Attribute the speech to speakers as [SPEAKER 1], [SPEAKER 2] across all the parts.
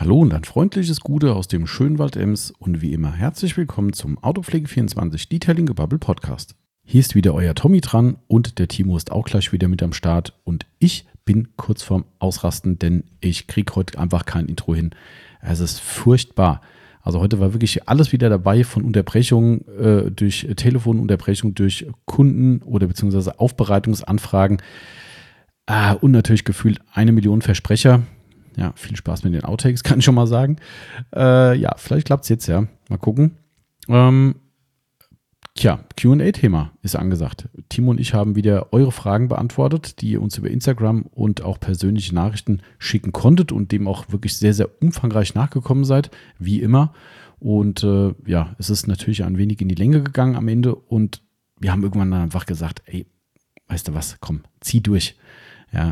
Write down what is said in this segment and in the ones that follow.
[SPEAKER 1] Hallo und ein freundliches Gute aus dem schönen Wald Ems und wie immer herzlich willkommen zum Autopflege24 Detailing Gebubble Podcast. Hier ist wieder euer Tommy dran und der Timo ist auch gleich wieder mit am Start und ich bin kurz vorm Ausrasten, denn ich kriege heute einfach kein Intro hin. Es ist furchtbar. Also heute war wirklich alles wieder dabei, von Unterbrechungen durch Telefonunterbrechung, durch Kunden oder beziehungsweise Aufbereitungsanfragen und natürlich gefühlt 1 Million Versprecher. Ja, viel Spaß mit den Outtakes, kann ich schon mal sagen. Ja, vielleicht klappt es jetzt, ja. Mal gucken. Q&A-Thema ist angesagt. Timo und ich haben wieder eure Fragen beantwortet, die ihr uns über Instagram und auch persönliche Nachrichten schicken konntet und dem auch wirklich sehr, sehr umfangreich nachgekommen seid, wie immer. Und es ist natürlich ein wenig in die Länge gegangen am Ende und wir haben irgendwann dann einfach gesagt, ey, weißt du was, komm, zieh durch. Ja,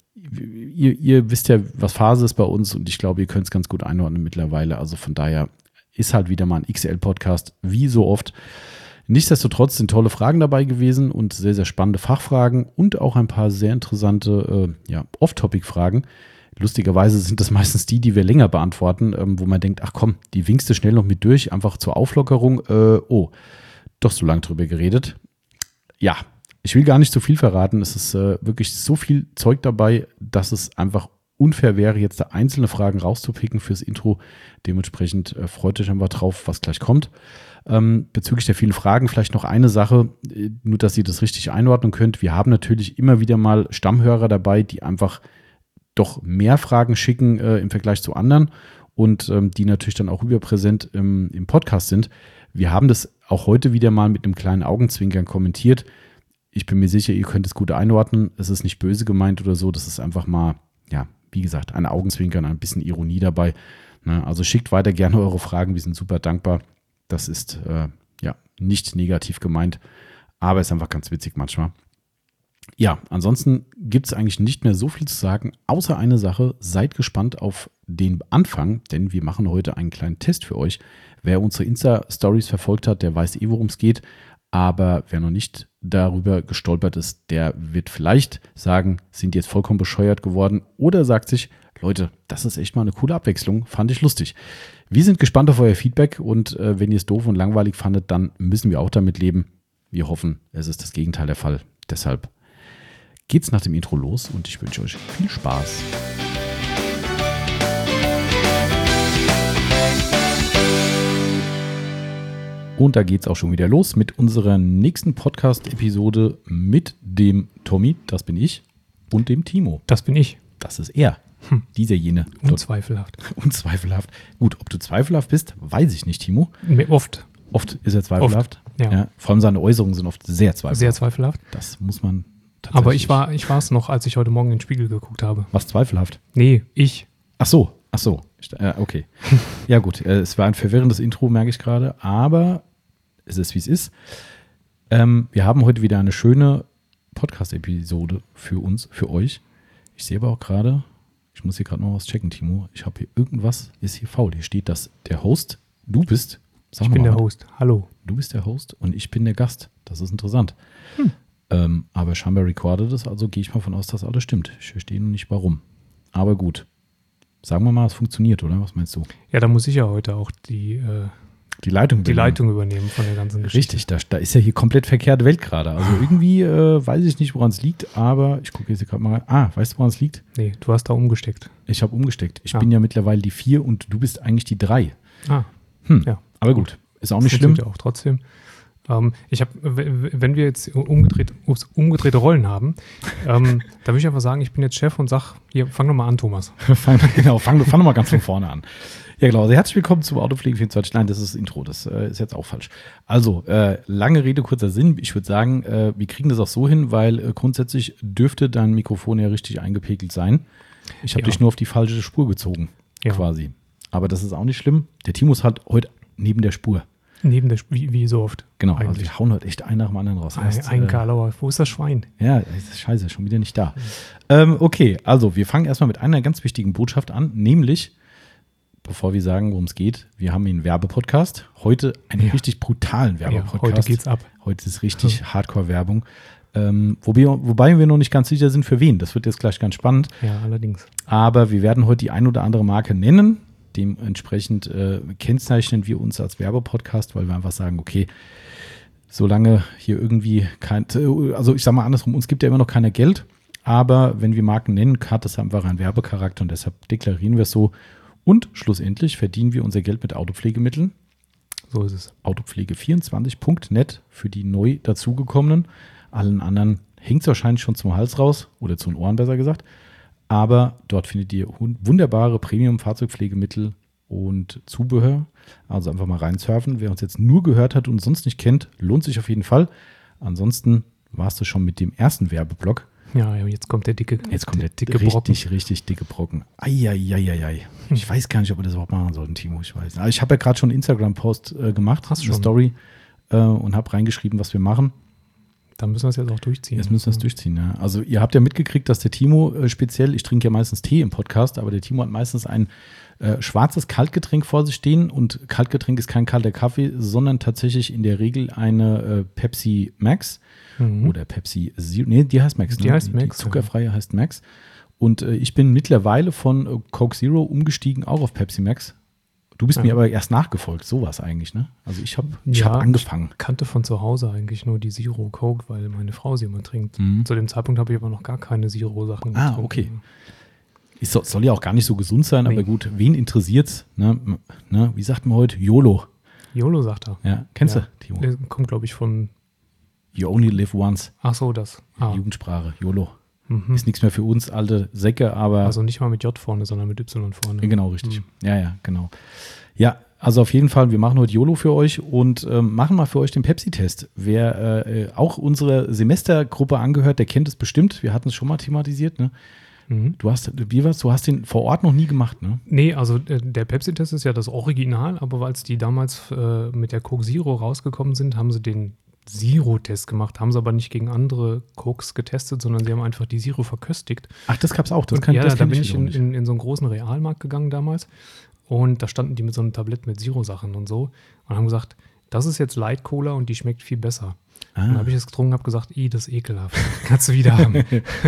[SPEAKER 1] ihr wisst ja, was Phase ist bei uns und ich glaube, ihr könnt es ganz gut einordnen mittlerweile. Also von daher ist halt wieder mal ein XL-Podcast, wie so oft. Nichtsdestotrotz sind tolle Fragen dabei gewesen und sehr, sehr spannende Fachfragen und auch ein paar sehr interessante Off-Topic-Fragen. Lustigerweise sind das meistens die wir länger beantworten, wo man denkt, ach komm, die winkst du schnell noch mit durch, einfach zur Auflockerung. Doch so lange drüber geredet. Ja, ich will gar nicht so viel verraten. Es ist wirklich so viel Zeug dabei, dass es einfach unfair wäre, jetzt da einzelne Fragen rauszupicken fürs Intro. Dementsprechend freut euch einfach drauf, was gleich kommt. Bezüglich der vielen Fragen vielleicht noch eine Sache, nur dass ihr das richtig einordnen könnt. Wir haben natürlich immer wieder mal Stammhörer dabei, die einfach doch mehr Fragen schicken im Vergleich zu anderen und die natürlich dann auch überpräsent im Podcast sind. Wir haben das auch heute wieder mal mit einem kleinen Augenzwinkern kommentiert. Ich bin mir sicher, ihr könnt es gut einordnen. Es ist nicht böse gemeint oder so. Das ist einfach mal, ja, wie gesagt, ein Augenzwinkern, ein bisschen Ironie dabei. Ne? Also schickt weiter gerne eure Fragen. Wir sind super dankbar. Das ist nicht negativ gemeint, aber ist einfach ganz witzig manchmal. Ja, ansonsten gibt es eigentlich nicht mehr so viel zu sagen, außer eine Sache. Seid gespannt auf den Anfang, denn wir machen heute einen kleinen Test für euch. Wer unsere Insta-Stories verfolgt hat, der weiß worum es geht. Aber wer noch nicht darüber gestolpert ist, der wird vielleicht sagen, sind jetzt vollkommen bescheuert geworden oder sagt sich, Leute, das ist echt mal eine coole Abwechslung, fand ich lustig. Wir sind gespannt auf euer Feedback und wenn ihr es doof und langweilig fandet, dann müssen wir auch damit leben. Wir hoffen, es ist das Gegenteil der Fall. Deshalb geht's nach dem Intro los und ich wünsche euch viel Spaß. Und da geht es auch schon wieder los mit unserer nächsten Podcast-Episode mit dem Tommy, das bin ich, und dem Timo.
[SPEAKER 2] Das bin ich.
[SPEAKER 1] Das ist er, dieser jene.
[SPEAKER 2] Unzweifelhaft.
[SPEAKER 1] Unzweifelhaft. Gut, ob du zweifelhaft bist, weiß ich nicht, Timo.
[SPEAKER 2] Oft.
[SPEAKER 1] Oft ist er zweifelhaft.
[SPEAKER 2] Oft, ja.
[SPEAKER 1] Vor allem seine Äußerungen sind oft sehr zweifelhaft.
[SPEAKER 2] Sehr zweifelhaft.
[SPEAKER 1] Das muss man tatsächlich.
[SPEAKER 2] Aber ich war es noch, als ich heute Morgen in den Spiegel geguckt habe.
[SPEAKER 1] Was zweifelhaft?
[SPEAKER 2] Nee, ich.
[SPEAKER 1] Ach so. Okay. Ja gut, es war ein verwirrendes Intro, merke ich gerade, aber es ist, wie es ist. Wir haben heute wieder eine schöne Podcast-Episode für uns, für euch. Ich sehe aber auch gerade, ich muss hier gerade noch was checken, Timo. Ich habe hier irgendwas, ist hier faul. Hier steht, dass der Host, du bist.
[SPEAKER 2] Ich bin der Host, hallo.
[SPEAKER 1] Du bist der Host und ich bin der Gast. Das ist interessant. Aber scheinbar recorded es, also gehe ich mal von aus, dass alles stimmt. Ich verstehe nur nicht, warum. Aber gut. Sagen wir mal, es funktioniert, oder? Was meinst du?
[SPEAKER 2] Ja, da muss ich ja heute auch die Leitung übernehmen von der ganzen Geschichte.
[SPEAKER 1] Richtig, da ist ja hier komplett verkehrte Welt gerade. Also irgendwie weiß ich nicht, woran es liegt, aber ich gucke jetzt gerade mal rein. Weißt du, woran es liegt?
[SPEAKER 2] Nee, du hast da umgesteckt.
[SPEAKER 1] Ich habe umgesteckt. Ich bin ja mittlerweile die 4 und du bist eigentlich die 3.
[SPEAKER 2] Ja.
[SPEAKER 1] Aber gut, ist auch nicht schlimm.
[SPEAKER 2] Ja auch trotzdem. Wenn wir jetzt umgedrehte Rollen haben, da würde ich einfach sagen, ich bin jetzt Chef und sag, hier, fang doch mal an, Thomas.
[SPEAKER 1] Fang doch mal ganz von vorne an. Ja, genau. Also herzlich willkommen zum Autopflege24. Nein, das ist das Intro. Das ist jetzt auch falsch. Also, lange Rede, kurzer Sinn. Ich würde sagen, wir kriegen das auch so hin, weil grundsätzlich dürfte dein Mikrofon ja richtig eingepegelt sein. Ich habe dich nur auf die falsche Spur gezogen, quasi. Aber das ist auch nicht schlimm. Der Timo ist halt heute neben der Spur.
[SPEAKER 2] Neben der Spur, wie so oft.
[SPEAKER 1] Genau, eigentlich. Also wir hauen heute echt einen nach dem anderen raus.
[SPEAKER 2] Ein Karlauer, wo ist das Schwein?
[SPEAKER 1] Ja, das ist scheiße, schon wieder nicht da. Okay, also wir fangen erstmal mit einer ganz wichtigen Botschaft an, nämlich, bevor wir sagen, worum es geht, wir haben einen Werbepodcast. Heute einen richtig brutalen Werbepodcast.
[SPEAKER 2] Heute geht's ab.
[SPEAKER 1] Heute ist richtig Hardcore-Werbung. Wobei wir noch nicht ganz sicher sind, für wen. Das wird jetzt gleich ganz spannend.
[SPEAKER 2] Ja, allerdings.
[SPEAKER 1] Aber wir werden heute die ein oder andere Marke nennen. Dementsprechend kennzeichnen wir uns als Werbepodcast, weil wir einfach sagen, okay, solange hier irgendwie also ich sage mal andersrum, uns gibt ja immer noch keiner Geld, aber wenn wir Marken nennen, hat das einfach einen Werbecharakter und deshalb deklarieren wir es so. Und schlussendlich verdienen wir unser Geld mit Autopflegemitteln.
[SPEAKER 2] So ist es.
[SPEAKER 1] Autopflege24.net für die neu dazugekommenen. Allen anderen hängt es wahrscheinlich schon zum Hals raus oder zu den Ohren besser gesagt. Aber dort findet ihr wunderbare Premium-Fahrzeugpflegemittel und Zubehör. Also einfach mal reinsurfen. Wer uns jetzt nur gehört hat und sonst nicht kennt, lohnt sich auf jeden Fall. Ansonsten warst du schon mit dem ersten Werbeblock.
[SPEAKER 2] Ja, jetzt kommt der dicke
[SPEAKER 1] Brocken. Richtig dicke Brocken. Eieieiei. Ich weiß gar nicht, ob wir das überhaupt machen sollten, Timo. Ich weiß. Aber ich habe ja gerade schon einen Instagram-Post gemacht,
[SPEAKER 2] Hast
[SPEAKER 1] eine
[SPEAKER 2] schon.
[SPEAKER 1] Story, und habe reingeschrieben, was wir machen.
[SPEAKER 2] Dann müssen wir es jetzt auch durchziehen.
[SPEAKER 1] Jetzt müssen wir es durchziehen, ja. Also ihr habt ja mitgekriegt, dass der Timo speziell, ich trinke ja meistens Tee im Podcast, aber der Timo hat meistens ein schwarzes Kaltgetränk vor sich stehen und Kaltgetränk ist kein kalter Kaffee, sondern tatsächlich in der Regel eine Pepsi Max oder Pepsi Zero. Nee, die heißt Max.
[SPEAKER 2] Die heißt Max.
[SPEAKER 1] Die zuckerfreie heißt Max. Und ich bin mittlerweile von Coke Zero umgestiegen, auch auf Pepsi Max. Du bist mir aber erst nachgefolgt, sowas eigentlich, ne? Also ich hab angefangen.
[SPEAKER 2] Ich kannte von zu Hause eigentlich nur die Zero Coke, weil meine Frau sie immer trinkt. Zu dem Zeitpunkt habe ich aber noch gar keine Zero-Sachen getrunken.
[SPEAKER 1] Okay. Soll ja auch gar nicht so gesund sein, aber gut, wen interessiert's? Ne? Wie sagt man heute? YOLO.
[SPEAKER 2] YOLO sagt er.
[SPEAKER 1] Ja, kennst du, Timo?
[SPEAKER 2] Der kommt, glaube ich, von...
[SPEAKER 1] You only live once.
[SPEAKER 2] Ach so, das.
[SPEAKER 1] Jugendsprache, YOLO. Ist nichts mehr für uns alte Säcke, aber...
[SPEAKER 2] Also nicht mal mit J vorne, sondern mit Y vorne.
[SPEAKER 1] Genau, richtig. Ja, genau. Ja, also auf jeden Fall, wir machen heute YOLO für euch und machen mal für euch den Pepsi-Test. Wer auch unserer Semestergruppe angehört, der kennt es bestimmt. Wir hatten es schon mal thematisiert, ne? Du hast den vor Ort noch nie gemacht, ne?
[SPEAKER 2] Nee, also der Pepsi-Test ist ja das Original, aber als die damals mit der Coke Zero rausgekommen sind, haben sie den Zero-Test gemacht, haben sie aber nicht gegen andere Cokes getestet, sondern sie haben einfach die Zero verköstigt.
[SPEAKER 1] Ach, das gab's auch.
[SPEAKER 2] Da bin ich in so einen großen Realmarkt gegangen damals und da standen die mit so einem Tablett mit Zero-Sachen und so und haben gesagt, das ist jetzt Light Cola und die schmeckt viel besser. Und dann habe ich es getrunken und habe gesagt, das ist ekelhaft. Kannst du wieder haben.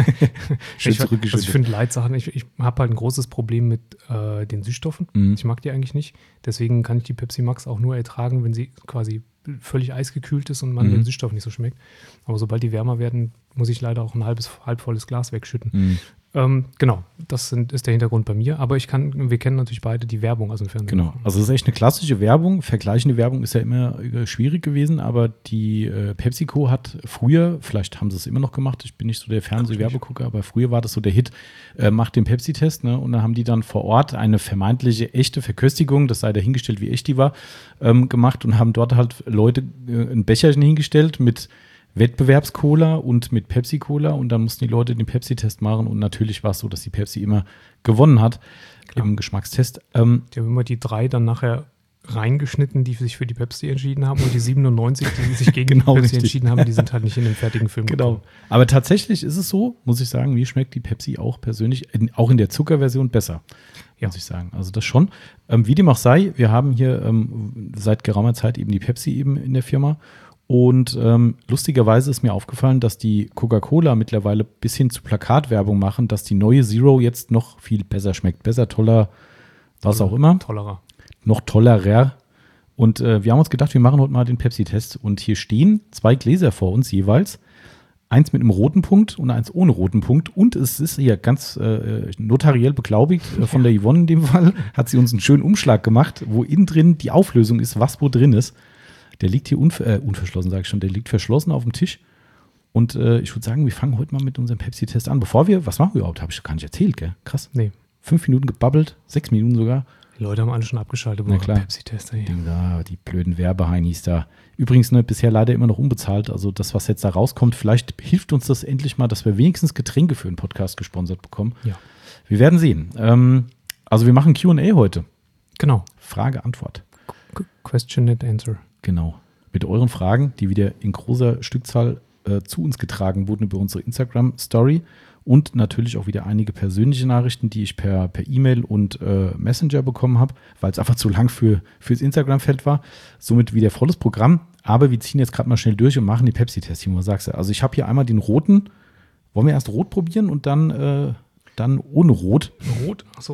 [SPEAKER 2] Ich finde Light-Sachen, ich habe halt ein großes Problem mit den Süßstoffen. Ich mag die eigentlich nicht. Deswegen kann ich die Pepsi Max auch nur ertragen, wenn sie quasi völlig eisgekühlt ist und man den Süßstoff nicht so schmeckt. Aber sobald die wärmer werden, muss ich leider auch ein halbvolles Glas wegschütten. Genau, das ist der Hintergrund bei mir. Aber wir kennen natürlich beide die Werbung aus dem Fernsehen.
[SPEAKER 1] Genau, also es ist echt eine klassische Werbung. Vergleichende Werbung ist ja immer schwierig gewesen, aber die PepsiCo hat früher, vielleicht haben sie es immer noch gemacht, ich bin nicht so der Fernsehwerbegucker, aber früher war das so der Hit, macht den Pepsi-Test, ne? Und dann haben die dann vor Ort eine vermeintliche echte Verköstigung, das sei dahingestellt, wie echt die war, gemacht und haben dort halt Leute ein Becherchen hingestellt mit Wettbewerbscola und mit Pepsi-Cola und dann mussten die Leute den Pepsi-Test machen und natürlich war es so, dass die Pepsi immer gewonnen hat im Geschmackstest.
[SPEAKER 2] Die haben immer die 3 dann nachher reingeschnitten, die sich für die Pepsi entschieden haben und die 97, die sich gegen die Pepsi entschieden haben, die sind halt nicht in den fertigen Film gekommen.
[SPEAKER 1] Aber tatsächlich ist es so, muss ich sagen, mir schmeckt die Pepsi auch persönlich, auch in der Zuckerversion besser, muss ich sagen. Also das schon. Wie dem auch sei, wir haben hier seit geraumer Zeit eben die Pepsi eben in der Firma. Und lustigerweise ist mir aufgefallen, dass die Coca-Cola mittlerweile bis hin zu Plakatwerbung machen, dass die neue Zero jetzt noch viel besser schmeckt. Besser, toller, was auch immer.
[SPEAKER 2] Tollerer.
[SPEAKER 1] Noch tollerer. Und wir haben uns gedacht, wir machen heute mal den Pepsi-Test. Und hier stehen 2 Gläser vor uns jeweils. Eins mit einem roten Punkt und eins ohne roten Punkt. Und es ist hier ganz notariell beglaubigt von der Yvonne in dem Fall. Hat sie uns einen schönen Umschlag gemacht, wo innen drin die Auflösung ist, was wo drin ist. Der liegt hier unverschlossen, sage ich schon. Der liegt verschlossen auf dem Tisch. Und ich würde sagen, wir fangen heute mal mit unserem Pepsi-Test an. Was machen wir überhaupt? Habe ich gar nicht erzählt, gell? Krass.
[SPEAKER 2] Nee.
[SPEAKER 1] 5 Minuten gebabbelt, 6 Minuten sogar.
[SPEAKER 2] Die Leute haben alle schon abgeschaltet.
[SPEAKER 1] Na klar.
[SPEAKER 2] Pepsi-Tester hier.
[SPEAKER 1] Die blöden Werbeheinis da. Übrigens, bisher leider immer noch unbezahlt. Also das, was jetzt da rauskommt, vielleicht hilft uns das endlich mal, dass wir wenigstens Getränke für einen Podcast gesponsert bekommen.
[SPEAKER 2] Ja.
[SPEAKER 1] Wir werden sehen. Also wir machen Q&A heute.
[SPEAKER 2] Genau.
[SPEAKER 1] Frage, Antwort.
[SPEAKER 2] Question and Answer.
[SPEAKER 1] Genau. Mit euren Fragen, die wieder in großer Stückzahl zu uns getragen wurden über unsere Instagram-Story und natürlich auch wieder einige persönliche Nachrichten, die ich per E-Mail und Messenger bekommen habe, weil es einfach zu lang fürs Instagram-Feld war. Somit wieder volles Programm. Aber wir ziehen jetzt gerade mal schnell durch und machen die Pepsi-Tests, was sagst du? Also ich habe hier einmal den roten. Wollen wir erst rot probieren und dann ohne Rot?
[SPEAKER 2] Rot? Achso.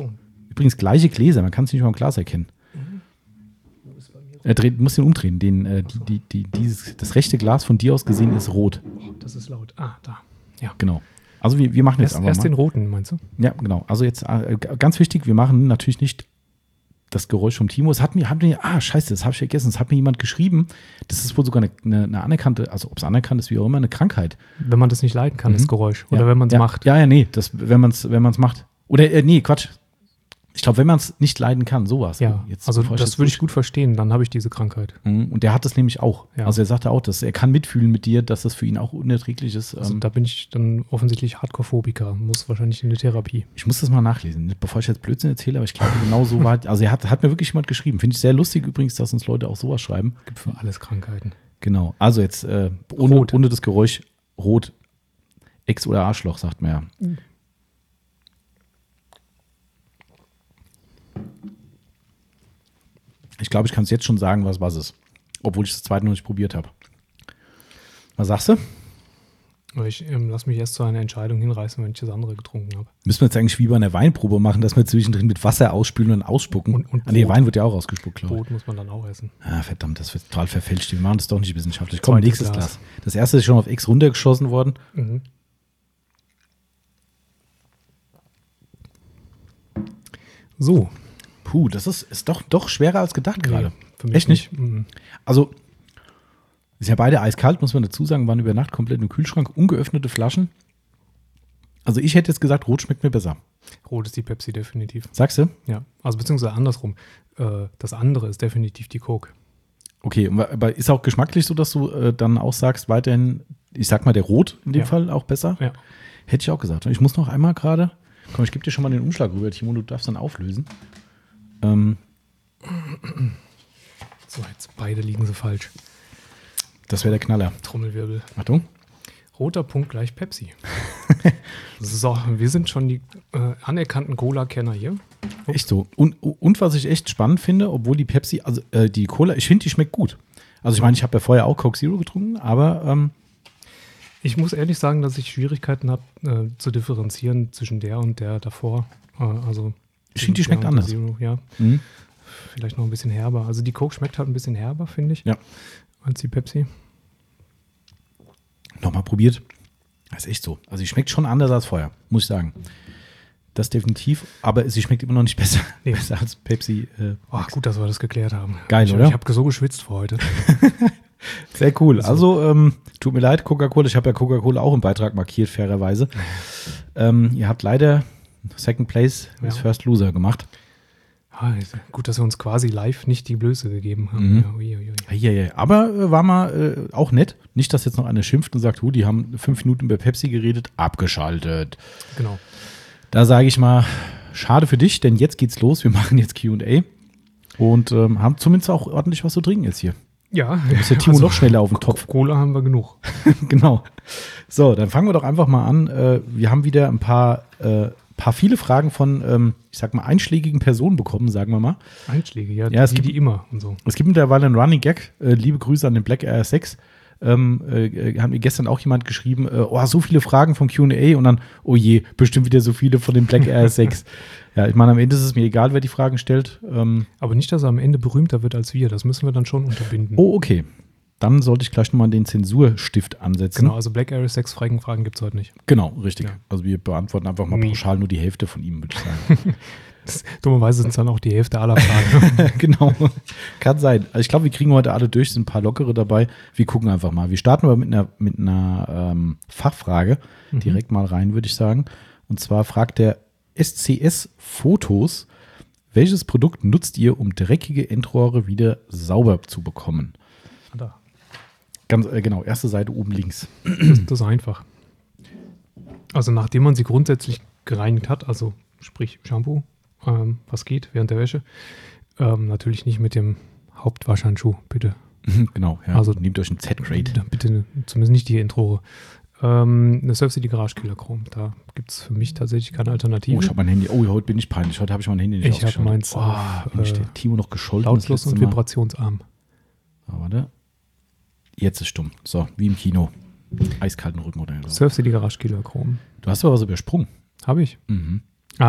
[SPEAKER 1] Übrigens gleiche Gläser, man kann es nicht mal im Glas erkennen. Muss den umdrehen. Das rechte Glas von dir aus gesehen ist rot.
[SPEAKER 2] Oh, das ist laut. Ah, da. Ja.
[SPEAKER 1] Genau. Also wir machen jetzt
[SPEAKER 2] erst den roten, meinst du?
[SPEAKER 1] Ja, genau. Also jetzt ganz wichtig, wir machen natürlich nicht das Geräusch vom Timo. Scheiße, das habe ich vergessen. Es hat mir jemand geschrieben, das ist wohl sogar eine anerkannte, also ob es anerkannt ist, wie auch immer, eine Krankheit.
[SPEAKER 2] Wenn man das nicht leiden kann, das Geräusch. Oder wenn man es macht.
[SPEAKER 1] Nee, wenn man es macht. Oder, Quatsch. Ich glaube, wenn man es nicht leiden kann, sowas.
[SPEAKER 2] Ja,
[SPEAKER 1] jetzt,
[SPEAKER 2] also das würde ich gut verstehen, dann habe ich diese Krankheit.
[SPEAKER 1] Und der hat das nämlich auch. Ja. Also er sagte auch, dass er kann mitfühlen mit dir, dass das für ihn auch unerträglich ist.
[SPEAKER 2] Also da bin ich dann offensichtlich Hardcore-Phobiker, muss wahrscheinlich in die Therapie.
[SPEAKER 1] Ich muss das mal nachlesen, bevor ich jetzt Blödsinn erzähle, aber ich glaube, genau so war. Also er hat mir wirklich jemand geschrieben. Finde ich sehr lustig übrigens, dass uns Leute auch sowas schreiben.
[SPEAKER 2] Gibt für alles Krankheiten.
[SPEAKER 1] Genau, also jetzt ohne das Geräusch rot, Ex oder Arschloch, sagt man ja. Ich glaube, ich kann es jetzt schon sagen, was ist. Obwohl ich das zweite noch nicht probiert habe. Was sagst du?
[SPEAKER 2] Ich lasse mich erst zu einer Entscheidung hinreißen, wenn ich das andere getrunken habe.
[SPEAKER 1] Müssen wir jetzt eigentlich wie bei einer Weinprobe machen, dass wir zwischendrin mit Wasser ausspülen und ausspucken? Und Wein wird ja auch ausgespuckt, glaube ich.
[SPEAKER 2] Brot muss man dann auch essen.
[SPEAKER 1] Ah, verdammt, das wird total verfälscht. Wir machen das doch nicht wissenschaftlich. Komm, nächstes Glas. Das erste ist schon auf Ex runtergeschossen worden.
[SPEAKER 2] Mhm. So.
[SPEAKER 1] Puh, das ist doch schwerer als gedacht gerade.
[SPEAKER 2] Nee,
[SPEAKER 1] echt nicht?
[SPEAKER 2] Mhm.
[SPEAKER 1] Also, ist ja beide eiskalt, muss man dazu sagen, waren über Nacht komplett im Kühlschrank, ungeöffnete Flaschen. Also ich hätte jetzt gesagt, Rot schmeckt mir besser.
[SPEAKER 2] Rot ist die Pepsi definitiv.
[SPEAKER 1] Sagst du?
[SPEAKER 2] Ja, also beziehungsweise andersrum. Das andere ist definitiv die Coke.
[SPEAKER 1] Okay, aber ist auch geschmacklich so, dass du dann auch sagst, weiterhin, ich sag mal, der Rot in dem Fall auch besser?
[SPEAKER 2] Ja.
[SPEAKER 1] Hätte ich auch gesagt. Und ich muss noch einmal gerade, komm, ich gebe dir schon mal den Umschlag rüber, Timo, du darfst dann auflösen.
[SPEAKER 2] So, jetzt beide liegen sie falsch.
[SPEAKER 1] Das wäre der Knaller.
[SPEAKER 2] Trommelwirbel.
[SPEAKER 1] Achtung.
[SPEAKER 2] Roter Punkt gleich Pepsi. So, wir sind schon die anerkannten Cola-Kenner hier.
[SPEAKER 1] Echt so. Und was ich echt spannend finde, obwohl die Pepsi, also die Cola, ich finde, die schmeckt gut. Also ich meine, ich habe ja vorher auch Coke Zero getrunken, aber
[SPEAKER 2] ich muss ehrlich sagen, dass ich Schwierigkeiten habe, zu differenzieren zwischen der und der davor. Also
[SPEAKER 1] ich finde, die schmeckt anders.
[SPEAKER 2] Zero, ja. Vielleicht noch ein bisschen herber. Also die Coke schmeckt halt ein bisschen herber, finde ich, als die Pepsi.
[SPEAKER 1] Nochmal probiert. Das ist echt so. Also sie schmeckt schon anders als vorher, muss ich sagen. Das definitiv, aber sie schmeckt immer noch nicht besser, besser als Pepsi.
[SPEAKER 2] Gut, dass wir das geklärt haben.
[SPEAKER 1] Geil, oder?
[SPEAKER 2] Ich habe so geschwitzt für heute.
[SPEAKER 1] Sehr cool. Also, tut mir leid, Coca-Cola. Ich habe ja Coca-Cola auch im Beitrag markiert, fairerweise. Ihr habt leider Second Place als First Loser gemacht.
[SPEAKER 2] Gut, dass wir uns quasi live nicht die Blöße gegeben haben.
[SPEAKER 1] Ja. Aber war mal auch nett. Nicht, dass jetzt noch einer schimpft und sagt, die haben 5 Minuten über Pepsi geredet, abgeschaltet.
[SPEAKER 2] Genau.
[SPEAKER 1] Da sage ich mal, schade für dich, denn jetzt geht's los. Wir machen jetzt Q&A und haben zumindest auch ordentlich was zu trinken jetzt hier.
[SPEAKER 2] Ja.
[SPEAKER 1] Da ist der Timo noch schneller auf den Topf.
[SPEAKER 2] Cola haben wir genug.
[SPEAKER 1] Genau. So, dann fangen wir doch einfach mal an. Wir haben wieder ein paar viele Fragen von, ich sag mal, einschlägigen Personen bekommen, sagen wir mal.
[SPEAKER 2] Einschläge, ja
[SPEAKER 1] es gibt
[SPEAKER 2] die immer und so.
[SPEAKER 1] Es gibt mittlerweile einen Running Gag. Liebe Grüße an den Black Air 6. Haben mir gestern auch jemand geschrieben, so viele Fragen vom Q&A und dann, oh je, bestimmt wieder so viele von den Black Air 6. Ja, ich meine, am Ende ist es mir egal, wer die Fragen stellt.
[SPEAKER 2] Aber nicht, dass er am Ende berühmter wird als wir. Das müssen wir dann schon unterbinden.
[SPEAKER 1] Oh, okay. Dann sollte ich gleich nochmal den Zensurstift ansetzen.
[SPEAKER 2] Genau, also Black Air 6 Fragen gibt es heute nicht.
[SPEAKER 1] Genau, richtig.
[SPEAKER 2] Ja.
[SPEAKER 1] Also wir beantworten einfach mal pauschal nur die Hälfte von ihm, würde ich sagen.
[SPEAKER 2] Dummerweise sind es dann auch die Hälfte aller Fragen.
[SPEAKER 1] Genau, kann sein. Also ich glaube, wir kriegen heute alle durch, sind ein paar lockere dabei. Wir gucken einfach mal. Wir starten aber mit einer Fachfrage direkt mal rein, würde ich sagen. Und zwar fragt der SCS Fotos, welches Produkt nutzt ihr, um dreckige Endrohre wieder sauber zu bekommen?
[SPEAKER 2] Da.
[SPEAKER 1] Ganz genau, erste Seite oben links.
[SPEAKER 2] Das ist einfach. Also nachdem man sie grundsätzlich gereinigt hat, also sprich Shampoo, was geht während der Wäsche, natürlich nicht mit dem Hauptwaschhandschuh, bitte.
[SPEAKER 1] Genau, ja.
[SPEAKER 2] Also
[SPEAKER 1] nehmt euch einen Z-Grade.
[SPEAKER 2] Bitte, zumindest nicht die Endrohre. Eine Surf City Garage Killer Chrome, da gibt es für mich tatsächlich keine Alternative.
[SPEAKER 1] Oh, ich habe mein Handy, heute bin ich peinlich, heute habe ich mein Handy nicht
[SPEAKER 2] ausgeschaltet. Ich habe meins
[SPEAKER 1] bin ich der Timo noch gescholten.
[SPEAKER 2] Lautlos und vibrationsarm.
[SPEAKER 1] Warte. Jetzt ist stumm. So, wie im Kino. Eiskalten Rücken oder so.
[SPEAKER 2] Surf City Garage Killer Chrome.
[SPEAKER 1] Du hast aber was übersprungen.
[SPEAKER 2] Habe ich?
[SPEAKER 1] Mhm.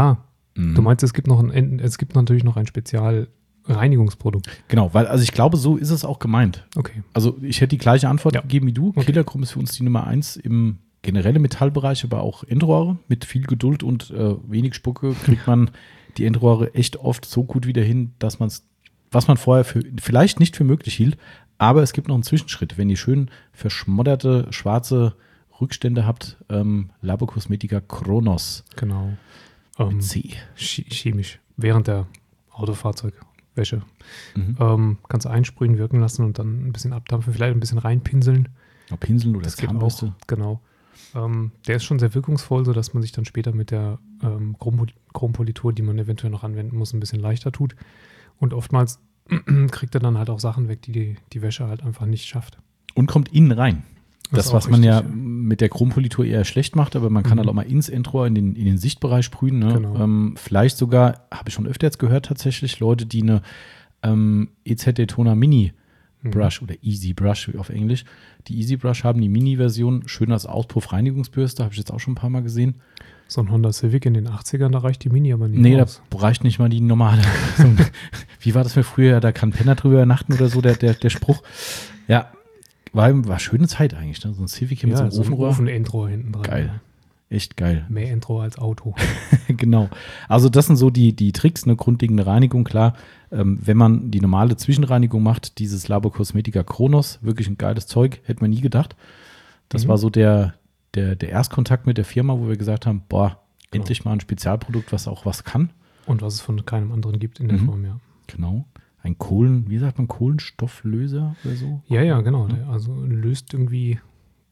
[SPEAKER 2] Du meinst, es gibt natürlich noch ein Spezialreinigungsprodukt.
[SPEAKER 1] Genau, weil, also ich glaube, so ist es auch gemeint.
[SPEAKER 2] Okay.
[SPEAKER 1] Also ich hätte die gleiche Antwort gegeben wie du.
[SPEAKER 2] Okay.
[SPEAKER 1] Killerchrom ist für uns die Nummer 1 im generellen Metallbereich, aber auch Endrohre. Mit viel Geduld und wenig Spucke kriegt man die Endrohre echt oft so gut wieder hin, dass man es, was man vorher vielleicht nicht für möglich hielt, aber es gibt noch einen Zwischenschritt. Wenn ihr schön verschmodderte, schwarze Rückstände habt, Labo Cosmetica Kronos.
[SPEAKER 2] Genau.
[SPEAKER 1] C.
[SPEAKER 2] Chemisch. Während der Autofahrzeugwäsche. Kannst du einsprühen, wirken lassen und dann ein bisschen abdampfen, vielleicht ein bisschen reinpinseln.
[SPEAKER 1] Ja, Pinseln oder
[SPEAKER 2] das Zahnbürste. Geht auch, genau. Der ist schon sehr wirkungsvoll, sodass man sich dann später mit der Chrompolitur, die man eventuell noch anwenden muss, ein bisschen leichter tut. Und oftmals kriegt er dann halt auch Sachen weg, die Wäsche halt einfach nicht schafft.
[SPEAKER 1] Und kommt innen rein. Das, was man ja
[SPEAKER 2] richtig,
[SPEAKER 1] mit der Chrompolitur eher schlecht macht, aber man kann halt auch mal ins Endrohr, in den Sichtbereich sprühen. Ne?
[SPEAKER 2] Genau.
[SPEAKER 1] Vielleicht sogar, habe ich schon öfter jetzt gehört tatsächlich, Leute, die eine EZ Daytona Mini Brush oder Easy Brush auf Englisch, die Easy Brush haben, die Mini-Version, schön als Auspuff-Reinigungsbürste, habe ich jetzt auch schon ein paar Mal gesehen.
[SPEAKER 2] So ein Honda Civic in den 80ern, da reicht die Mini aber nicht.
[SPEAKER 1] Nee, aus. Da reicht nicht mal die normale. Wie war das für früher? Da kann Penner drüber übernachten oder so, der Spruch. Ja, war schöne Zeit eigentlich, ne? So ein Civic mit so einem Ofenrohr.
[SPEAKER 2] Ofen-Endrohr hinten dran.
[SPEAKER 1] Geil. Ja. Echt geil.
[SPEAKER 2] Mehr Endrohr als Auto.
[SPEAKER 1] Genau. Also das sind so die Tricks, eine grundlegende Reinigung, klar. Wenn man die normale Zwischenreinigung macht, dieses Labo Cosmetica Kronos, wirklich ein geiles Zeug, hätte man nie gedacht. Das war so der Erstkontakt mit der Firma, wo wir gesagt haben, endlich mal ein Spezialprodukt, was auch was kann.
[SPEAKER 2] Und was es von keinem anderen gibt in der Form, ja.
[SPEAKER 1] Genau. Ein Kohlenstofflöser oder so?
[SPEAKER 2] Ja, genau. Also löst irgendwie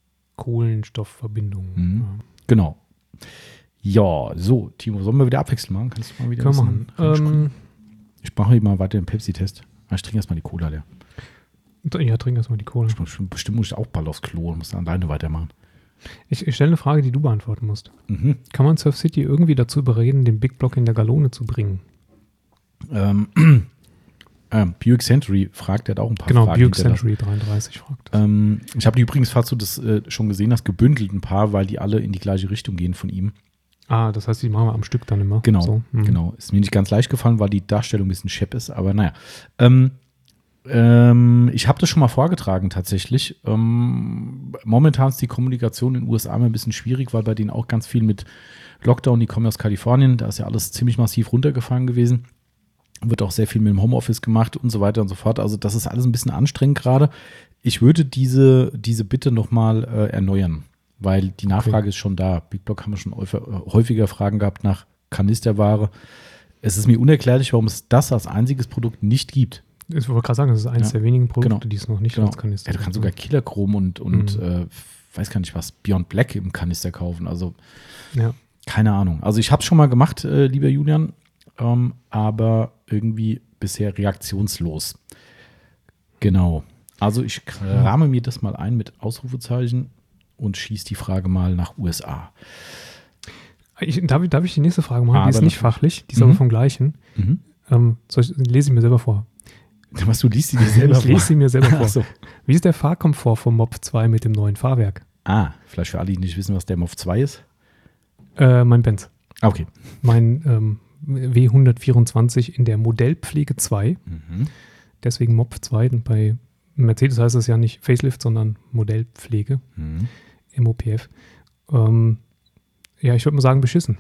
[SPEAKER 2] Kohlenstoffverbindungen.
[SPEAKER 1] Ja. Genau. Ja, so, Timo, sollen wir wieder abwechseln machen? Kannst du mal wieder
[SPEAKER 2] machen?
[SPEAKER 1] Ich mache hier mal weiter den Pepsi-Test. Ich trinke erstmal die Cola leer.
[SPEAKER 2] Ja, trink erstmal die Cola.
[SPEAKER 1] Bestimmt muss ich auch bald aufs Klo und muss dann alleine weitermachen.
[SPEAKER 2] Ich stelle eine Frage, die du beantworten musst. Kann man Surf City irgendwie dazu überreden, den Big Block in der Galone zu bringen?
[SPEAKER 1] Buick Century fragt, der hat auch ein paar
[SPEAKER 2] Fragen.
[SPEAKER 1] Genau,
[SPEAKER 2] Buick Century 33 fragt.
[SPEAKER 1] Ich habe die übrigens, falls du das schon gesehen hast, gebündelt ein paar, weil die alle in die gleiche Richtung gehen von ihm.
[SPEAKER 2] Das heißt, die machen wir am Stück dann immer.
[SPEAKER 1] Genau,
[SPEAKER 2] so.
[SPEAKER 1] Genau. Ist mir nicht ganz leicht gefallen, weil die Darstellung ein bisschen schepp ist, aber naja. Ich habe das schon mal vorgetragen tatsächlich. Momentan ist die Kommunikation in den USA immer ein bisschen schwierig, weil bei denen auch ganz viel mit Lockdown, die kommen aus Kalifornien, da ist ja alles ziemlich massiv runtergefahren gewesen. Wird auch sehr viel mit dem Homeoffice gemacht und so weiter und so fort. Also das ist alles ein bisschen anstrengend gerade. Ich würde diese Bitte nochmal erneuern, weil die Nachfrage ist schon da. Big Block haben wir schon häufiger Fragen gehabt nach Kanisterware. Es ist mir unerklärlich, warum es das als einziges Produkt nicht gibt.
[SPEAKER 2] Ich wollte gerade sagen, das ist eines der wenigen Produkte, die es noch nicht als Kanister
[SPEAKER 1] gibt. Ja, du kannst sogar Killerchrom und weiß gar nicht was, Beyond Black im Kanister kaufen. Also keine Ahnung. Also ich habe es schon mal gemacht, lieber Julian, aber irgendwie bisher reaktionslos. Genau. Also ich krame mir das mal ein mit Ausrufezeichen und schieße die Frage mal nach USA.
[SPEAKER 2] Darf ich die nächste Frage machen? Die ist nicht fachlich, die ist aber vom Gleichen. Lese ich mir selber vor.
[SPEAKER 1] Was, du liest sie dir selber vor?
[SPEAKER 2] Ich lese sie mir selber vor.
[SPEAKER 1] So.
[SPEAKER 2] Wie ist der Fahrkomfort vom MOV 2 mit dem neuen Fahrwerk?
[SPEAKER 1] Vielleicht für alle, die nicht wissen, was der MOV 2 ist.
[SPEAKER 2] Mein Benz.
[SPEAKER 1] Okay.
[SPEAKER 2] Mein W124 in der Modellpflege 2. Deswegen MOV 2. Bei Mercedes heißt das ja nicht Facelift, sondern Modellpflege. MOPF. Ich würde mal sagen, beschissen.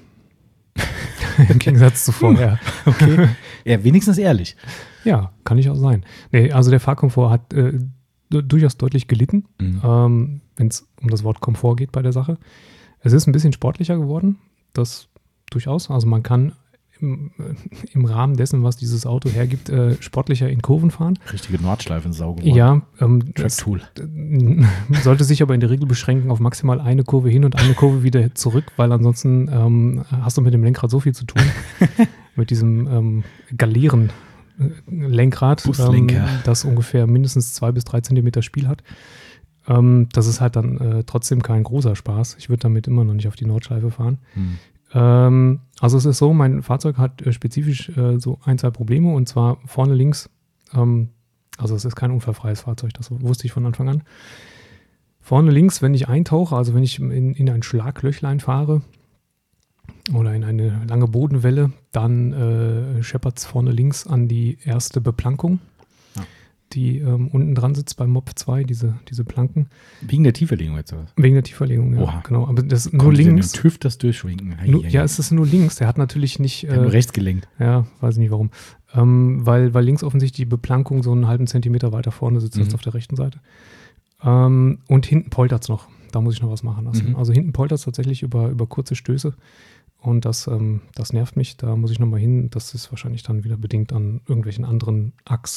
[SPEAKER 2] Im Gegensatz zu vorher.
[SPEAKER 1] Okay. Ja, wenigstens ehrlich.
[SPEAKER 2] Ja, kann ich auch sein. Nee, also der Fahrkomfort hat durchaus deutlich gelitten, wenn es um das Wort Komfort geht bei der Sache. Es ist ein bisschen sportlicher geworden, das durchaus. Also man kann im Rahmen dessen, was dieses Auto hergibt, sportlicher in Kurven fahren.
[SPEAKER 1] Richtige Nordschleifensau geworden.
[SPEAKER 2] Ja,
[SPEAKER 1] Track-Tool.
[SPEAKER 2] Sollte sich aber in der Regel beschränken auf maximal eine Kurve hin und eine Kurve wieder zurück, weil ansonsten hast du mit dem Lenkrad so viel zu tun. Mit diesem Galeeren-Lenkrad, das ungefähr mindestens 2 bis 3 Zentimeter Spiel hat. Das ist halt dann trotzdem kein großer Spaß. Ich würde damit immer noch nicht auf die Nordschleife fahren. Also es ist so, mein Fahrzeug hat spezifisch so 1, 2 Probleme, und zwar vorne links, also es ist kein unfallfreies Fahrzeug, das wusste ich von Anfang an. Vorne links, wenn ich eintauche, also wenn ich in ein Schlaglöchlein fahre, oder in eine lange Bodenwelle. Dann scheppert es vorne links an die erste Beplankung, die unten dran sitzt beim Mob 2, diese Planken.
[SPEAKER 1] Wegen der Tieferlegung jetzt, oder?
[SPEAKER 2] Wegen der Tieferlegung, ja.
[SPEAKER 1] Oha.
[SPEAKER 2] Genau. Aber das ist nur links.
[SPEAKER 1] Der TÜV das durchschwinken.
[SPEAKER 2] Ja, es ist nur links. Der hat natürlich nicht.
[SPEAKER 1] Nur rechts gelenkt.
[SPEAKER 2] Ja, weiß ich nicht warum. Weil links offensichtlich die Beplankung so einen halben Zentimeter weiter vorne sitzt als auf der rechten Seite. Und hinten poltert es noch. Da muss ich noch was machen lassen. Also hinten poltert es tatsächlich über kurze Stöße. Und das nervt mich. Da muss ich nochmal hin. Das ist wahrscheinlich dann wieder bedingt an irgendwelchen anderen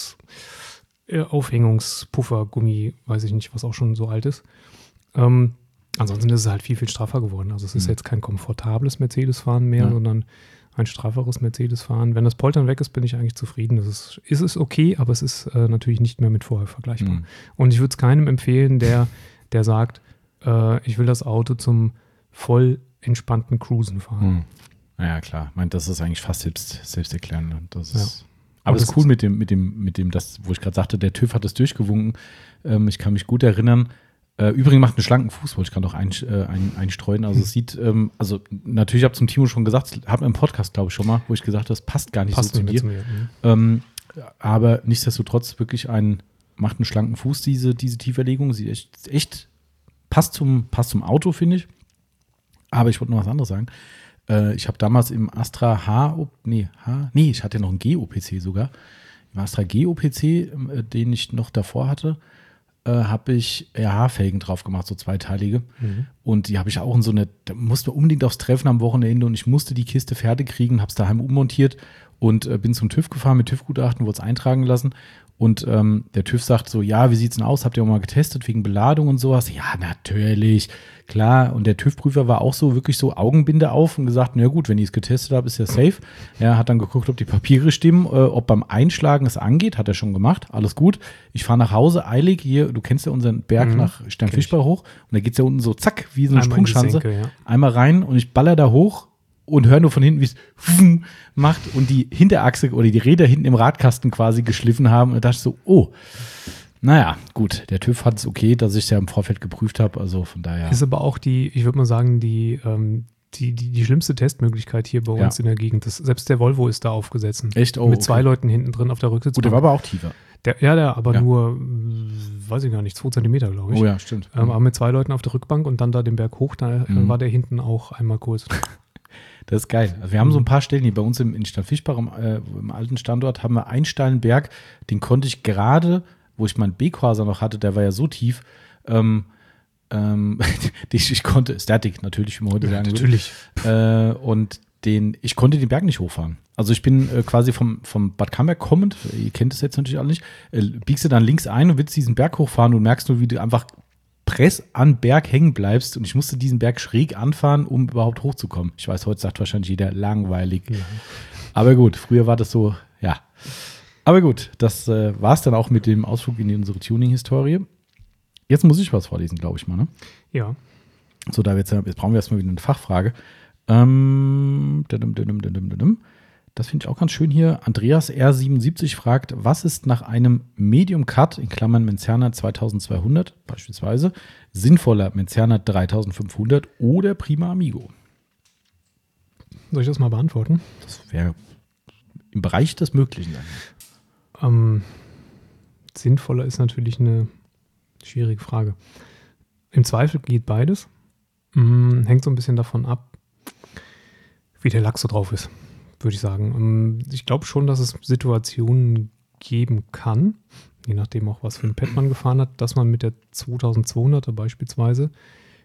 [SPEAKER 2] Aufhängungspuffer, Gummi, weiß ich nicht, was auch schon so alt ist. Ansonsten ist es halt viel, viel straffer geworden. Also es ist jetzt kein komfortables Mercedes-Fahren mehr, sondern ein strafferes Mercedes-Fahren. Wenn das Poltern weg ist, bin ich eigentlich zufrieden. Es ist okay, aber es ist natürlich nicht mehr mit vorher vergleichbar. Und ich würde es keinem empfehlen, der sagt, ich will das Auto zum voll entspannten Cruisen fahren.
[SPEAKER 1] Ja, klar. Ich meine, das ist eigentlich fast selbsterklärend. Das ist aber es ist cool mit dem, das, wo ich gerade sagte, der TÜV hat das durchgewunken. Ich kann mich gut erinnern. Übrigens macht einen schlanken Fuß, wollte ich gerade noch einstreuen. Also es sieht, also natürlich habe ich zum Timo schon gesagt, habe im Podcast, glaube ich, schon mal, wo ich gesagt habe, das passt gar nicht so zu dir. Aber nichtsdestotrotz wirklich macht einen schlanken Fuß, diese Tieferlegung. Sieht echt passt zum Auto, finde ich. Aber ich wollte noch was anderes sagen. Ich habe damals im Astra ich hatte noch einen G-OPC sogar. Im Astra G-OPC, den ich noch davor hatte, habe ich RH-Felgen drauf gemacht, so zweiteilige. Und die habe ich auch da musste unbedingt aufs Treffen am Wochenende und ich musste die Kiste fertig kriegen, habe es daheim ummontiert und bin zum TÜV gefahren mit TÜV-Gutachten, wurde es eintragen lassen. Und der TÜV sagt so, ja, wie sieht's denn aus? Habt ihr auch mal getestet wegen Beladung und sowas? Ja, natürlich, klar. Und der TÜV-Prüfer war auch so wirklich so Augenbinde auf und gesagt, na gut, wenn ich es getestet habe, ist ja safe. Er hat dann geguckt, ob die Papiere stimmen, ob beim Einschlagen es angeht, hat er schon gemacht, alles gut. Ich fahre nach Hause, eilig, hier, du kennst ja unseren Berg nach Sternfischbach hoch und da geht's ja unten so zack, wie so eine Sprungschanze. Einmal rein und ich baller da hoch und höre nur von hinten, wie es macht und die Hinterachse oder die Räder hinten im Radkasten quasi geschliffen haben. Und da dachte ich so, oh, naja, gut, der TÜV hat es okay, dass ich es ja im Vorfeld geprüft habe, also von daher.
[SPEAKER 2] Ist aber auch ich würde mal sagen, die schlimmste Testmöglichkeit hier bei uns in der Gegend. Selbst der Volvo ist da aufgesetzt.
[SPEAKER 1] Echt? Oh,
[SPEAKER 2] mit 2 Leuten hinten drin auf der Rücksitzbank.
[SPEAKER 1] Gut, der war aber auch tiefer.
[SPEAKER 2] Nur, weiß ich gar nicht, 2 Zentimeter, glaube ich.
[SPEAKER 1] Oh ja, stimmt.
[SPEAKER 2] Aber mit 2 Leuten auf der Rückbank und dann da den Berg hoch, da war der hinten auch einmal kurz.
[SPEAKER 1] Das ist geil. Also wir haben so ein paar Stellen hier bei uns in Sternfischbach, im alten Standort, haben wir einen steilen Berg, den konnte ich gerade, wo ich meinen B-Quasar noch hatte, der war ja so tief, ich konnte, Static natürlich, wie man heute sagen
[SPEAKER 2] natürlich.
[SPEAKER 1] Und ich konnte den Berg nicht hochfahren. Also ich bin quasi vom Bad Camberg kommend, ihr kennt es jetzt natürlich alle nicht, biegst du dann links ein und willst diesen Berg hochfahren und merkst nur, wie du einfach Press an Berg hängen bleibst und ich musste diesen Berg schräg anfahren, um überhaupt hochzukommen. Ich weiß, heute sagt wahrscheinlich jeder langweilig. Ja. Aber gut, früher war das so, ja. Aber gut, das war es dann auch mit dem Ausflug in unsere Tuning-Historie. Jetzt muss ich was vorlesen, glaube ich mal, ne?
[SPEAKER 2] Ja.
[SPEAKER 1] So, jetzt brauchen wir erstmal wieder eine Fachfrage. Das finde ich auch ganz schön hier. Andreas R77 fragt, was ist nach einem Medium Cut, in Klammern Menzerner 2200 beispielsweise, sinnvoller, Menzerner 3500 oder Prima Amigo?
[SPEAKER 2] Soll ich das mal beantworten?
[SPEAKER 1] Das wäre im Bereich des Möglichen.
[SPEAKER 2] Sinnvoller ist natürlich eine schwierige Frage. Im Zweifel geht beides. Hängt so ein bisschen davon ab, wie der Lack so drauf ist, würde ich sagen. Ich glaube schon, dass es Situationen geben kann, je nachdem auch, was für ein Pad man gefahren hat, dass man mit der 2200er beispielsweise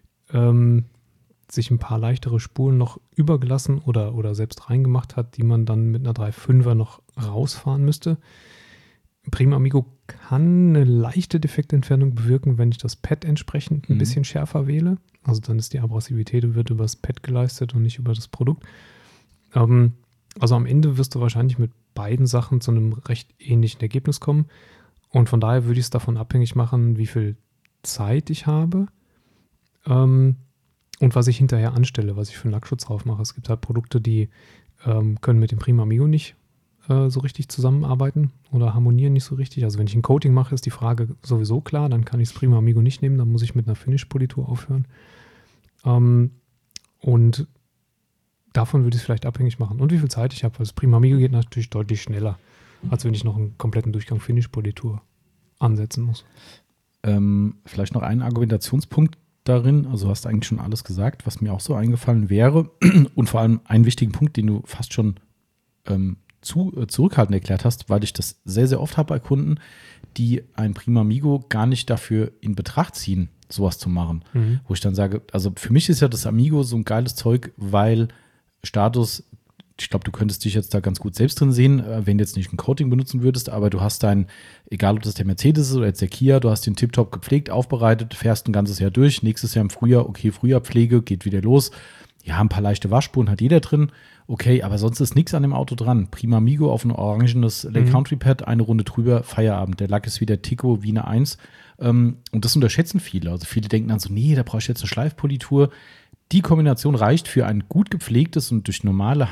[SPEAKER 2] sich ein paar leichtere Spuren noch übergelassen oder selbst reingemacht hat, die man dann mit einer 3.5er noch rausfahren müsste. Prima Amigo kann eine leichte Defektentfernung bewirken, wenn ich das Pad entsprechend ein bisschen schärfer wähle. Also dann ist die Abrasivität wird über das Pad geleistet und nicht über das Produkt. Also am Ende wirst du wahrscheinlich mit beiden Sachen zu einem recht ähnlichen Ergebnis kommen. Und von daher würde ich es davon abhängig machen, wie viel Zeit ich habe und was ich hinterher anstelle, was ich für einen Lackschutz drauf mache. Es gibt halt Produkte, die können mit dem Prima Amigo nicht so richtig zusammenarbeiten oder harmonieren nicht so richtig. Also wenn ich ein Coating mache, ist die Frage sowieso klar, dann kann ich das Prima Amigo nicht nehmen, dann muss ich mit einer Finish-Politur aufhören. Und davon würde ich es vielleicht abhängig machen. Und wie viel Zeit ich habe, weil das Prima Amigo geht natürlich deutlich schneller, als wenn ich noch einen kompletten Durchgang Finish-Politur ansetzen muss.
[SPEAKER 1] Vielleicht noch einen Argumentationspunkt darin, also du hast eigentlich schon alles gesagt, was mir auch so eingefallen wäre und vor allem einen wichtigen Punkt, den du fast schon zurückhaltend erklärt hast, weil ich das sehr, sehr oft habe bei Kunden, die ein Prima Amigo gar nicht dafür in Betracht ziehen, sowas zu machen. Wo ich dann sage, also für mich ist ja das Amigo so ein geiles Zeug, weil Status, ich glaube, du könntest dich jetzt da ganz gut selbst drin sehen, wenn du jetzt nicht ein Coating benutzen würdest, aber du hast egal ob das der Mercedes ist oder jetzt der Kia, du hast den tiptop gepflegt, aufbereitet, fährst ein ganzes Jahr durch, nächstes Jahr im Frühjahr, okay, Frühjahrpflege, geht wieder los. Ja, ein paar leichte Waschspuren hat jeder drin, okay, aber sonst ist nichts an dem Auto dran. Prima Amigo auf ein orangenes Lake Country Pad, eine Runde drüber, Feierabend. Der Lack ist wieder Tico wie eine 1. Und das unterschätzen viele. Also viele denken dann so, nee, da brauche ich jetzt eine Schleifpolitur. Die Kombination reicht für ein gut gepflegtes und durch normale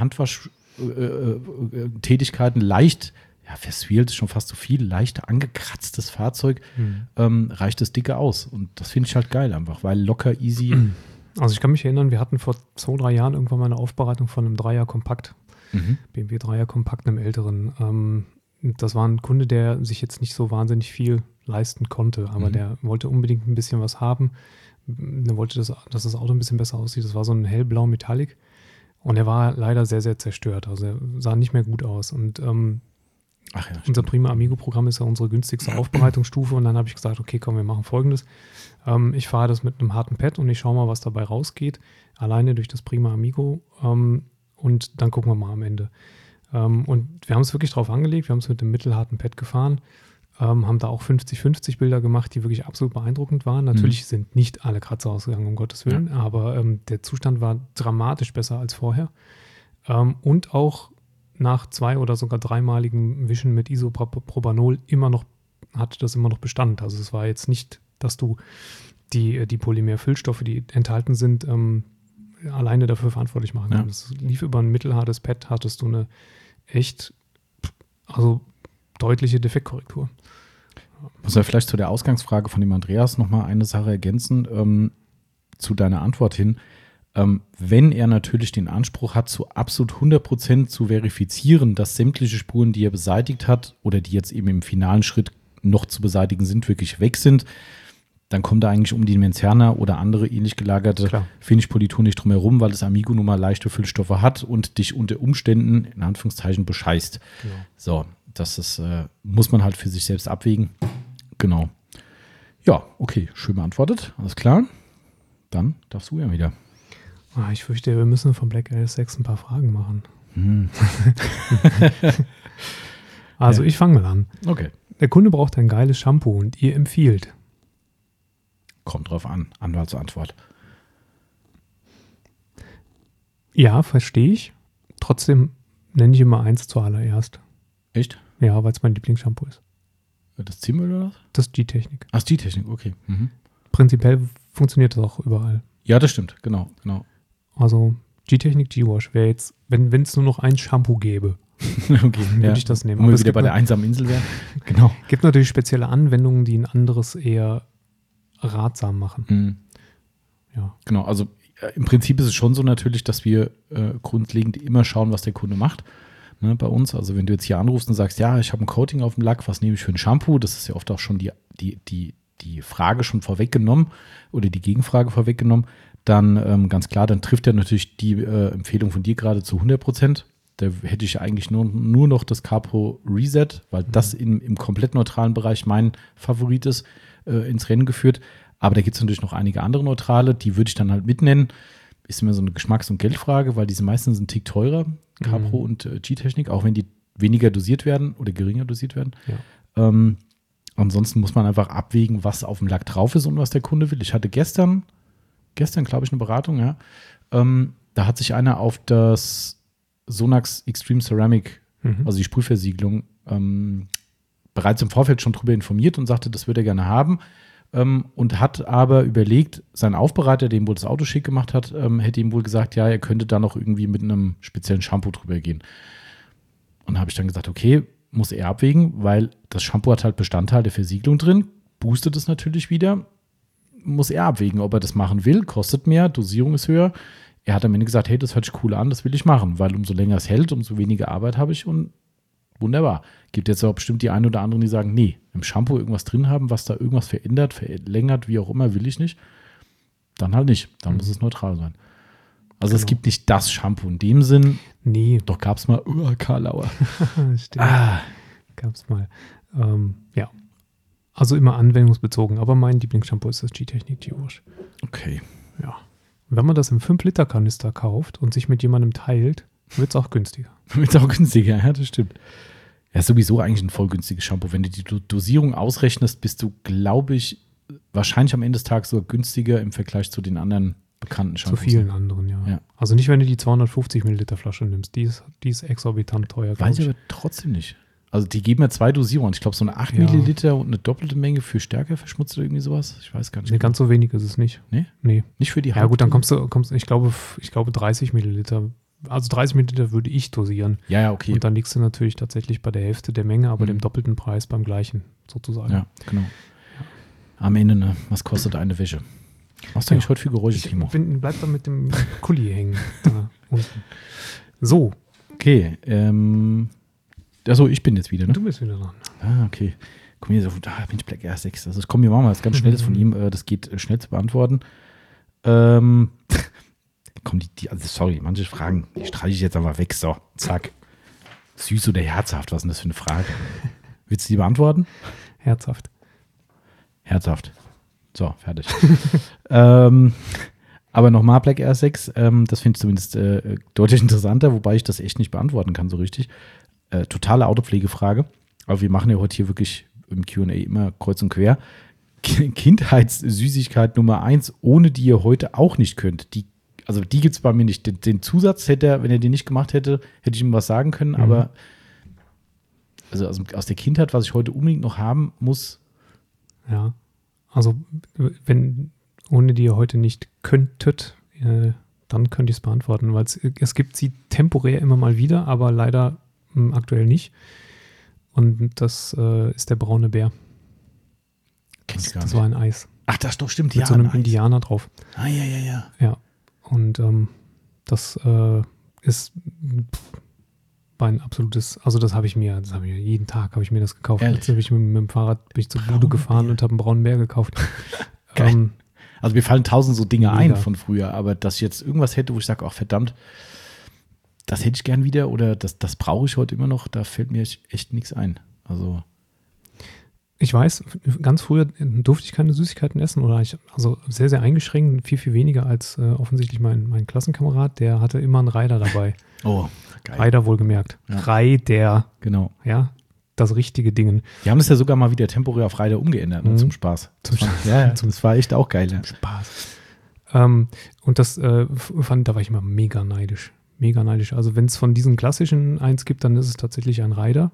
[SPEAKER 1] Handwaschtätigkeiten leicht, ja, verswirlt ist schon fast zu viel, leicht angekratztes Fahrzeug, reicht das dicke aus. Und das finde ich halt geil einfach, weil locker, easy.
[SPEAKER 2] Also ich kann mich erinnern, wir hatten vor 2-3 Jahren irgendwann mal eine Aufbereitung von einem 3er Kompakt, BMW 3er Kompakt, einem älteren. Das war ein Kunde, der sich jetzt nicht so wahnsinnig viel leisten konnte, aber der wollte unbedingt ein bisschen was haben. Der wollte, dass das Auto ein bisschen besser aussieht. Das war so ein hellblau Metallic und er war leider sehr, sehr zerstört. Also er sah nicht mehr gut aus. Und unser Prima Amigo-Programm ist ja unsere günstigste Aufbereitungsstufe und dann habe ich gesagt, okay, komm, wir machen Folgendes. Ich fahre das mit einem harten Pad und ich schaue mal, was dabei rausgeht, alleine durch das Prima Amigo und dann gucken wir mal am Ende. Und wir haben es wirklich drauf angelegt, wir haben es mit dem mittelharten Pad gefahren, haben da auch 50-50 Bilder gemacht, die wirklich absolut beeindruckend waren. Natürlich sind nicht alle Kratzer ausgegangen, um Gottes Willen, aber der Zustand war dramatisch besser als vorher. Und auch nach 2- oder sogar 3-maligem Wischen mit Isopropanol hatte das immer noch Bestand. Also es war jetzt nicht, dass du die Polymerfüllstoffe, die enthalten sind, alleine dafür verantwortlich machen kannst. Es lief über ein mittelhartes Pad, hattest du eine echt, also deutliche Defektkorrektur.
[SPEAKER 1] Muss ja vielleicht zu der Ausgangsfrage von dem Andreas nochmal eine Sache ergänzen, zu deiner Antwort hin. Wenn er natürlich den Anspruch hat, zu absolut 100% zu verifizieren, dass sämtliche Spuren, die er beseitigt hat oder die jetzt eben im finalen Schritt noch zu beseitigen sind, wirklich weg sind, dann kommt er eigentlich um die Menzerner oder andere ähnlich gelagerte Finish-Politur nicht drum herum, weil das Amigo nun mal leichte Füllstoffe hat und dich unter Umständen, in Anführungszeichen, bescheißt. Genau. So, das ist, muss man halt für sich selbst abwägen. Genau. Ja, okay, schön beantwortet, alles klar. Dann darfst du ja wieder.
[SPEAKER 2] Ich fürchte, wir müssen von Black AS6 ein paar Fragen machen. Also ich fange mal an.
[SPEAKER 1] Okay.
[SPEAKER 2] Der Kunde braucht ein geiles Shampoo und ihr empfiehlt.
[SPEAKER 1] Kommt drauf an, Anwaltsantwort.
[SPEAKER 2] Ja, verstehe ich. Trotzdem nenne ich immer eins zuallererst.
[SPEAKER 1] Echt?
[SPEAKER 2] Ja, weil es mein Lieblingsshampoo ist.
[SPEAKER 1] Das Zimmel oder was?
[SPEAKER 2] Das ist G-Technik.
[SPEAKER 1] Ach, G-Technik, okay.
[SPEAKER 2] Prinzipiell funktioniert das auch überall.
[SPEAKER 1] Ja, das stimmt, genau.
[SPEAKER 2] Also G-Technik, G-Wash wäre jetzt, wenn es nur noch ein Shampoo gäbe, würde ich das nehmen.
[SPEAKER 1] Wo wir wieder bei der einsamen Insel wären. Genau.
[SPEAKER 2] Gibt natürlich spezielle Anwendungen, die ein anderes eher ratsam machen. Ja.
[SPEAKER 1] Genau, also im Prinzip ist es schon so natürlich, dass wir grundlegend immer schauen, was der Kunde macht, ne, bei uns. Also wenn du jetzt hier anrufst und sagst, ja, ich habe ein Coating auf dem Lack, was nehme ich für ein Shampoo? Das ist ja oft auch schon die Frage schon vorweggenommen oder die Gegenfrage vorweggenommen. Dann ganz klar, dann trifft er natürlich die Empfehlung von dir gerade zu 100%. Da hätte ich eigentlich nur noch das CarPro Reset, weil das im komplett neutralen Bereich mein Favorit ist, ins Rennen geführt. Aber da gibt es natürlich noch einige andere neutrale, die würde ich dann halt mitnennen. Ist immer so eine Geschmacks- und Geldfrage, weil diese meistens ein Tick teurer, CarPro und G-Technik, auch wenn die weniger dosiert werden oder geringer dosiert werden. Ja. Ansonsten muss man einfach abwägen, was auf dem Lack drauf ist und was der Kunde will. Ich hatte gestern, glaube ich, eine Beratung, ja. Da hat sich einer auf das Sonax Extreme Ceramic, also die Sprühversiegelung, bereits im Vorfeld schon drüber informiert und sagte, das würde er gerne haben. Und hat aber überlegt, sein Aufbereiter, dem wohl das Auto schick gemacht hat, hätte ihm wohl gesagt, ja, er könnte da noch irgendwie mit einem speziellen Shampoo drüber gehen. Und habe ich dann gesagt, okay, muss er abwägen, weil das Shampoo hat halt Bestandteil der Versiegelung drin, boostet es natürlich wieder, muss er abwägen, ob er das machen will, kostet mehr, Dosierung ist höher, er hat am Ende gesagt, hey, das hört sich cool an, das will ich machen, weil umso länger es hält, umso weniger Arbeit habe ich und wunderbar. Gibt jetzt aber bestimmt die einen oder anderen, die sagen, nee, im Shampoo irgendwas drin haben, was da irgendwas verändert, verlängert, wie auch immer, will ich nicht. Dann halt nicht. Dann muss es neutral sein. Also es gibt nicht das Shampoo in dem Sinn.
[SPEAKER 2] Nee.
[SPEAKER 1] Doch gab es mal Karlauer.
[SPEAKER 2] Stimmt. Gab es mal. Ja. Also immer anwendungsbezogen. Aber mein Lieblingsshampoo ist das G-Technik G-Wash.
[SPEAKER 1] Okay.
[SPEAKER 2] Ja. Wenn man das im 5-Liter-Kanister kauft und sich mit jemandem teilt, wird es auch günstiger.
[SPEAKER 1] Wird auch günstiger, ja, das stimmt. Ja, ist sowieso eigentlich ein voll günstiges Shampoo. Wenn du die Dosierung ausrechnest, bist du, glaube ich, wahrscheinlich am Ende des Tages sogar günstiger im Vergleich zu den anderen bekannten Shampoos.
[SPEAKER 2] Zu vielen anderen, ja. Also nicht, wenn du die 250 Milliliter Flasche nimmst. Die ist exorbitant teuer.
[SPEAKER 1] Weiß ich aber trotzdem nicht. Also die geben ja 2 Dosierungen. Ich glaube, so eine 8 Milliliter und eine doppelte Menge für stärker verschmutzt oder irgendwie sowas. Ich weiß gar nicht.
[SPEAKER 2] Nee, ganz so wenig ist es nicht.
[SPEAKER 1] Nee? Nicht für die Haut?
[SPEAKER 2] Ja gut, dann kommst du, ich glaube 30 Milliliter. Also 30 Milliliter würde ich dosieren.
[SPEAKER 1] Ja, okay.
[SPEAKER 2] Und dann liegst du natürlich tatsächlich bei der Hälfte der Menge, aber dem doppelten Preis beim gleichen, sozusagen.
[SPEAKER 1] Ja, genau. Am Ende, ne? Was kostet eine Wäsche? Machst du eigentlich heute viel Geräusche, Timo?
[SPEAKER 2] Bleib da mit dem Kuli hängen. Da unten. So.
[SPEAKER 1] Okay. Achso, ich bin jetzt wieder, ne?
[SPEAKER 2] Du bist wieder dran.
[SPEAKER 1] Okay. Komm hier, Mensch, Black Air 6. Also komm, wir machen mal was ganz Schnelles von ihm. Das geht schnell zu beantworten. Komm, also sorry, manche Fragen, die streiche ich jetzt einfach weg. So, zack. Süß oder herzhaft, was ist denn das für eine Frage? Willst du die beantworten?
[SPEAKER 2] Herzhaft.
[SPEAKER 1] Herzhaft. So, fertig. Aber nochmal Black Air 6, das finde ich zumindest deutlich interessanter, wobei ich das echt nicht beantworten kann so richtig. Totale Autopflegefrage, aber wir machen ja heute hier wirklich im Q&A immer kreuz und quer. Kindheitssüßigkeit Nummer 1, ohne die ihr heute auch nicht könnt. Die gibt es bei mir nicht. Den Zusatz wenn er den nicht gemacht hätte, hätte ich ihm was sagen können, aber also aus der Kindheit, was ich heute unbedingt noch haben muss.
[SPEAKER 2] Ja, also ohne die ihr heute nicht könntet, dann könnte ich es beantworten, weil es gibt sie temporär immer mal wieder, aber leider aktuell nicht. Und das ist der braune Bär. Das war ein Eis.
[SPEAKER 1] Ach, das doch stimmt,
[SPEAKER 2] mit so einem Indianer drauf.
[SPEAKER 1] Ah, ja.
[SPEAKER 2] Ja, und das ist ein absolutes, also das habe ich mir jeden Tag das gekauft. Jetzt habe ich mit dem Fahrrad zur Bude gefahren und habe einen braunen Bär gekauft.
[SPEAKER 1] Also mir fallen 1000 so Dinge ein von früher, aber dass ich jetzt irgendwas hätte, wo ich sage, ach verdammt, das hätte ich gern wieder oder das brauche ich heute immer noch, da fällt mir echt nichts ein. Also
[SPEAKER 2] ich weiß, ganz früher durfte ich keine Süßigkeiten essen oder also sehr, sehr eingeschränkt, viel, viel weniger als offensichtlich mein Klassenkamerad, der hatte immer einen Reider dabei.
[SPEAKER 1] Oh, geil.
[SPEAKER 2] Reider wohlgemerkt. Ja. Reider.
[SPEAKER 1] Genau.
[SPEAKER 2] Ja, das richtige Ding.
[SPEAKER 1] Die haben es ja sogar mal wieder temporär auf Reider umgeändert, zum Spaß. Das war echt auch geil. Ja.
[SPEAKER 2] Zum Spaß. Und das da war ich immer mega neidisch. Mega neidisch. Also wenn es von diesen klassischen eins gibt, dann ist es tatsächlich ein Reider.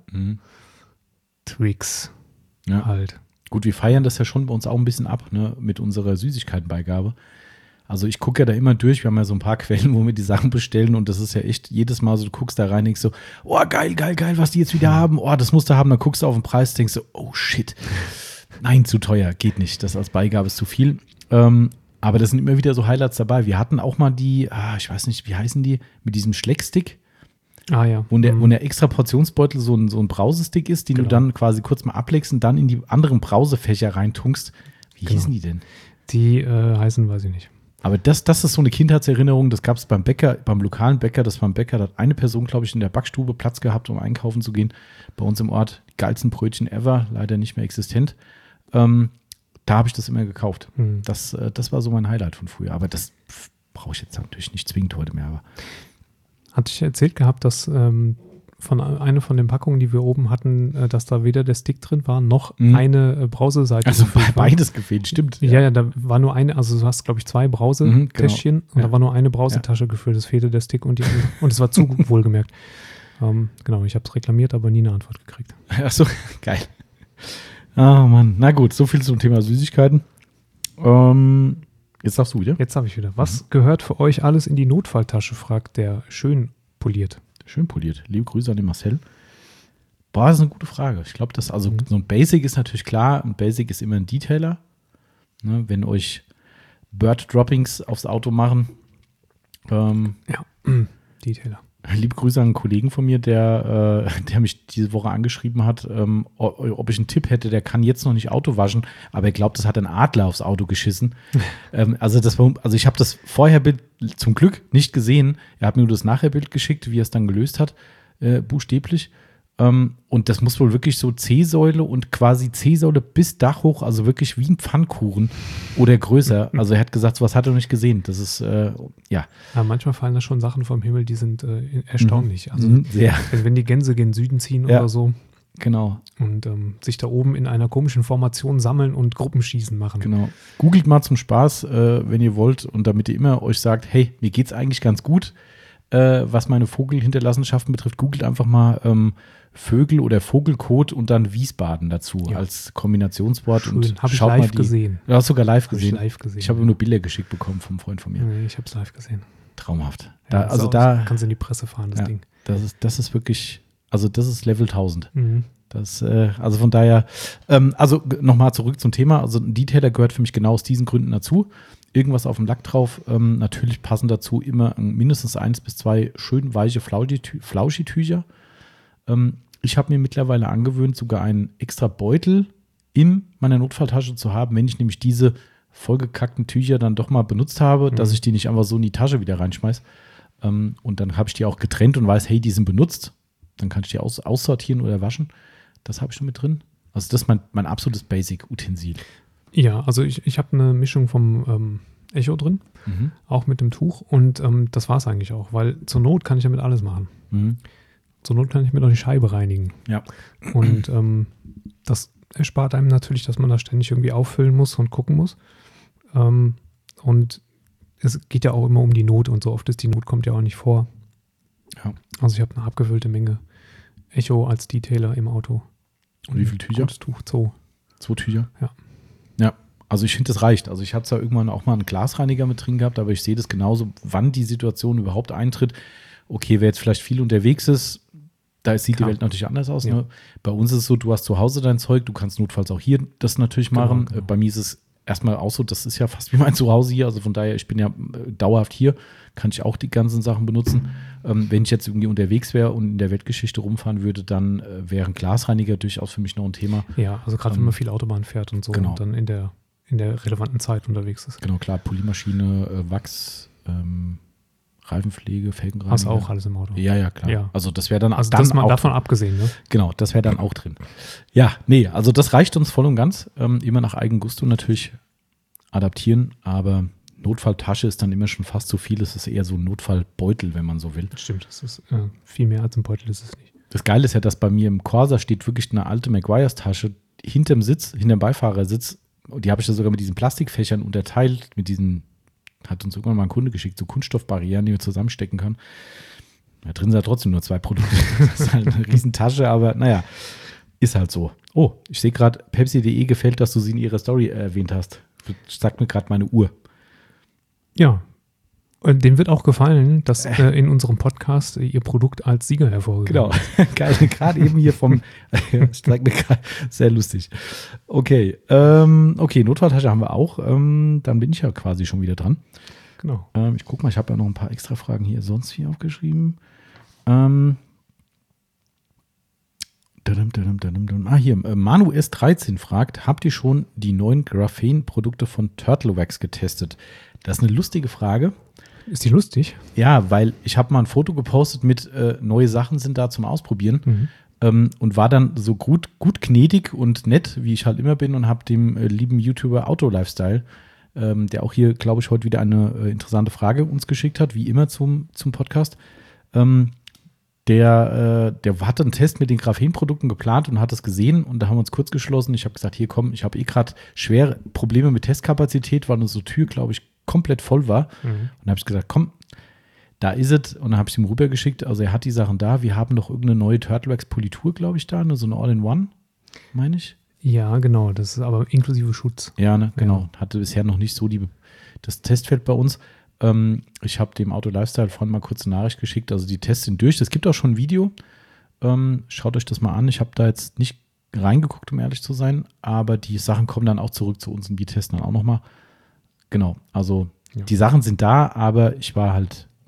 [SPEAKER 2] Twix.
[SPEAKER 1] Ja.
[SPEAKER 2] Halt.
[SPEAKER 1] Gut, wir feiern das ja schon bei uns auch ein bisschen ab, ne, mit unserer Süßigkeitenbeigabe. Also ich gucke ja da immer durch, wir haben ja so ein paar Quellen, wo wir die Sachen bestellen und das ist ja echt jedes Mal so, du guckst da rein, denkst so, oh geil, was die jetzt wieder haben, oh, das musst du haben, dann guckst du auf den Preis, denkst so, oh shit, nein, zu teuer, geht nicht, das als Beigabe ist zu viel. Aber das sind immer wieder so Highlights dabei. Wir hatten auch mal die, ich weiß nicht, wie heißen die, mit diesem Schleckstick.
[SPEAKER 2] Ah ja.
[SPEAKER 1] Wo der extra Portionsbeutel so ein Brausestick ist, den du dann quasi kurz mal ablegst und dann in die anderen Brausefächer reintunkst. Wie hießen die denn?
[SPEAKER 2] Die heißen, weiß ich nicht.
[SPEAKER 1] Aber das ist so eine Kindheitserinnerung, das gab es beim Bäcker, beim lokalen Bäcker, da hat eine Person, glaube ich, in der Backstube Platz gehabt, um einkaufen zu gehen. Bei uns im Ort, die geilsten Brötchen ever, leider nicht mehr existent. Da habe ich das immer gekauft. Das war so mein Highlight von früher. Aber das brauche ich jetzt natürlich nicht zwingend heute mehr. Aber
[SPEAKER 2] hatte ich erzählt gehabt, dass eine von den Packungen, die wir oben hatten, dass da weder der Stick drin war, noch eine Brauseseite.
[SPEAKER 1] Also beides gefehlt, stimmt.
[SPEAKER 2] Ja, da war nur eine, also du hast, glaube ich, 2 Brausetäschchen und da war nur eine Brausetasche gefüllt. Es fehlte der Stick und die andere. Und es war zu wohlgemerkt. Genau, ich habe es reklamiert, aber nie eine Antwort gekriegt.
[SPEAKER 1] Ach so, geil. Ah, Mann. Na gut, so viel zum Thema Süßigkeiten. Jetzt darfst du wieder.
[SPEAKER 2] Jetzt habe ich wieder. Was gehört für euch alles in die Notfalltasche, fragt der schön poliert.
[SPEAKER 1] Schön poliert. Liebe Grüße an den Marcel. Boah, das ist eine gute Frage. Ich glaube, so ein Basic ist natürlich klar. Ein Basic ist immer ein Detailer. Ne, wenn euch Bird-Droppings aufs Auto machen,
[SPEAKER 2] Detailer.
[SPEAKER 1] Liebe Grüße an einen Kollegen von mir, der mich diese Woche angeschrieben hat, ob ich einen Tipp hätte, der kann jetzt noch nicht Auto waschen, aber er glaubt, es hat ein Adler aufs Auto geschissen. Also ich habe das Vorherbild zum Glück nicht gesehen. Er hat mir nur das Nachherbild geschickt, wie er es dann gelöst hat, buchstäblich. Und das muss wohl wirklich so C-Säule und quasi C-Säule bis Dach hoch, also wirklich wie ein Pfannkuchen oder größer. Also er hat gesagt, sowas hat er noch nicht gesehen. Das ist, ja.
[SPEAKER 2] Aber manchmal fallen da schon Sachen vom Himmel, die sind erstaunlich. Also
[SPEAKER 1] sehr.
[SPEAKER 2] Wenn die Gänse gen Süden ziehen oder so.
[SPEAKER 1] Genau.
[SPEAKER 2] Und sich da oben in einer komischen Formation sammeln und Gruppenschießen machen.
[SPEAKER 1] Genau. Googelt mal zum Spaß, wenn ihr wollt, und damit ihr immer euch sagt, hey, mir geht's eigentlich ganz gut, was meine Vogelhinterlassenschaften betrifft, googelt einfach mal Vögel oder Vogelkot und dann Wiesbaden dazu als Kombinationswort.
[SPEAKER 2] Schön.
[SPEAKER 1] Und
[SPEAKER 2] habe ich live gesehen.
[SPEAKER 1] Du hast sogar live gesehen.
[SPEAKER 2] Ich
[SPEAKER 1] habe nur Bilder geschickt bekommen vom Freund von mir.
[SPEAKER 2] Nee, ich habe es live gesehen.
[SPEAKER 1] Traumhaft.
[SPEAKER 2] Ja, da kannst du in die Presse fahren, das Ding.
[SPEAKER 1] Das ist wirklich, also das ist Level 1000. Also von daher, also nochmal zurück zum Thema. Also ein Detailer gehört für mich genau aus diesen Gründen dazu. Irgendwas auf dem Lack drauf. Natürlich passen dazu immer mindestens 1 bis 2 schön weiche Flauschitücher. Ich habe mir mittlerweile angewöhnt, sogar einen extra Beutel in meiner Notfalltasche zu haben, wenn ich nämlich diese vollgekackten Tücher dann doch mal benutzt habe, dass ich die nicht einfach so in die Tasche wieder reinschmeiß. Und dann habe ich die auch getrennt und weiß, hey, die sind benutzt. Dann kann ich die aussortieren oder waschen. Das habe ich schon mit drin. Also das ist mein absolutes Basic-Utensil.
[SPEAKER 2] Ja, also ich habe eine Mischung vom Echo drin, auch mit dem Tuch. Und das war es eigentlich auch, weil zur Not kann ich damit alles machen. Zur Not kann ich mir doch die Scheibe reinigen.
[SPEAKER 1] Ja.
[SPEAKER 2] Und das erspart einem natürlich, dass man da ständig irgendwie auffüllen muss und gucken muss. Und es geht ja auch immer um die Not und so oft ist die Not, kommt ja auch nicht vor.
[SPEAKER 1] Ja.
[SPEAKER 2] Also ich habe eine abgefüllte Menge Echo als Detailer im Auto.
[SPEAKER 1] Und wie viele Tücher?
[SPEAKER 2] Das Tuch, 2.
[SPEAKER 1] 2 Tücher?
[SPEAKER 2] Ja.
[SPEAKER 1] Ja, also ich finde, das reicht. Also ich hatte zwar irgendwann auch mal einen Glasreiniger mit drin gehabt, aber ich sehe das genauso, wann die Situation überhaupt eintritt. Okay, wer jetzt vielleicht viel unterwegs ist, da sieht die Welt natürlich anders aus. Ja. Ne? Bei uns ist es so, du hast zu Hause dein Zeug, du kannst notfalls auch hier das natürlich machen. Genau. Bei mir ist es erstmal auch so, das ist ja fast wie mein Zuhause hier. Also von daher, ich bin ja dauerhaft hier, kann ich auch die ganzen Sachen benutzen. Wenn ich jetzt irgendwie unterwegs wäre und in der Weltgeschichte rumfahren würde, dann wäre ein Glasreiniger durchaus für mich noch ein Thema.
[SPEAKER 2] Ja, also gerade wenn man viel Autobahn fährt und so und dann in der relevanten Zeit unterwegs ist.
[SPEAKER 1] Genau, klar, Polymaschine, Wachs, Reifenpflege, Felgenreiniger.
[SPEAKER 2] Hast du auch alles im Auto?
[SPEAKER 1] Ja, klar. Ja. Also das wäre dann,
[SPEAKER 2] also das mal davon abgesehen, ne?
[SPEAKER 1] Genau, das wäre dann auch drin. Ja, nee, also das reicht uns voll und ganz. Immer nach Eigengusto natürlich adaptieren, aber Notfalltasche ist dann immer schon fast zu viel. Es ist eher so ein Notfallbeutel, wenn man so will.
[SPEAKER 2] Stimmt, das ist viel mehr als ein Beutel, ist es nicht.
[SPEAKER 1] Das Geile ist ja, dass bei mir im Corsa steht wirklich eine alte Meguiar's-Tasche hinterm Beifahrersitz. Und die habe ich da sogar mit diesen Plastikfächern unterteilt, mit diesen, hat uns irgendwann mal ein Kunde geschickt, so Kunststoffbarrieren, die man zusammenstecken kann. Da drin sind ja trotzdem nur 2 Produkte. Das ist halt eine Riesentasche, aber naja, ist halt so. Oh, ich sehe gerade, Pepsi.de gefällt, dass du sie in ihrer Story erwähnt hast. Das sagt mir gerade meine Uhr. Ja.
[SPEAKER 2] Und dem wird auch gefallen, dass in unserem Podcast ihr Produkt als Sieger hervorgegangen ist.
[SPEAKER 1] Genau, geil. Gerade eben hier vom, sehr lustig. Okay, Notfalltasche haben wir auch. Dann bin ich ja quasi schon wieder dran.
[SPEAKER 2] Genau.
[SPEAKER 1] Ich gucke mal, ich habe ja noch ein paar extra Fragen hier sonst hier aufgeschrieben. Hier, Manu S13 fragt, habt ihr schon die neuen Graphen-Produkte von Turtlewax getestet? Das ist eine lustige Frage.
[SPEAKER 2] Ist die lustig?
[SPEAKER 1] Ja, weil ich habe mal ein Foto gepostet mit neue Sachen sind da zum Ausprobieren und war dann so gut gnädig und nett, wie ich halt immer bin, und habe dem lieben YouTuber Auto Lifestyle, der auch hier, glaube ich, heute wieder eine interessante Frage uns geschickt hat, wie immer zum Podcast, der hatte einen Test mit den Graphen-Produkten geplant und hat das gesehen und da haben wir uns kurz geschlossen. Ich habe gesagt, hier komm, ich habe gerade schwere Probleme mit Testkapazität, weil unsere Tür, glaube ich, komplett voll war. Und da habe ich gesagt, komm, da ist es. Und dann habe ich es ihm rübergeschickt. Also er hat die Sachen da. Wir haben noch irgendeine neue Turtlewax-Politur, glaube ich, da. So eine All-in-One, meine ich.
[SPEAKER 2] Ja, genau. Das ist aber inklusive Schutz.
[SPEAKER 1] Ja, ne, genau. Hatte bisher noch nicht so das Testfeld bei uns. Ich habe dem Auto Lifestyle vorhin mal kurz eine Nachricht geschickt. Also die Tests sind durch. Es gibt auch schon ein Video. Schaut euch das mal an. Ich habe da jetzt nicht reingeguckt, um ehrlich zu sein. Aber die Sachen kommen dann auch zurück zu uns und wir testen dann auch nochmal. Genau, also die Sachen sind da, aber ich war halt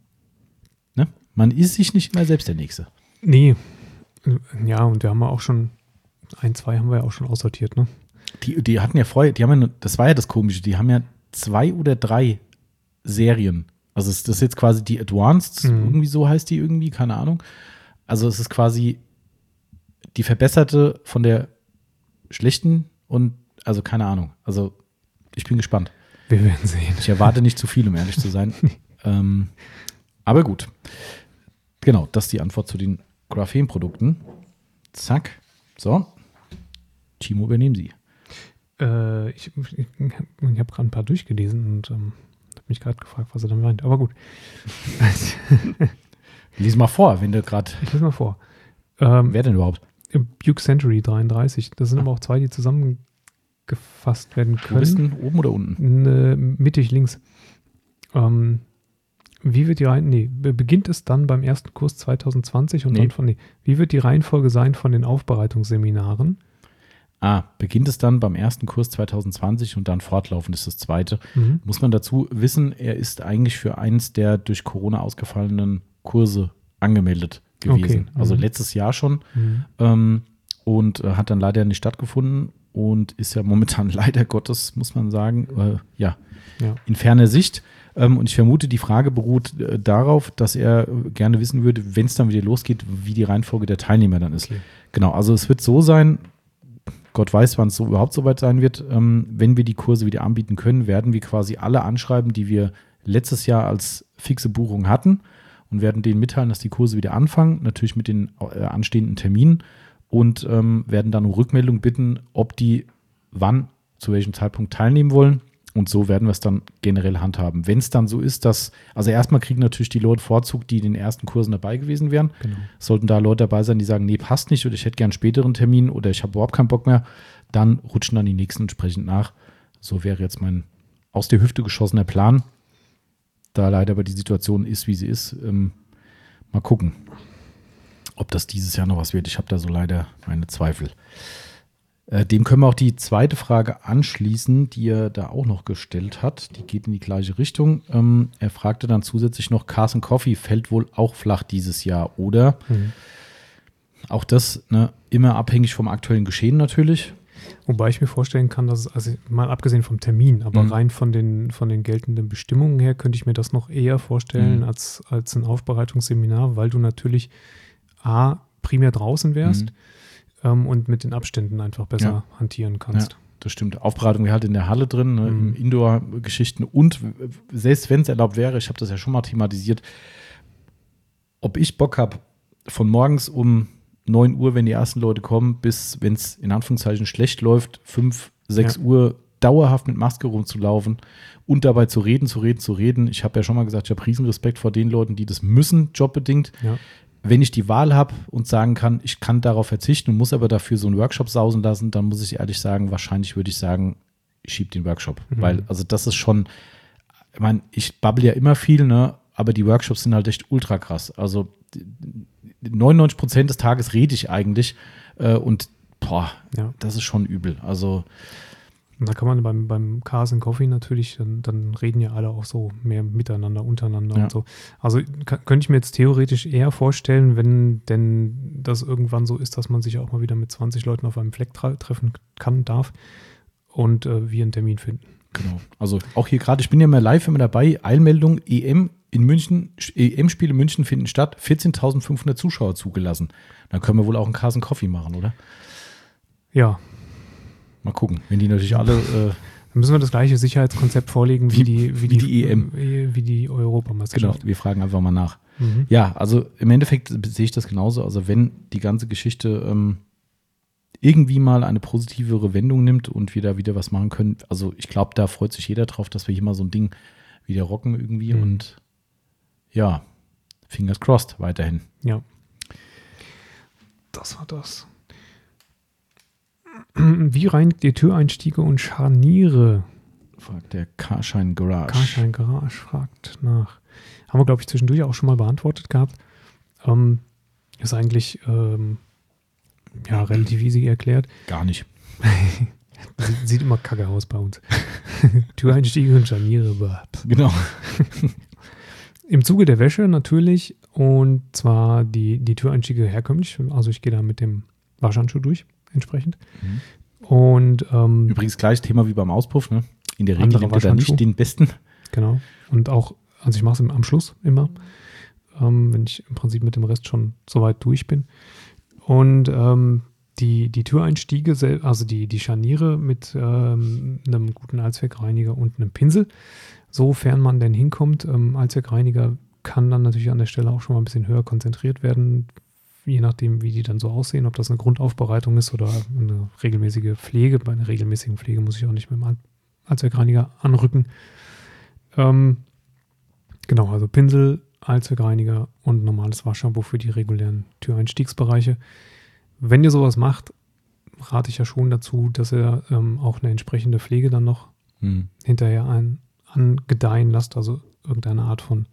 [SPEAKER 1] Man ist sich nicht immer selbst der Nächste.
[SPEAKER 2] Nee. Ja, und wir haben ja auch schon, 2 haben wir ja auch schon aussortiert, ne?
[SPEAKER 1] Die hatten ja vorher, das war ja das Komische, die haben ja 2 oder 3 Serien. Also das ist jetzt quasi die Advanced, irgendwie so heißt die irgendwie, keine Ahnung. Also es ist quasi die verbesserte von der schlechten und, also keine Ahnung. Also ich bin gespannt.
[SPEAKER 2] Wir werden sehen.
[SPEAKER 1] Ich erwarte nicht zu viel, um ehrlich zu sein. Aber gut. Genau, das ist die Antwort zu den Graphen-Produkten. Zack. So. Timo, übernehmen Sie.
[SPEAKER 2] Ich habe gerade ein paar durchgelesen und habe mich gerade gefragt, was er da meint. Aber gut.
[SPEAKER 1] Lies mal vor, wenn du gerade.
[SPEAKER 2] Ich lese mal vor.
[SPEAKER 1] Wer denn überhaupt?
[SPEAKER 2] Buick Century 33. Das sind aber auch 2, die zusammengefasst werden können.
[SPEAKER 1] Wo bist du, oben oder unten?
[SPEAKER 2] Mittig links. Wie wird beginnt es dann beim ersten Kurs 2020 und dann wie wird die Reihenfolge sein von den Aufbereitungsseminaren?
[SPEAKER 1] Beginnt es dann beim ersten Kurs 2020 und dann fortlaufend ist das zweite. Muss man dazu wissen, er ist eigentlich für eins der durch Corona ausgefallenen Kurse angemeldet gewesen. Okay. Also letztes Jahr schon und hat dann leider nicht stattgefunden und ist ja momentan leider Gottes, muss man sagen, in ferner Sicht. Und ich vermute, die Frage beruht darauf, dass er gerne wissen würde, wenn es dann wieder losgeht, wie die Reihenfolge der Teilnehmer dann ist. Okay. Genau, also es wird so sein, Gott weiß, wann es so überhaupt soweit sein wird, wenn wir die Kurse wieder anbieten können, werden wir quasi alle anschreiben, die wir letztes Jahr als fixe Buchung hatten und werden denen mitteilen, dass die Kurse wieder anfangen, natürlich mit den anstehenden Terminen und werden dann um Rückmeldung bitten, ob die wann, zu welchem Zeitpunkt teilnehmen wollen. Und so werden wir es dann generell handhaben. Wenn es dann so ist, also erstmal kriegen natürlich die Leute Vorzug, die in den ersten Kursen dabei gewesen wären. Genau. Sollten da Leute dabei sein, die sagen, nee, passt nicht oder ich hätte gern einen späteren Termin oder ich habe überhaupt keinen Bock mehr, dann rutschen dann die nächsten entsprechend nach. So wäre jetzt mein aus der Hüfte geschossener Plan. Da leider aber die Situation ist, wie sie ist. Mal gucken, ob das dieses Jahr noch was wird. Ich habe da so leider meine Zweifel. Dem können wir auch die zweite Frage anschließen, die er da auch noch gestellt hat. Die geht in die gleiche Richtung. Er fragte dann zusätzlich noch, Cars & Coffee fällt wohl auch flach dieses Jahr, oder? Auch das immer abhängig vom aktuellen Geschehen natürlich.
[SPEAKER 2] Wobei ich mir vorstellen kann, dass es, also mal abgesehen vom Termin, aber rein von den geltenden Bestimmungen her, könnte ich mir das noch eher vorstellen als ein Aufbereitungsseminar, weil du natürlich primär draußen wärst. Und mit den Abständen einfach besser hantieren kannst. Ja,
[SPEAKER 1] das stimmt. Aufbereitung wäre halt in der Halle drin, im Indoor-Geschichten und selbst wenn es erlaubt wäre, ich habe das ja schon mal thematisiert, ob ich Bock habe, von morgens um 9 Uhr, wenn die ersten Leute kommen, bis, wenn es in Anführungszeichen schlecht läuft, 5, 6 Uhr dauerhaft mit Maske rumzulaufen und dabei zu reden. Ich habe ja schon mal gesagt, ich habe riesen Respekt vor den Leuten, die das müssen, jobbedingt. Ja. Wenn ich die Wahl habe und sagen kann, ich kann darauf verzichten und muss aber dafür so einen Workshop sausen lassen, dann muss ich ehrlich sagen, wahrscheinlich würde ich sagen, ich schiebe den Workshop. Weil, also das ist schon, ich meine, ich babbel ja immer viel, aber die Workshops sind halt echt ultra krass. Also 99% des Tages rede ich eigentlich und das ist schon übel. Also
[SPEAKER 2] und da kann man beim Cars & Coffee natürlich, dann reden ja alle auch so mehr miteinander, untereinander und so. Also könnte ich mir jetzt theoretisch eher vorstellen, wenn denn das irgendwann so ist, dass man sich auch mal wieder mit 20 Leuten auf einem Fleck treffen darf und wir einen Termin finden.
[SPEAKER 1] Genau. Also auch hier gerade, ich bin ja mal live immer dabei, Eilmeldung, EM in München, EM-Spiele in München finden statt, 14.500 Zuschauer zugelassen. Dann können wir wohl auch einen Cars & Coffee machen, oder?
[SPEAKER 2] Ja.
[SPEAKER 1] Mal gucken, wenn die natürlich alle.
[SPEAKER 2] Dann müssen wir das gleiche Sicherheitskonzept vorlegen wie die EM. Wie die Europameisterschaft.
[SPEAKER 1] Genau, wir fragen einfach mal nach. Ja, also im Endeffekt sehe ich das genauso. Also wenn die ganze Geschichte irgendwie mal eine positivere Wendung nimmt und wir da wieder was machen können, also ich glaube, da freut sich jeder drauf, dass wir hier mal so ein Ding wieder rocken irgendwie und ja, fingers crossed weiterhin.
[SPEAKER 2] Ja. Das war das. Wie reinigt ihr Türeinstiege und Scharniere?
[SPEAKER 1] Fragt der Carshine Garage.
[SPEAKER 2] Carshine Garage fragt nach. Haben wir, glaube ich, zwischendurch auch schon mal beantwortet gehabt. Ist eigentlich relativ easy erklärt.
[SPEAKER 1] Gar nicht.
[SPEAKER 2] Sieht immer kacke aus bei uns. Türeinstiege und Scharniere.
[SPEAKER 1] Genau.
[SPEAKER 2] Im Zuge der Wäsche natürlich Und zwar die Türeinstiege herkömmlich. Also ich gehe da mit dem Waschhandschuh durch, entsprechend. Und
[SPEAKER 1] übrigens gleiches Thema wie beim Auspuff, ne? In der Regel nimmt er da nicht den besten.
[SPEAKER 2] Genau. Und auch, also ich mache es am Schluss immer, wenn ich im Prinzip mit dem Rest schon soweit durch bin. Und die Türeinstiege, also die Scharniere mit einem guten Allzweckreiniger und einem Pinsel, sofern man denn hinkommt. Allzweckreiniger kann dann natürlich an der Stelle auch schon mal ein bisschen höher konzentriert werden, je nachdem, wie die dann so aussehen, ob das eine Grundaufbereitung ist oder eine regelmäßige Pflege. Bei einer regelmäßigen Pflege muss ich auch nicht mit dem Allzweckreiniger anrücken. Genau, also Pinsel, Allzweckreiniger und normales Waschshampoo für die regulären Türeinstiegsbereiche. Wenn ihr sowas macht, rate ich ja schon dazu, dass ihr auch eine entsprechende Pflege dann noch hinterher angedeihen lasst, also irgendeine Art von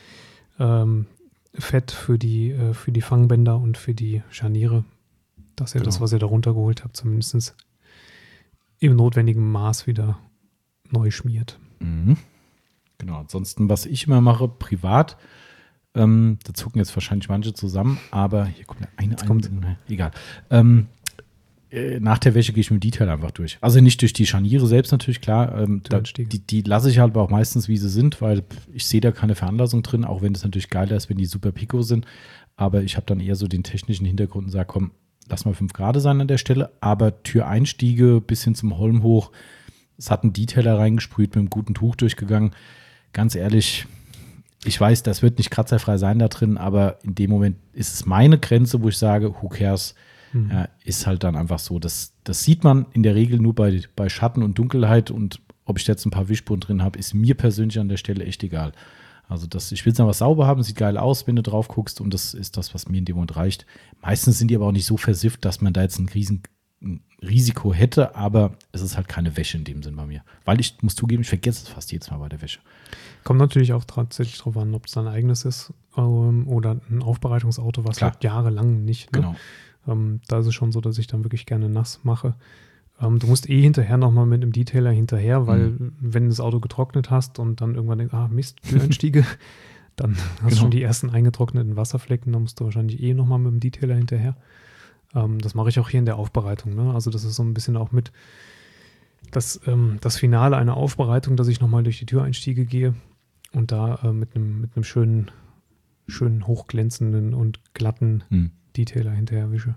[SPEAKER 2] Fett für die Fangbänder und für die Scharniere, dass ihr das, was ihr da runtergeholt habt, zumindest im notwendigen Maß wieder neu schmiert.
[SPEAKER 1] Genau, ansonsten, was ich immer mache, privat, da zucken jetzt wahrscheinlich manche zusammen, aber hier kommt egal. Nach der Wäsche gehe ich mit dem Detail einfach durch. Also nicht durch die Scharniere selbst natürlich, klar. Die lasse ich halt aber auch meistens, wie sie sind, weil ich sehe da keine Veranlassung drin, auch wenn es natürlich geiler ist, wenn die super Pico sind. Aber ich habe dann eher so den technischen Hintergrund und sage, komm, lass mal 5 Grad sein an der Stelle. Aber Türeinstiege bis hin zum Holm hoch, es hat einen Detailer reingesprüht, mit einem guten Tuch durchgegangen. Ganz ehrlich, ich weiß, das wird nicht kratzerfrei sein da drin, aber in dem Moment ist es meine Grenze, wo ich sage, who cares? Ja, ist halt dann einfach so. Das sieht man in der Regel nur bei Schatten und Dunkelheit, und ob ich jetzt ein paar Wischspuren drin habe, ist mir persönlich an der Stelle echt egal. Also ich will es einfach sauber haben, sieht geil aus, wenn du drauf guckst, und das ist das, was mir in dem Moment reicht. Meistens sind die aber auch nicht so versifft, dass man da jetzt ein riesen Risiko hätte, aber es ist halt keine Wäsche in dem Sinn bei mir. Weil ich muss zugeben, ich vergesse es fast jedes Mal bei der Wäsche.
[SPEAKER 2] Kommt natürlich auch tatsächlich drauf an, ob es ein eigenes ist oder ein Aufbereitungsauto, was halt jahrelang nicht. Ne?
[SPEAKER 1] Genau.
[SPEAKER 2] Da ist es schon so, dass ich dann wirklich gerne nass mache. Du musst hinterher nochmal mit einem Detailer hinterher, weil wenn du das Auto getrocknet hast und dann irgendwann denkst, Mist, Türeinstiege, dann hast du schon die ersten eingetrockneten Wasserflecken, dann musst du wahrscheinlich nochmal mit dem Detailer hinterher. Das mache ich auch hier in der Aufbereitung. Ne? Also das ist so ein bisschen auch mit das Finale einer Aufbereitung, dass ich nochmal durch die Türeinstiege gehe und da mit einem schönen hochglänzenden und glatten Detailer hinterher wische.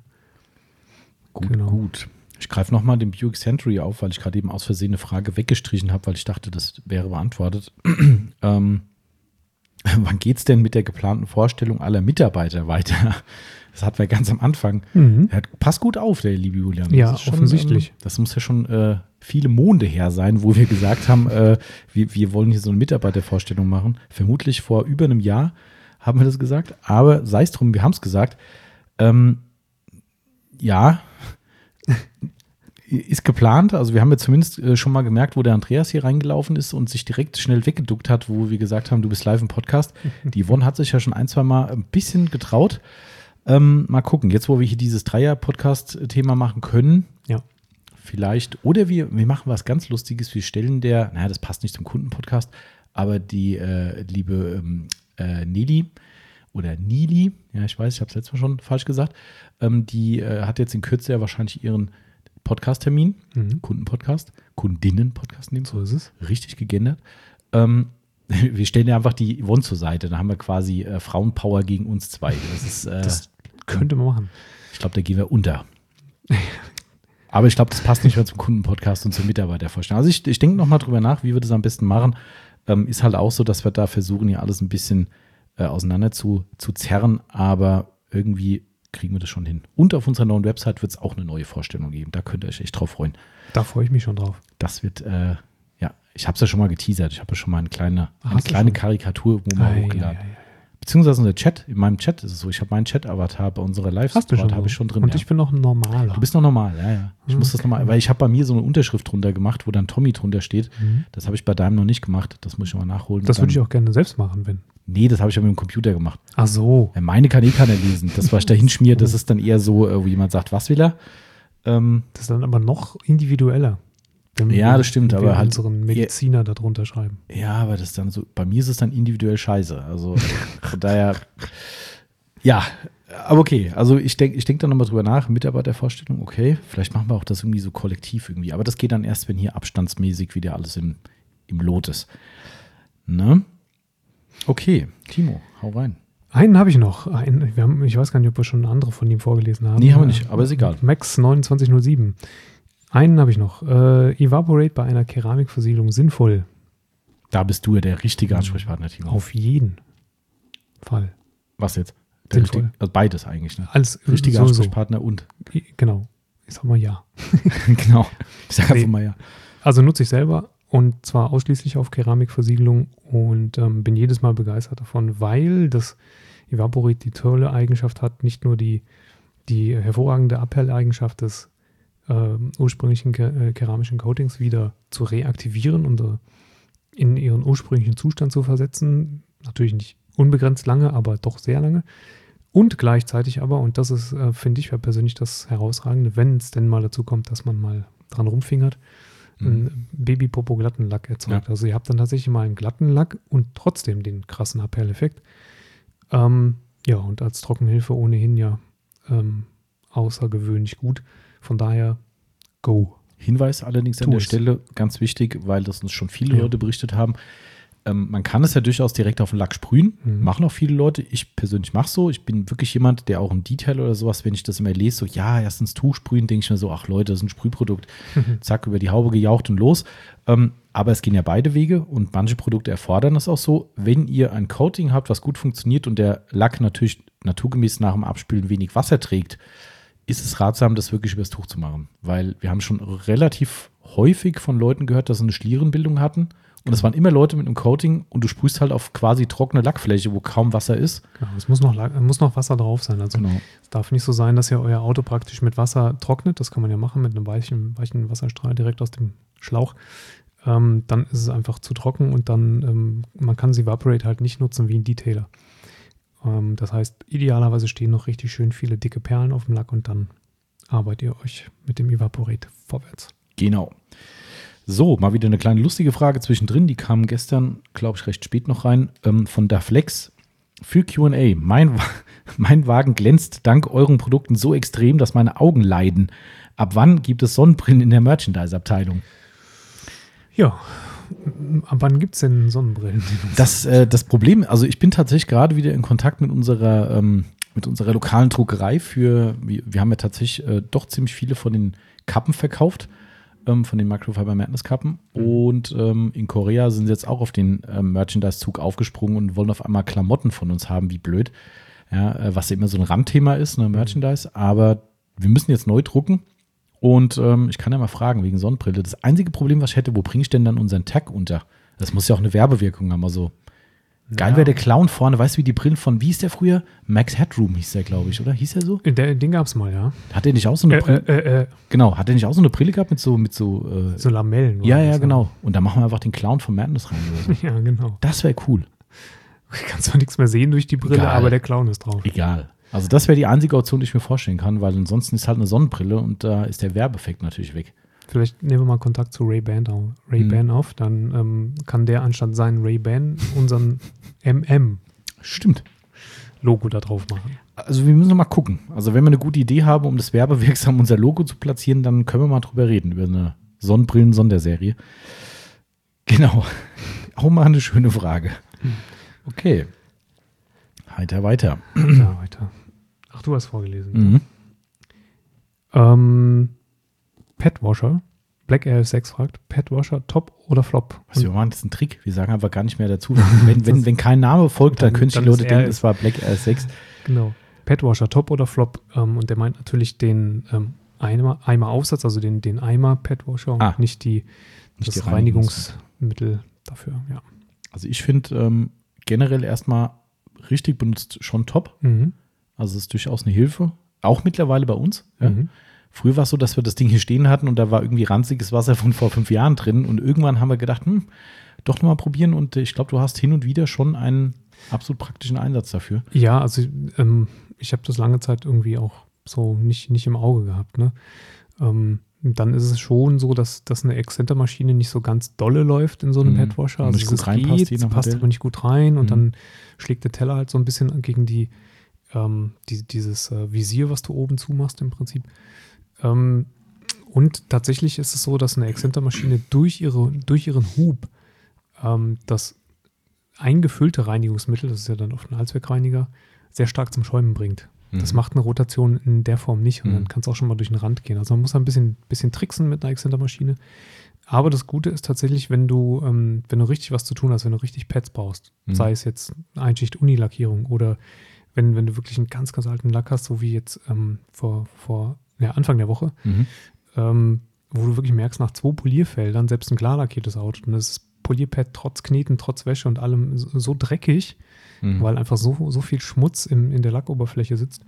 [SPEAKER 1] Gut. Ich greife nochmal den Buick Century auf, weil ich gerade eben aus Versehen eine Frage weggestrichen habe, weil ich dachte, das wäre beantwortet. Wann geht es denn mit der geplanten Vorstellung aller Mitarbeiter weiter? Das hatten wir ganz am Anfang. Pass gut auf, der liebe Julian.
[SPEAKER 2] Ja, offensichtlich.
[SPEAKER 1] Das muss ja schon viele Monde her sein, wo wir gesagt haben, wir wollen hier so eine Mitarbeitervorstellung machen. Vermutlich vor über einem Jahr haben wir das gesagt. Aber sei es drum, wir haben es gesagt. Ja, ist geplant. Also wir haben ja zumindest schon mal gemerkt, wo der Andreas hier reingelaufen ist und sich direkt schnell weggeduckt hat, wo wir gesagt haben, du bist live im Podcast. Die Yvonne hat sich ja schon 1-2 Mal ein bisschen getraut. Mal gucken, jetzt wo wir hier dieses Dreier-Podcast-Thema machen können, vielleicht, oder wir machen was ganz Lustiges, wir stellen das passt nicht zum Kundenpodcast, aber die liebe Nelly oder Nili, ja ich weiß, ich habe es letztes Mal schon falsch gesagt, die hat jetzt in Kürze ja wahrscheinlich ihren Podcast-Termin, Kundenpodcast, Kundinnen-Podcast, so ist es, richtig gegendert. Wir stellen ja einfach die Yvonne zur Seite, da haben wir quasi Frauenpower gegen uns zwei.
[SPEAKER 2] Das könnte man machen.
[SPEAKER 1] Ich glaube, da gehen wir unter. Aber ich glaube, das passt nicht mehr zum Kundenpodcast und zur Mitarbeitervorstellung. Also ich denke nochmal drüber nach, wie wir das am besten machen. Ist halt auch so, dass wir da versuchen, hier alles ein bisschen auseinander zu zerren, aber irgendwie kriegen wir das schon hin. Und auf unserer neuen Website wird es auch eine neue Vorstellung geben. Da könnt ihr euch echt drauf freuen.
[SPEAKER 2] Da freue ich mich schon drauf.
[SPEAKER 1] Das wird, ich habe es ja schon mal geteasert. Ich habe ja schon mal eine kleine Karikatur hochgeladen. Ja. Beziehungsweise unser Chat, in meinem Chat ist es so, ich habe meinen Chat-Avatar bei unserer Live-Support habe ich schon drin.
[SPEAKER 2] Und ich bin noch ein Normaler.
[SPEAKER 1] Du bist noch normal, ja. Ich muss das nochmal, weil ich habe bei mir so eine Unterschrift drunter gemacht, wo dann Tommy drunter steht. Das habe ich bei deinem noch nicht gemacht. Das muss ich mal nachholen.
[SPEAKER 2] Das würde ich auch gerne selbst machen, wenn.
[SPEAKER 1] Nee, das habe ich ja mit dem Computer gemacht.
[SPEAKER 2] Ach so.
[SPEAKER 1] Meine kann keiner lesen. Das, was ich da hinschmiere, das ist dann eher so, wo jemand sagt, was will er?
[SPEAKER 2] Das ist dann aber noch individueller.
[SPEAKER 1] Ja, das stimmt, aber halt
[SPEAKER 2] unseren Mediziner darunter schreiben.
[SPEAKER 1] Ja, aber das ist dann so, bei mir ist es dann individuell scheiße. Also von daher, ja, aber okay. Also ich denk dann nochmal drüber nach, Mitarbeitervorstellung, okay, vielleicht machen wir auch das irgendwie so kollektiv irgendwie. Aber das geht dann erst, wenn hier abstandsmäßig wieder alles im Lot ist. Ne? Okay, Timo, hau rein.
[SPEAKER 2] Einen habe ich noch. Ich weiß gar nicht, ob wir schon andere von ihm vorgelesen haben.
[SPEAKER 1] Nee, haben wir nicht, aber ist egal.
[SPEAKER 2] Max 2907. Einen habe ich noch. Evaporate bei einer Keramikversiegelung sinnvoll.
[SPEAKER 1] Da bist du ja der richtige Ansprechpartner, Timo.
[SPEAKER 2] Auf jeden Fall.
[SPEAKER 1] Was jetzt?
[SPEAKER 2] Sinnvoll.
[SPEAKER 1] Also beides eigentlich. Ne?
[SPEAKER 2] Als
[SPEAKER 1] richtiger Ansprechpartner und.
[SPEAKER 2] Genau. Ich sag mal ja.
[SPEAKER 1] Genau. Ich sag einfach mal ja.
[SPEAKER 2] Also nutze ich selber und zwar ausschließlich auf Keramikversiegelung und bin jedes Mal begeistert davon, weil das Evaporate die tolle Eigenschaft hat, nicht nur die hervorragende Abperleigenschaft des ursprünglichen keramischen Coatings wieder zu reaktivieren und in ihren ursprünglichen Zustand zu versetzen. Natürlich nicht unbegrenzt lange, aber doch sehr lange. Und gleichzeitig aber, und das ist, finde ich persönlich das Herausragende, wenn es denn mal dazu kommt, dass man mal dran rumfingert, einen Baby-Popo-glatten Lack erzeugt. Ja. Also ihr habt dann tatsächlich mal einen glatten Lack und trotzdem den krassen Abperleffekt. Ja, und als Trockenhilfe ohnehin ja außergewöhnlich gut. Von daher, go.
[SPEAKER 1] Hinweis allerdings an der Stelle, ganz wichtig, weil das uns schon viele Leute berichtet haben. Man kann es ja durchaus direkt auf den Lack sprühen. Machen auch viele Leute. Ich persönlich mache so. Ich bin wirklich jemand, der auch im Detail oder sowas, wenn ich das immer lese, so ja, erst ins Tuch sprühen, denke ich mir so, ach Leute, das ist ein Sprühprodukt. Zack, über die Haube gejaucht und los. Aber es gehen ja beide Wege und manche Produkte erfordern das auch so. Wenn ihr ein Coating habt, was gut funktioniert und der Lack natürlich naturgemäß nach dem Abspülen wenig Wasser trägt, ist es ratsam, das wirklich übers Tuch zu machen. Weil wir haben schon relativ häufig von Leuten gehört, dass sie eine Schlierenbildung hatten. Und es waren immer Leute mit einem Coating und du sprühst halt auf quasi trockene Lackfläche, wo kaum Wasser ist.
[SPEAKER 2] Genau, es muss noch Wasser drauf sein. Also es darf nicht so sein, dass ihr euer Auto praktisch mit Wasser trocknet. Das kann man ja machen mit einem weichen Wasserstrahl direkt aus dem Schlauch. Dann ist es einfach zu trocken und dann, man kann das Evaporate halt nicht nutzen wie ein Detailer. Das heißt, idealerweise stehen noch richtig schön viele dicke Perlen auf dem Lack und dann arbeitet ihr euch mit dem Evaporate vorwärts.
[SPEAKER 1] Genau. So, mal wieder eine kleine lustige Frage zwischendrin. Die kam gestern, glaube ich, recht spät noch rein, von Daflex. Für Q&A. Mein Wagen glänzt dank euren Produkten so extrem, dass meine Augen leiden. Ab wann gibt es Sonnenbrillen in der Merchandise-Abteilung?
[SPEAKER 2] Ja, ab wann gibt es denn Sonnenbrillen?
[SPEAKER 1] Das Problem, also ich bin tatsächlich gerade wieder in Kontakt mit unserer lokalen Druckerei wir haben ja tatsächlich doch ziemlich viele von den Kappen verkauft, von den Microfiber Madness Kappen. Und in Korea sind sie jetzt auch auf den Merchandise-Zug aufgesprungen und wollen auf einmal Klamotten von uns haben, wie blöd. Ja, was ja immer so ein Randthema ist, ne, Merchandise. Aber wir müssen jetzt neu drucken. Und ich kann ja mal fragen, wegen Sonnenbrille. Das einzige Problem, was ich hätte, wo bringe ich denn dann unseren Tag unter? Das muss ja auch eine Werbewirkung haben. Also geil wäre der Clown vorne. Weißt du, wie die Brillen von, wie hieß der früher? Max Headroom hieß der, glaube ich, oder? Hieß der so?
[SPEAKER 2] Den gab es mal, ja.
[SPEAKER 1] Hat der nicht auch so eine Brille? Genau, hat der nicht auch so eine Brille gehabt mit so
[SPEAKER 2] Lamellen?
[SPEAKER 1] Ja, genau. Und da machen wir einfach den Clown von Madness rein. Oder so.
[SPEAKER 2] Ja, genau.
[SPEAKER 1] Das wäre cool.
[SPEAKER 2] Du kannst zwar nichts mehr sehen durch die Brille, aber der Clown ist drauf.
[SPEAKER 1] Egal. Also das wäre die einzige Option, die ich mir vorstellen kann, weil ansonsten ist halt eine Sonnenbrille und da ist der Werbeffekt natürlich weg.
[SPEAKER 2] Vielleicht nehmen wir mal Kontakt zu Ray-Ban auf, dann kann der anstatt seinen Ray-Ban unseren
[SPEAKER 1] Stimmt.
[SPEAKER 2] Logo da drauf machen.
[SPEAKER 1] Also wir müssen noch mal gucken. Also wenn wir eine gute Idee haben, um das werbewirksam unser Logo zu platzieren, dann können wir mal drüber reden, über eine Sonnenbrillen-Sonderserie. Genau. Auch mal eine schöne Frage. Okay. Weiter.
[SPEAKER 2] Ja, weiter. Ach, du hast vorgelesen. Petwasher. Black RF6 fragt, Petwasher, Top oder Flop?
[SPEAKER 1] Wir machen das ist ein Trick. Wir sagen einfach gar nicht mehr dazu. Wenn kein Name folgt, dann können die Leute denken, es war Black RF6.
[SPEAKER 2] Genau. Petwasher, Top oder Flop? Und der meint natürlich den Eimer-Aufsatz, also den Eimer-Petwasher und nicht das Reinigungsmittel dafür. Ja.
[SPEAKER 1] Also ich finde generell erstmal richtig benutzt schon top. Also es ist durchaus eine Hilfe. Auch mittlerweile bei uns. Ja. Früher war es so, dass wir das Ding hier stehen hatten und da war irgendwie ranziges Wasser von vor 5 Jahren drin. Und irgendwann haben wir gedacht, doch nochmal probieren. Und ich glaube, du hast hin und wieder schon einen absolut praktischen Einsatz dafür.
[SPEAKER 2] Ja, also ich habe das lange Zeit irgendwie auch so nicht im Auge gehabt. Ne? dann ist es schon so, dass eine Exzentermaschine nicht so ganz dolle läuft in so einem Padwasher. Also
[SPEAKER 1] nicht gut reinpasst,
[SPEAKER 2] es passt aber nicht gut rein und dann schlägt der Teller halt so ein bisschen gegen dieses Visier, was du oben zumachst im Prinzip. Und tatsächlich ist es so, dass eine Exzentermaschine durch ihren Hub das eingefüllte Reinigungsmittel, das ist ja dann oft ein Allzweckreiniger, sehr stark zum Schäumen bringt. Das macht eine Rotation in der Form nicht und dann kann es auch schon mal durch den Rand gehen. Also man muss ein bisschen tricksen mit einer Exzentermaschine. Aber das Gute ist tatsächlich, wenn du richtig was zu tun hast, wenn du richtig Pads brauchst, sei es jetzt Einschicht-Unilackierung oder wenn du wirklich einen ganz, ganz alten Lack hast, so wie jetzt Anfang der Woche, wo du wirklich merkst, nach 2 Polierfeldern, selbst ein klar lackiertes Auto, und das Polierpad trotz Kneten, trotz Wäsche und allem so dreckig, weil einfach so viel Schmutz in der Lackoberfläche sitzt,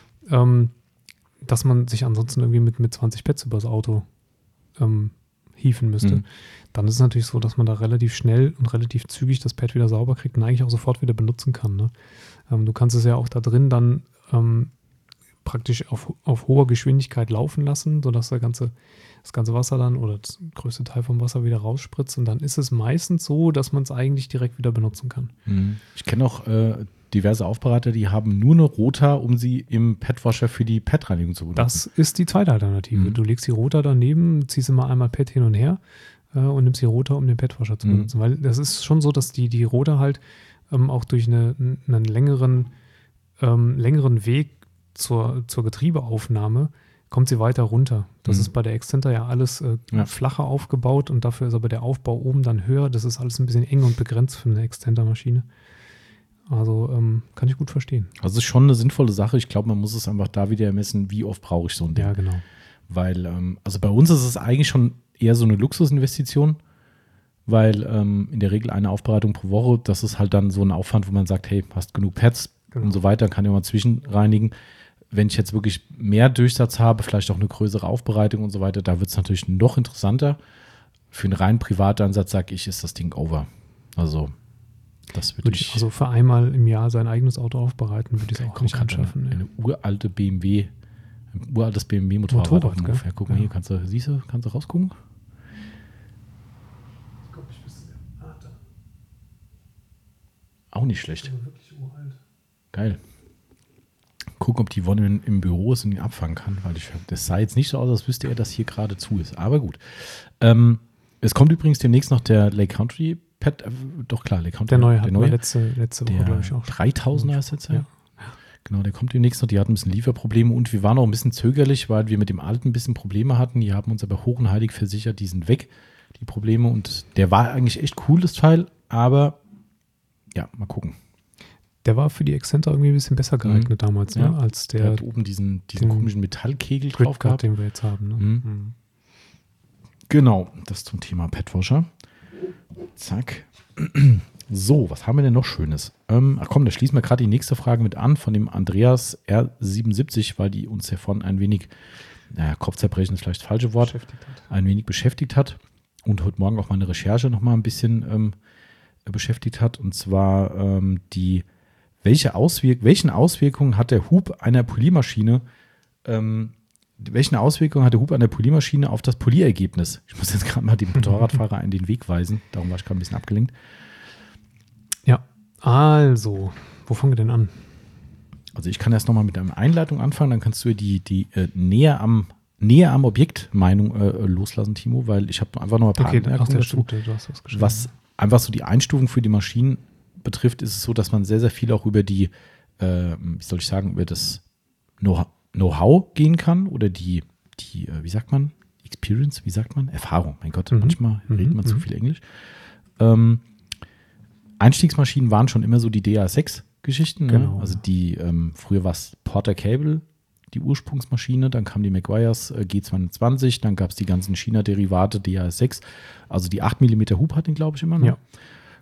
[SPEAKER 2] dass man sich ansonsten irgendwie mit 20 Pads übers Auto hieven müsste. Dann ist es natürlich so, dass man da relativ schnell und relativ zügig das Pad wieder sauber kriegt und eigentlich auch sofort wieder benutzen kann. Ne? Du kannst es ja auch da drin dann praktisch auf hoher Geschwindigkeit laufen lassen, sodass das ganze Wasser dann oder das größte Teil vom Wasser wieder rausspritzt und dann ist es meistens so, dass man es eigentlich direkt wieder benutzen kann.
[SPEAKER 1] Ich kenne auch diverse Aufbereiter, die haben nur eine Rota, um sie im Padwasher für die Padreinigung zu benutzen.
[SPEAKER 2] Das ist die zweite Alternative. Du legst die Rota daneben, ziehst immer einmal Pad hin und her und nimmst die Rota, um den Padwasher zu benutzen. Weil das ist schon so, dass die Rota halt auch durch einen längeren Weg zur Getriebeaufnahme kommt sie weiter runter. Das ist bei der Exzenter ja alles flacher aufgebaut und dafür ist aber der Aufbau oben dann höher. Das ist alles ein bisschen eng und begrenzt für eine Exzentermaschine. Also kann ich gut verstehen.
[SPEAKER 1] Also es ist schon eine sinnvolle Sache. Ich glaube, man muss es einfach da wieder ermessen, wie oft brauche ich so ein Ding.
[SPEAKER 2] Ja, genau.
[SPEAKER 1] Weil, also bei uns ist es eigentlich schon eher so eine Luxusinvestition, weil in der Regel eine Aufbereitung pro Woche, das ist halt dann so ein Aufwand, wo man sagt, hey, hast genug Pads und so weiter, kann ja mal zwischenreinigen. Wenn ich jetzt wirklich mehr Durchsatz habe, vielleicht auch eine größere Aufbereitung und so weiter, da wird es natürlich noch interessanter. Für einen rein privaten Ansatz, sage ich, ist das Ding over. Also das würde ich...
[SPEAKER 2] Also für einmal im Jahr sein eigenes Auto aufbereiten, würde ich es auch nicht anschaffen.
[SPEAKER 1] Eine uraltes BMW-Motorrad.
[SPEAKER 2] Motorrad, gell?
[SPEAKER 1] Guck mal hier, kannst du rausgucken?
[SPEAKER 2] Ich glaube, ich wüsste. Da.
[SPEAKER 1] Auch nicht schlecht.
[SPEAKER 2] Also wirklich uralt.
[SPEAKER 1] Geil. Gucken, ob die Wonne im Büro ist und ihn abfangen kann, weil das sah jetzt nicht so aus, als wüsste er, dass hier gerade zu ist. Aber gut. Es kommt übrigens demnächst noch der Lake Country Pad, doch klar, Lake Country.
[SPEAKER 2] Der neue. Letzte Woche, glaube ich, auch.
[SPEAKER 1] 3000er ist jetzt,
[SPEAKER 2] ja.
[SPEAKER 1] Genau, der kommt demnächst noch. Die hatten ein bisschen Lieferprobleme und wir waren auch ein bisschen zögerlich, weil wir mit dem alten ein bisschen Probleme hatten. Die haben uns aber hoch und heilig versichert, die sind weg, die Probleme. Und der war eigentlich echt cool, das Teil, aber ja, mal gucken.
[SPEAKER 2] Der war für die Exzenter irgendwie ein bisschen besser geeignet damals, ne? Als der
[SPEAKER 1] hat oben diesen komischen Metallkegel drauf gehabt,
[SPEAKER 2] den wir jetzt haben. Ne?
[SPEAKER 1] Genau, das zum Thema Padwasher. Zack. So, was haben wir denn noch Schönes? Da schließen wir gerade die nächste Frage mit an von dem Andreas R77, weil die uns davon ein wenig, Kopfzerbrechen ist vielleicht das falsche Wort, ein wenig beschäftigt hat und heute Morgen auch meine Recherche nochmal ein bisschen beschäftigt hat. Und zwar welchen Auswirkungen hat der Hub einer Poliermaschine auf das Polierergebnis? Ich muss jetzt gerade mal den Motorradfahrer in den Weg weisen, darum war ich gerade ein bisschen abgelenkt.
[SPEAKER 2] Ja, also, wo fangen wir denn an?
[SPEAKER 1] Also ich kann erst nochmal mit einer Einleitung anfangen, dann kannst du die näher am Objekt Meinung loslassen, Timo, weil ich habe einfach noch ein paar Anmerkungen dazu.
[SPEAKER 2] Du hast was geschrieben.
[SPEAKER 1] Was einfach so die Einstufung für die Maschinen betrifft, ist es so, dass man sehr, sehr viel auch über die, über das Know-how gehen kann oder die Experience, Erfahrung. Mein Gott, manchmal redet man zu viel Englisch. Einstiegsmaschinen waren schon immer so die DA6-Geschichten.
[SPEAKER 2] Genau.
[SPEAKER 1] Ne? Also die, früher war es Porter Cable, die Ursprungsmaschine, dann kam die Meguiar's G220, dann gab es die ganzen China-Derivate DA6, also die 8 mm Hub hatten, glaube ich, immer. Ne?
[SPEAKER 2] Ja.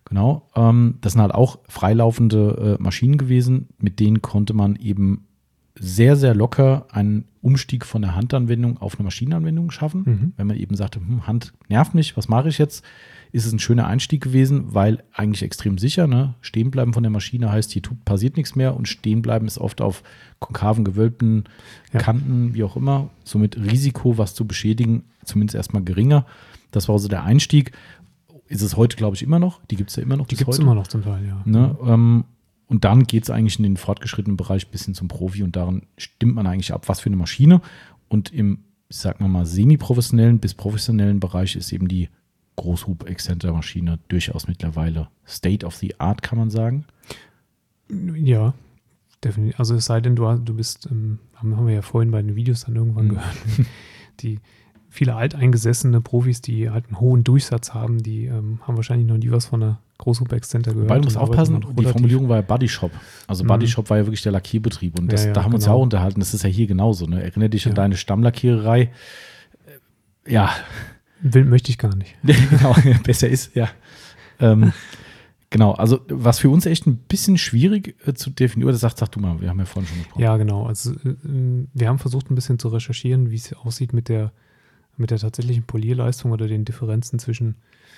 [SPEAKER 1] Genau. Das sind halt auch freilaufende Maschinen gewesen, mit denen konnte man eben sehr, sehr locker einen Umstieg von der Handanwendung auf eine Maschinenanwendung schaffen. Wenn man eben sagte, Hand nervt mich, was mache ich jetzt? Ist es ein schöner Einstieg gewesen, weil eigentlich extrem sicher, ne? Stehen bleiben von der Maschine heißt, hier passiert nichts mehr und stehen bleiben ist oft auf konkaven, gewölbten Kanten, wie auch immer. Somit Risiko, was zu beschädigen, zumindest erstmal geringer. Das war also der Einstieg. Ist es heute, glaube ich, immer noch. Die gibt es ja immer noch.
[SPEAKER 2] Die gibt es immer noch zum Teil, ja.
[SPEAKER 1] Ne? Und dann geht es eigentlich in den fortgeschrittenen Bereich bis hin zum Profi und daran stimmt man eigentlich ab, was für eine Maschine. Und im, sagen wir mal, semi-professionellen bis professionellen Bereich ist eben die Großhub-Exzenter-Maschine durchaus mittlerweile State of the Art, kann man sagen.
[SPEAKER 2] Ja, definitiv. Also es sei denn, du bist, haben wir ja vorhin bei den Videos dann irgendwann gehört, die viele alteingesessene Profis, die halt einen hohen Durchsatz haben, die haben wahrscheinlich noch nie was von einer Großhub-Exzenter gehört.
[SPEAKER 1] Wobei du musst aufpassen, die Formulierung war ja Bodyshop. Also Bodyshop war ja wirklich der Lackierbetrieb und da haben wir uns ja auch unterhalten, das ist ja hier genauso. Ne? Erinnere dich an deine Stammlackiererei. Ja.
[SPEAKER 2] Möchte ich gar nicht.
[SPEAKER 1] Genau, besser ist, ja. Genau, also was für uns echt ein bisschen schwierig zu definieren, das sag du mal, wir haben ja vorhin schon gesprochen.
[SPEAKER 2] Ja, genau. Also wir haben versucht ein bisschen zu recherchieren, wie es aussieht mit der tatsächlichen Polierleistung oder den Differenzen zwischen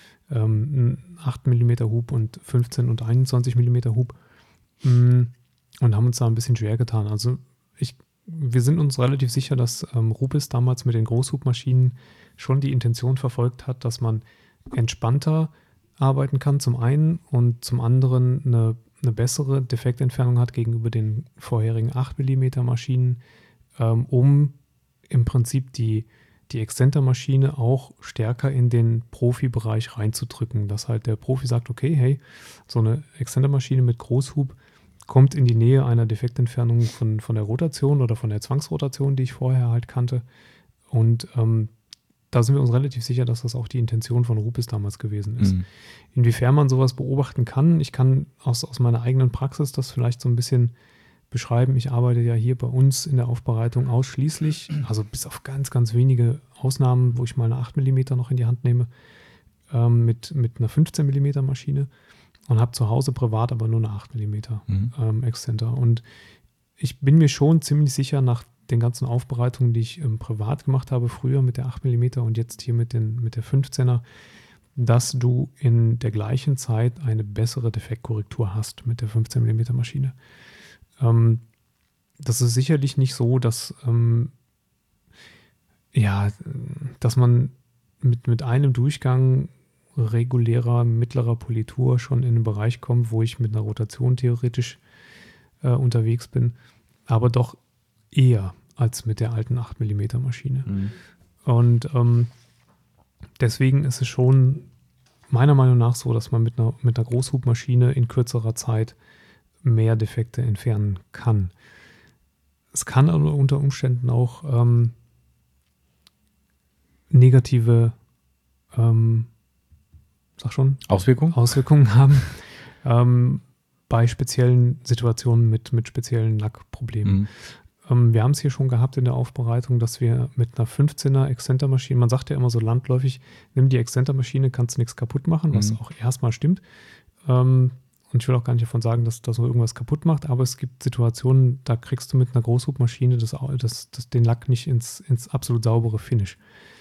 [SPEAKER 2] 8 mm Hub und 15 und 21 mm Hub und haben uns da ein bisschen schwer getan. Also wir sind uns relativ sicher, dass Rubis damals mit den Großhubmaschinen schon die Intention verfolgt hat, dass man entspannter arbeiten kann zum einen und zum anderen eine bessere Defektentfernung hat gegenüber den vorherigen 8 mm Maschinen, um im Prinzip die Exzenter-Maschine auch stärker in den Profibereich reinzudrücken, dass halt der Profi sagt, okay, hey, so eine Exzenter-Maschine mit Großhub kommt in die Nähe einer Defektentfernung von der Rotation oder von der Zwangsrotation, die ich vorher halt kannte. Und da sind wir uns relativ sicher, dass das auch die Intention von Rubis damals gewesen ist. Inwiefern man sowas beobachten kann, ich kann aus meiner eigenen Praxis das vielleicht so ein bisschen beschreiben. Ich arbeite ja hier bei uns in der Aufbereitung ausschließlich, also bis auf ganz, ganz wenige Ausnahmen, wo ich mal eine 8 mm noch in die Hand nehme, mit einer 15 mm Maschine und habe zu Hause privat aber nur eine 8 mm Exzenter. Und ich bin mir schon ziemlich sicher, nach den ganzen Aufbereitungen, die ich privat gemacht habe, früher mit der 8 mm und jetzt hier mit der 15er, dass du in der gleichen Zeit eine bessere Defektkorrektur hast mit der 15 mm Maschine. Das ist sicherlich nicht so, dass man mit einem Durchgang regulärer, mittlerer Politur schon in einen Bereich kommt, wo ich mit einer Rotation theoretisch unterwegs bin, aber doch eher als mit der alten 8 mm Maschine. Und deswegen ist es schon meiner Meinung nach so, dass man mit einer Großhubmaschine in kürzerer Zeit mehr Defekte entfernen kann. Es kann aber unter Umständen auch negative Auswirkungen haben bei speziellen Situationen mit speziellen Lackproblemen. Wir haben es hier schon gehabt in der Aufbereitung, dass wir mit einer 15er Exzentermaschine, man sagt ja immer so landläufig, nimm die Exzentermaschine, kannst du nichts kaputt machen, was auch erstmal stimmt. Und ich will auch gar nicht davon sagen, dass das irgendwas kaputt macht, aber es gibt Situationen, da kriegst du mit einer Großhubmaschine den Lack nicht ins absolut saubere Finish.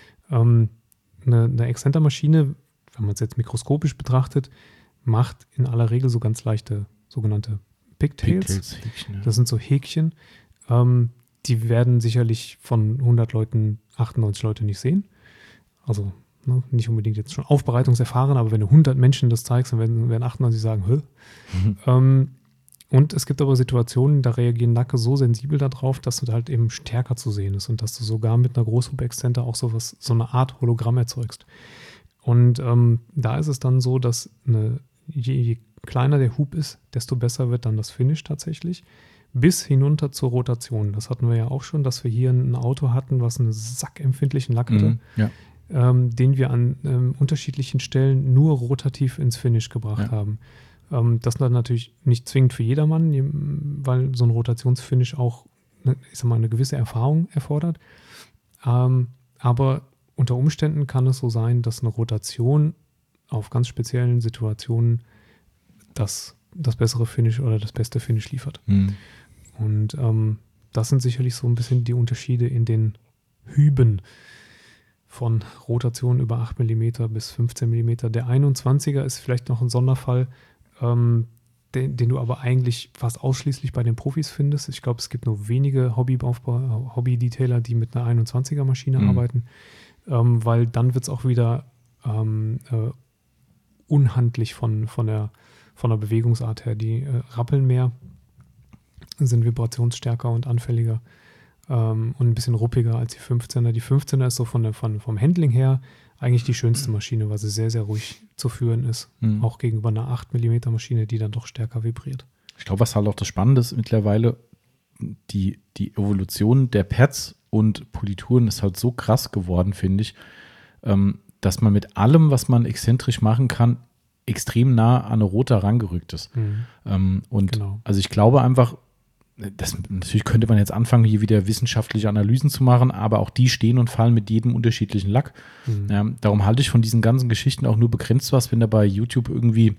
[SPEAKER 2] Eine Exzentermaschine, wenn man es jetzt mikroskopisch betrachtet, macht in aller Regel so ganz leichte sogenannte Pigtails. Häkchen, ja. Das sind so Häkchen. Die werden sicherlich von 100 Leuten 98 Leute nicht sehen. Also nicht unbedingt jetzt schon aufbereitungserfahren, aber wenn du 100 Menschen das zeigst, dann werden 98 sagen, hä? Und es gibt aber Situationen, da reagieren Lacke so sensibel darauf, dass du halt eben stärker zu sehen ist und dass du sogar mit einer Großhub-Exzenter auch so eine Art Hologramm erzeugst. Und da ist es dann so, dass je kleiner der Hub ist, desto besser wird dann das Finish tatsächlich. Bis hinunter zur Rotation. Das hatten wir ja auch schon, dass wir hier ein Auto hatten, was einen sackempfindlichen Lack hatte, den wir an unterschiedlichen Stellen nur rotativ ins Finish gebracht haben. Das dann natürlich nicht zwingend für jedermann, weil so ein Rotationsfinish auch eine gewisse Erfahrung erfordert. Aber unter Umständen kann es so sein, dass eine Rotation auf ganz speziellen Situationen das bessere Finish oder das beste Finish liefert. Und das sind sicherlich so ein bisschen die Unterschiede in den Hüben von Rotation über 8 mm bis 15 mm. Der 21er ist vielleicht noch ein Sonderfall, den du aber eigentlich fast ausschließlich bei den Profis findest. Ich glaube, es gibt nur wenige Hobby-Detailer, die mit einer 21er Maschine arbeiten, weil dann wird es auch wieder unhandlich von der Bewegungsart her. Die rappeln mehr, sind vibrationsstärker und anfälliger und ein bisschen ruppiger als die 15er. Die 15er ist so vom Handling her eigentlich die schönste Maschine, weil sie sehr, sehr ruhig zu führen ist. Auch gegenüber einer 8 mm Maschine, die dann doch stärker vibriert.
[SPEAKER 1] Ich glaube, was halt auch das Spannende ist mittlerweile, die Evolution der Pads und Polituren ist halt so krass geworden, finde ich, dass man mit allem, was man exzentrisch machen kann, extrem nah an eine Rota rangerückt ist. Und genau. Also ich glaube einfach, natürlich könnte man jetzt anfangen, hier wieder wissenschaftliche Analysen zu machen, aber auch die stehen und fallen mit jedem unterschiedlichen Lack. Darum halte ich von diesen ganzen Geschichten auch nur begrenzt was, wenn da bei YouTube irgendwie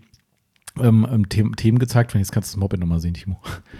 [SPEAKER 1] Themen gezeigt werden. Jetzt kannst du das Moped nochmal sehen, Timo.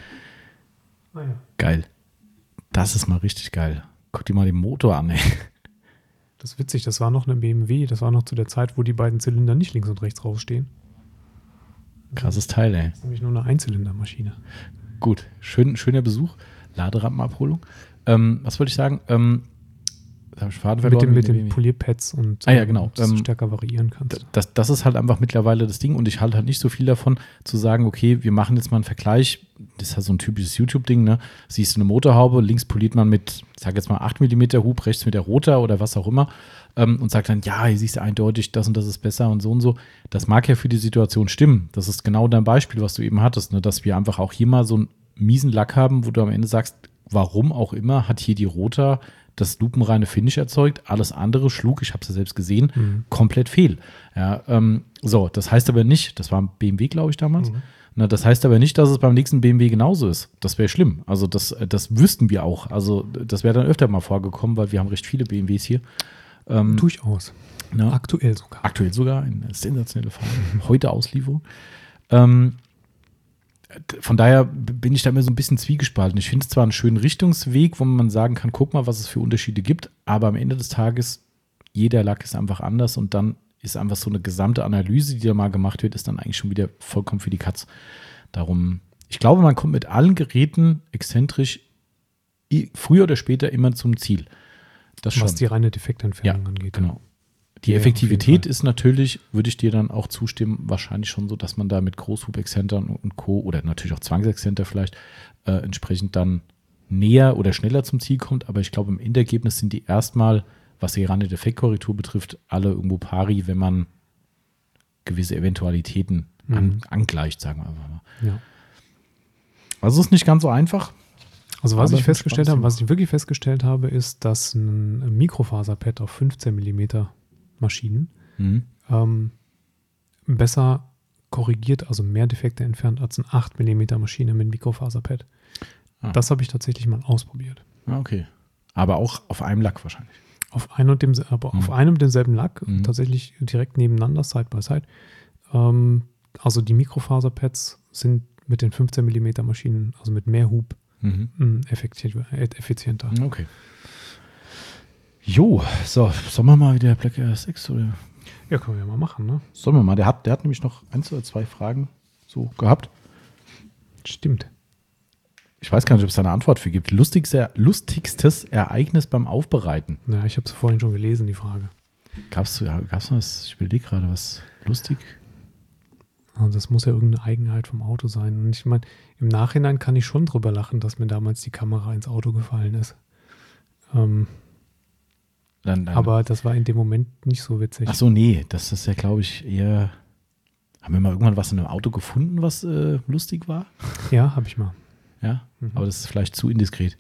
[SPEAKER 1] Ja. Geil. Das ist mal richtig geil. Guck dir mal den Motor an, ey.
[SPEAKER 2] Das ist witzig, das war noch eine BMW, das war noch zu der Zeit, wo die beiden Zylinder nicht links und rechts rausstehen.
[SPEAKER 1] Krasses Teil, ey.
[SPEAKER 2] Das ist nämlich nur eine Einzylindermaschine.
[SPEAKER 1] Gut, schöner Besuch. Laderampenabholung. Was wollte ich sagen? Habe ich Faden verloren?
[SPEAKER 2] Mit den Polierpads und
[SPEAKER 1] ja, genau.
[SPEAKER 2] dass du stärker variieren kannst.
[SPEAKER 1] Das ist halt einfach mittlerweile das Ding und ich halte halt nicht so viel davon, zu sagen, okay, wir machen jetzt mal einen Vergleich. Das ist halt so ein typisches YouTube-Ding, ne? Siehst du eine Motorhaube, links poliert man mit, ich sag jetzt mal 8 mm Hub, rechts mit der Rota oder was auch immer und sagt dann, ja, hier siehst du eindeutig, das und das ist besser und so und so. Das mag ja für die Situation stimmen. Das ist genau dein Beispiel, was du eben hattest, ne? Dass wir einfach auch hier mal so einen miesen Lack haben, wo du am Ende sagst, warum auch immer hat hier die Rota das lupenreine Finish erzeugt, alles andere schlug, ich habe es ja selbst gesehen, komplett fehl. Ja, so, das heißt aber nicht, das war ein BMW, glaube ich, damals, na, das heißt aber nicht, dass es beim nächsten BMW genauso ist. Das wäre schlimm. Also das wüssten wir auch. Also das wäre dann öfter mal vorgekommen, weil wir haben recht viele BMWs hier.
[SPEAKER 2] Durchaus.
[SPEAKER 1] Na,
[SPEAKER 2] aktuell sogar.
[SPEAKER 1] Aktuell sogar, eine sensationelle Farbe. Heute Auslieferung. Von daher bin ich da immer so ein bisschen zwiegespalten. Ich finde es zwar einen schönen Richtungsweg, wo man sagen kann, guck mal, was es für Unterschiede gibt, aber am Ende des Tages, jeder Lack ist einfach anders und dann ist einfach so eine gesamte Analyse, die da mal gemacht wird, ist dann eigentlich schon wieder vollkommen für die Katz. Darum, ich glaube, man kommt mit allen Geräten exzentrisch früher oder später immer zum Ziel. Das
[SPEAKER 2] was
[SPEAKER 1] schon.
[SPEAKER 2] Die reine Defektentfernung angeht.
[SPEAKER 1] Genau. Die Effektivität ist natürlich, würde ich dir dann auch zustimmen, wahrscheinlich schon so, dass man da mit Großhub-Exzentern und Co. oder natürlich auch Zwangsexzenter vielleicht entsprechend dann näher oder schneller zum Ziel kommt. Aber ich glaube, im Endergebnis sind die erstmal, was die reine Defektkorrektur betrifft, alle irgendwo pari, wenn man gewisse Eventualitäten angleicht, sagen wir einfach mal.
[SPEAKER 2] Ja.
[SPEAKER 1] Also es ist nicht ganz so einfach.
[SPEAKER 2] Also was ich wirklich festgestellt habe, ist, dass ein Mikrofaserpad auf 15 mm Maschinen besser korrigiert, also mehr Defekte entfernt als eine 8 mm Maschine mit Mikrofaserpad. Das habe ich tatsächlich mal ausprobiert.
[SPEAKER 1] Okay. Aber auch auf einem Lack wahrscheinlich.
[SPEAKER 2] Auf einem und demselben Lack, tatsächlich direkt nebeneinander, Side by Side. Also die Mikrofaserpads sind mit den 15 mm Maschinen, also mit mehr Hub, effizienter.
[SPEAKER 1] Okay. Jo, so, sollen wir mal wieder Black RS6 oder?
[SPEAKER 2] Ja, können wir ja mal machen, ne?
[SPEAKER 1] Sollen wir mal, der hat nämlich noch 1 oder 2 Fragen so gehabt.
[SPEAKER 2] Stimmt.
[SPEAKER 1] Ich weiß gar nicht, ob es da eine Antwort für gibt. Lustigstes Ereignis beim Aufbereiten.
[SPEAKER 2] Ja, ich habe es vorhin schon gelesen, die Frage.
[SPEAKER 1] Gab's was? Ich überlege gerade, was lustig?
[SPEAKER 2] Also das muss ja irgendeine Eigenheit vom Auto sein. Und ich meine, im Nachhinein kann ich schon drüber lachen, dass mir damals die Kamera ins Auto gefallen ist. Aber das war in dem Moment nicht so witzig.
[SPEAKER 1] Ach so, nee, das ist ja, glaube ich, eher. Haben wir mal irgendwann was in einem Auto gefunden, was lustig war?
[SPEAKER 2] Ja, habe ich mal.
[SPEAKER 1] Ja, aber das ist vielleicht zu indiskret.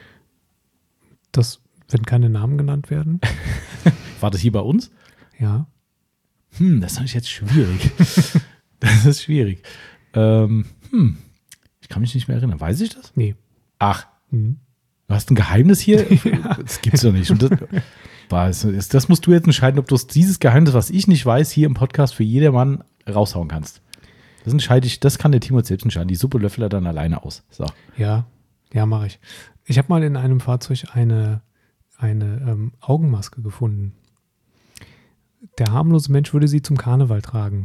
[SPEAKER 2] Das, wenn keine Namen genannt werden.
[SPEAKER 1] War das hier bei uns?
[SPEAKER 2] Ja.
[SPEAKER 1] Das ist natürlich jetzt schwierig. Das ist schwierig. Ich kann mich nicht mehr erinnern. Weiß ich das?
[SPEAKER 2] Nee.
[SPEAKER 1] Ach, du hast ein Geheimnis hier? Ja. Das gibt's doch nicht. Und das musst du jetzt entscheiden, ob du dieses Geheimnis, was ich nicht weiß, hier im Podcast für jedermann raushauen kannst. Das kann der Timo jetzt selbst entscheiden. Die Suppe löffelt er dann alleine aus. So.
[SPEAKER 2] Ja, Ja, mache ich. Ich habe mal in einem Fahrzeug eine Augenmaske gefunden. Der harmlose Mensch würde sie zum Karneval tragen.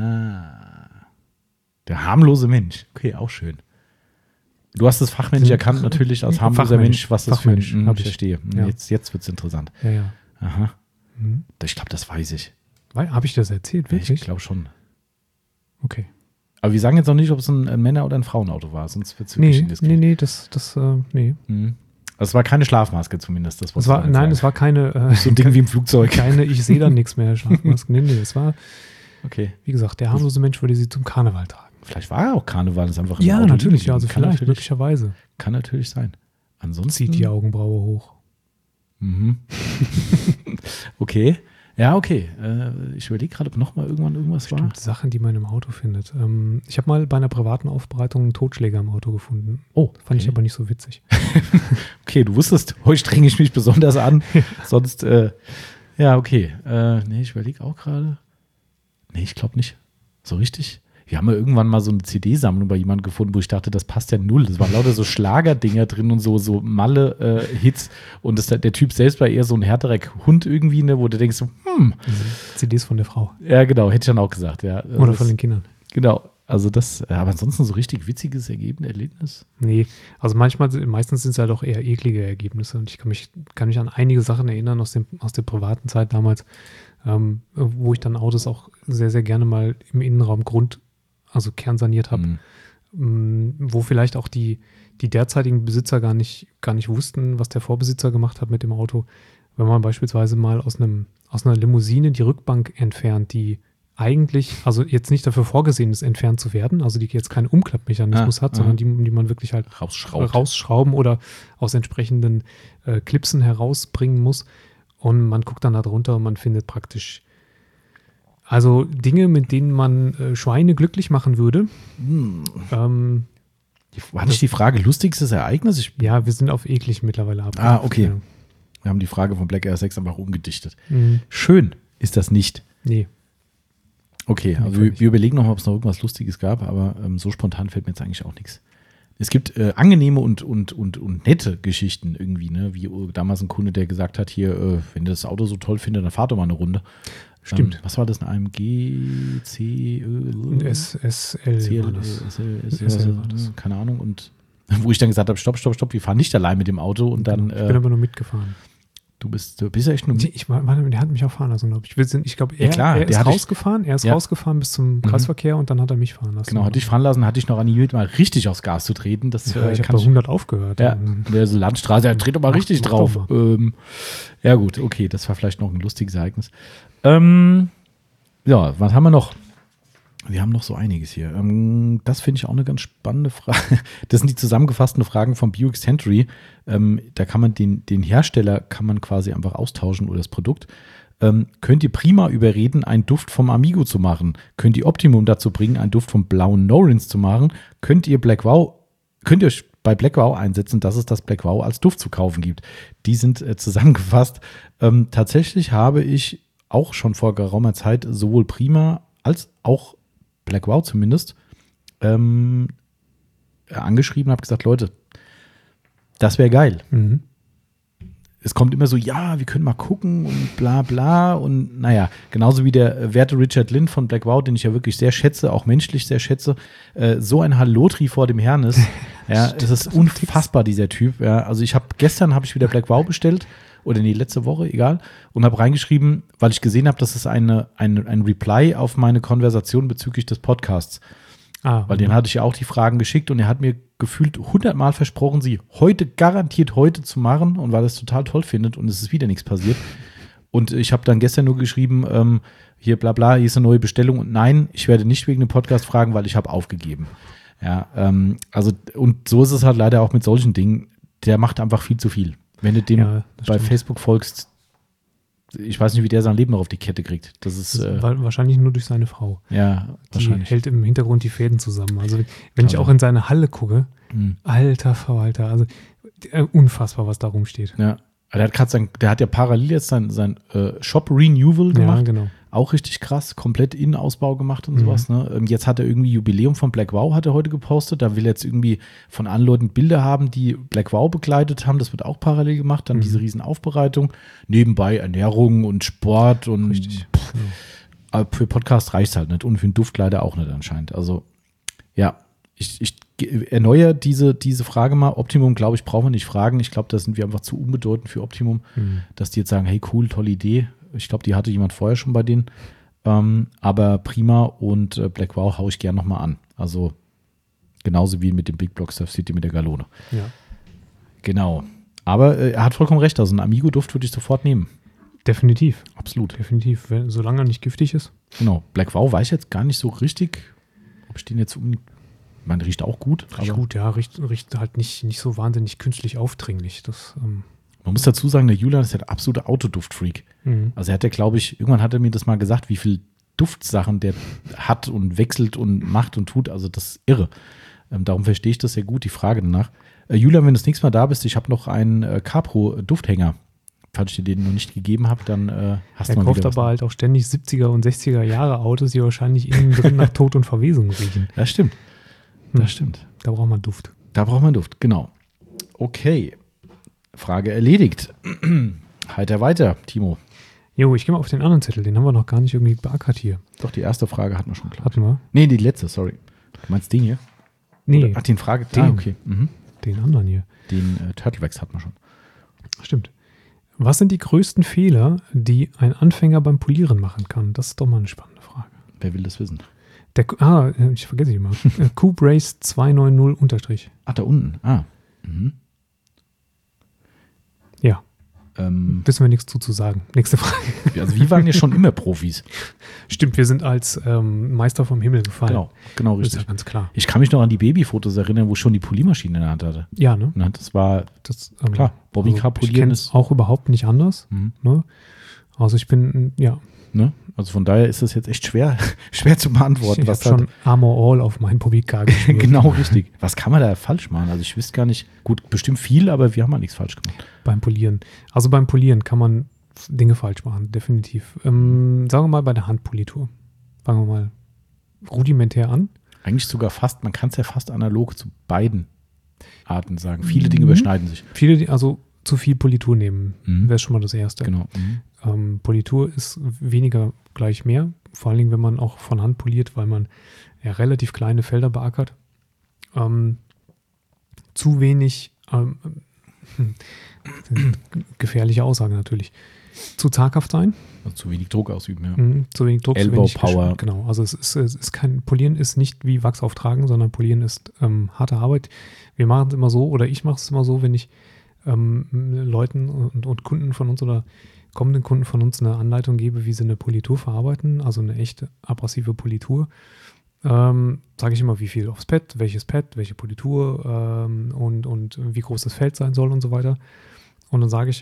[SPEAKER 1] Der harmlose Mensch. Okay, auch schön. Du hast es fachmännisch erkannt, natürlich als harmloser Mensch, was das für ein... Ich verstehe. Ja. Jetzt wird es interessant.
[SPEAKER 2] Ja.
[SPEAKER 1] Aha. Ich glaube, das weiß ich.
[SPEAKER 2] Habe ich das erzählt, wirklich?
[SPEAKER 1] Ich glaube schon.
[SPEAKER 2] Okay.
[SPEAKER 1] Aber wir sagen jetzt noch nicht, ob es ein Männer- oder ein Frauenauto war, sonst wird es
[SPEAKER 2] wirklich
[SPEAKER 1] indiskret.
[SPEAKER 2] Nee, nee.
[SPEAKER 1] Also es war keine Schlafmaske zumindest.
[SPEAKER 2] Es war keine...
[SPEAKER 1] so ein Ding wie im Flugzeug.
[SPEAKER 2] Keine, ich sehe da nichts mehr, Schlafmaske. Nee, es war...
[SPEAKER 1] Okay.
[SPEAKER 2] Wie gesagt, der harmlose Mensch würde sie zum Karneval tragen.
[SPEAKER 1] Vielleicht war ja auch Karneval, das ist einfach
[SPEAKER 2] ja, natürlich, also vielleicht, möglicherweise.
[SPEAKER 1] Kann natürlich sein. Ansonsten
[SPEAKER 2] zieht die Augenbraue hoch.
[SPEAKER 1] Okay. Ja, okay. Ich überlege gerade, ob noch mal irgendwas war.
[SPEAKER 2] Bestimmte Sachen, die man im Auto findet. Ich habe mal bei einer privaten Aufbereitung einen Totschläger im Auto gefunden. Oh, fand ich aber nicht so witzig.
[SPEAKER 1] Okay, du wusstest, heute strenge ich mich besonders an. Sonst, ja, okay. Nee, ich überlege auch gerade. Nee, ich glaube nicht. So richtig. Wir haben ja irgendwann mal so eine CD-Sammlung bei jemandem gefunden, wo ich dachte, das passt ja null. Das waren lauter so Schlagerdinger drin und so Malle-Hits. Und der Typ selbst war eher so ein härterer Hund irgendwie, ne, wo du denkst,
[SPEAKER 2] CDs von der Frau.
[SPEAKER 1] Ja, genau, hätte ich dann auch gesagt, ja.
[SPEAKER 2] Oder von den Kindern.
[SPEAKER 1] Genau, also das, aber ansonsten so richtig witziges Erlebnis?
[SPEAKER 2] Nee, also meistens sind es ja doch eher eklige Ergebnisse. Und ich kann mich an einige Sachen erinnern aus der privaten Zeit damals, wo ich dann Autos auch sehr, sehr gerne mal im Innenraum kernsaniert habe, wo vielleicht auch die derzeitigen Besitzer gar nicht wussten, was der Vorbesitzer gemacht hat mit dem Auto. Wenn man beispielsweise mal aus einer Limousine die Rückbank entfernt, die eigentlich, also jetzt nicht dafür vorgesehen ist, entfernt zu werden, also die jetzt keinen Umklappmechanismus hat, sondern die man wirklich halt rausschrauben oder aus entsprechenden Clipsen herausbringen muss. Und man guckt dann da drunter und man findet praktisch also Dinge, mit denen man Schweine glücklich machen würde.
[SPEAKER 1] War nicht die Frage lustigstes Ereignis?
[SPEAKER 2] Ja, wir sind auf eklig mittlerweile ab.
[SPEAKER 1] Okay. Ja. Wir haben die Frage von Black Air 6 einfach umgedichtet. Schön ist das nicht.
[SPEAKER 2] Nee.
[SPEAKER 1] Okay, also wir überlegen noch mal, ob es noch irgendwas Lustiges gab, aber so spontan fällt mir jetzt eigentlich auch nichts. Es gibt angenehme und nette Geschichten irgendwie, ne? Wie damals ein Kunde, der gesagt hat, hier, wenn ihr das Auto so toll findet, dann fahrt doch mal eine Runde.
[SPEAKER 2] Stimmt.
[SPEAKER 1] Was war das? Ein AMG,
[SPEAKER 2] SL war das.
[SPEAKER 1] Keine Ahnung. Und wo ich dann gesagt habe, stopp, wir fahren nicht allein mit dem Auto. Und dann,
[SPEAKER 2] ich bin aber nur mitgefahren.
[SPEAKER 1] Du bist ja echt nur...
[SPEAKER 2] Der hat mich auch fahren lassen, glaube ich. Ich glaube, er ist rausgefahren bis zum Kreisverkehr und dann hat er mich fahren lassen.
[SPEAKER 1] Genau, hat dich fahren lassen, hatte ich noch animiert, mal richtig aufs Gas zu treten.
[SPEAKER 2] Ich habe bei 100 aufgehört.
[SPEAKER 1] Ja, der so Landstraße, dreht doch mal richtig drauf. Ja gut, okay, das war vielleicht noch ein lustiges Ereignis. Ja, was haben wir noch? Wir haben noch so einiges hier. Das finde ich auch eine ganz spannende Frage. Das sind die zusammengefassten Fragen vom Buick Century. Da kann man den Hersteller kann man quasi einfach austauschen oder das Produkt. Könnt ihr prima überreden, einen Duft vom Amigo zu machen? Könnt ihr Optimum dazu bringen, einen Duft vom blauen Norins zu machen? Könnt ihr euch bei Black Wow einsetzen, dass es das Black Wow als Duft zu kaufen gibt? Die sind zusammengefasst. Tatsächlich habe ich auch schon vor geraumer Zeit sowohl Prima als auch Black Wow zumindest, angeschrieben, habe gesagt, Leute, das wäre geil. Es kommt immer so, ja, wir können mal gucken und bla bla und naja, genauso wie der werte Richard Lind von Black Wow, den ich ja wirklich sehr schätze, auch menschlich sehr schätze, so ein Hallotri vor dem Herrn ist. Ja, es ist unfassbar, dieser Typ. Ja, also gestern habe ich wieder Black Wow bestellt oder nee, letzte Woche, egal, und habe reingeschrieben, weil ich gesehen habe, dass es ein Reply auf meine Konversation bezüglich des Podcasts. Weil den hatte ich ja auch die Fragen geschickt und er hat mir gefühlt 100-mal versprochen, sie garantiert heute zu machen und weil er es total toll findet und es ist wieder nichts passiert. Und ich habe dann gestern nur geschrieben, hier bla bla, hier ist eine neue Bestellung und nein, ich werde nicht wegen dem Podcast fragen, weil ich habe aufgegeben. Ja, also und so ist es halt leider auch mit solchen Dingen, der macht einfach viel zu viel. Wenn du dem bei Facebook folgst, ich weiß nicht, wie der sein Leben noch auf die Kette kriegt. Das ist
[SPEAKER 2] wahrscheinlich nur durch seine Frau.
[SPEAKER 1] Ja, wahrscheinlich.
[SPEAKER 2] Die hält im Hintergrund die Fäden zusammen. Also wenn ich auch in seine Halle gucke, alter Verwalter, also unfassbar, was da rumsteht.
[SPEAKER 1] Ja, Der hat ja parallel jetzt sein Shop Renewal gemacht.
[SPEAKER 2] Ja, genau.
[SPEAKER 1] Auch richtig krass, komplett Innenausbau gemacht und sowas. Ne? Jetzt hat er irgendwie Jubiläum von Black Wow, hat er heute gepostet. Da will er jetzt irgendwie von anderen Leuten Bilder haben, die Black Wow begleitet haben. Das wird auch parallel gemacht. Dann diese riesen Aufbereitung. Nebenbei Ernährung und Sport und
[SPEAKER 2] Richtig.
[SPEAKER 1] Aber für Podcast reicht es halt nicht und für den Duft leider auch nicht anscheinend. Also ja, ich erneuere diese Frage mal. Optimum, glaube ich, brauchen wir nicht fragen. Ich glaube, da sind wir einfach zu unbedeutend für Optimum, dass die jetzt sagen, hey cool, tolle Idee. Ich glaube, die hatte jemand vorher schon bei denen. Aber Prima und Black Wow haue ich gerne nochmal an. Also genauso wie mit dem Big Block Surf City mit der Galone.
[SPEAKER 2] Ja.
[SPEAKER 1] Genau. Aber er hat vollkommen recht. Also einen Amigo-Duft würde ich sofort nehmen.
[SPEAKER 2] Definitiv.
[SPEAKER 1] Absolut.
[SPEAKER 2] Definitiv. Solange er nicht giftig ist.
[SPEAKER 1] Genau. Black Wow weiß ich jetzt gar nicht so richtig, ob ich den jetzt man riecht auch gut.
[SPEAKER 2] Riecht gut, ja. Riecht halt nicht so wahnsinnig künstlich aufdringlich.
[SPEAKER 1] Man muss dazu sagen, der Julian ist ja der absolute Autoduftfreak. Also er hat ja, glaube ich, irgendwann hat er mir das mal gesagt, wie viel Duftsachen der hat und wechselt und macht und tut. Also das ist irre. Darum verstehe ich das sehr gut, die Frage danach. Julian, wenn du das nächste Mal da bist, ich habe noch einen Capro-Dufthänger. Falls ich dir den noch nicht gegeben habe, dann hast du mal wieder was.
[SPEAKER 2] Er kauft aber halt auch ständig 70er und 60er Jahre Autos, die wahrscheinlich innen drin nach Tod und Verwesung riechen.
[SPEAKER 1] Das stimmt. Das stimmt.
[SPEAKER 2] Da braucht man Duft.
[SPEAKER 1] Da braucht man Duft, genau. Okay. Frage erledigt. Heiter weiter, Timo.
[SPEAKER 2] Jo, ich gehe mal auf den anderen Zettel. Den haben wir noch gar nicht irgendwie beackert hier.
[SPEAKER 1] Doch, die erste Frage hatten wir schon klar.
[SPEAKER 2] Hatten wir?
[SPEAKER 1] Nee, die letzte, sorry. Du meinst den hier?
[SPEAKER 2] Nee.
[SPEAKER 1] Ach, den Frage.
[SPEAKER 2] Den.
[SPEAKER 1] Okay.
[SPEAKER 2] Den anderen hier.
[SPEAKER 1] Den Turtlewax hatten wir schon.
[SPEAKER 2] Stimmt. Was sind die größten Fehler, die ein Anfänger beim Polieren machen kann? Das ist doch mal eine spannende Frage.
[SPEAKER 1] Wer will das wissen?
[SPEAKER 2] Ich vergesse ich immer. Kubrace 290 _.
[SPEAKER 1] Ach, da unten.
[SPEAKER 2] Ja. Wissen wir nichts zu sagen. Nächste Frage.
[SPEAKER 1] Also wir waren ja schon immer Profis.
[SPEAKER 2] Stimmt, wir sind als Meister vom Himmel gefallen.
[SPEAKER 1] Genau
[SPEAKER 2] Das ist
[SPEAKER 1] richtig.
[SPEAKER 2] ja ganz klar.
[SPEAKER 1] Ich kann mich noch an die Babyfotos erinnern, wo ich schon die Poliermaschine in der Hand hatte.
[SPEAKER 2] Ja, ne?
[SPEAKER 1] Na, das war klar.
[SPEAKER 2] Bobby
[SPEAKER 1] Bobbycar
[SPEAKER 2] ich
[SPEAKER 1] polieren
[SPEAKER 2] kenne
[SPEAKER 1] ist
[SPEAKER 2] es auch überhaupt nicht anders. Ne? Also ich bin,
[SPEAKER 1] Ne? Also von daher ist das jetzt echt schwer zu beantworten.
[SPEAKER 2] Ich habe schon Armor All auf meinen Bobbycar geschmiert.
[SPEAKER 1] Genau, richtig. Was kann man da falsch machen? Also ich wüsste gar nicht, gut, bestimmt viel, aber wir haben mal nichts falsch gemacht.
[SPEAKER 2] Beim Polieren. Also beim Polieren kann man Dinge falsch machen, definitiv. Sagen wir mal bei der Handpolitur. Fangen wir mal rudimentär an.
[SPEAKER 1] Eigentlich sogar fast, man kann es ja fast analog zu beiden Arten sagen. Viele Dinge überschneiden sich.
[SPEAKER 2] Also zu viel Politur nehmen, wäre schon mal das Erste.
[SPEAKER 1] Genau.
[SPEAKER 2] Politur ist weniger gleich mehr, vor allen Dingen, wenn man auch von Hand poliert, weil man ja relativ kleine Felder beackert. Zu wenig, gefährliche Aussage natürlich, zu zaghaft sein.
[SPEAKER 1] Also zu wenig Druck ausüben, ja.
[SPEAKER 2] Zu wenig Druck,
[SPEAKER 1] Elbow
[SPEAKER 2] zu wenig
[SPEAKER 1] Power.
[SPEAKER 2] Genau, also es ist kein, Polieren ist nicht wie Wachs auftragen, sondern Polieren ist harte Arbeit. Wir machen es immer so, oder ich mache es immer so, wenn ich Leuten und Kunden von uns oder kommenden Kunden von uns eine Anleitung gebe, wie sie eine Politur verarbeiten, also eine echte abrasive Politur, sage ich immer, wie viel aufs Pad, welches Pad, welche Politur und wie groß das Feld sein soll und so weiter. Und dann sage ich,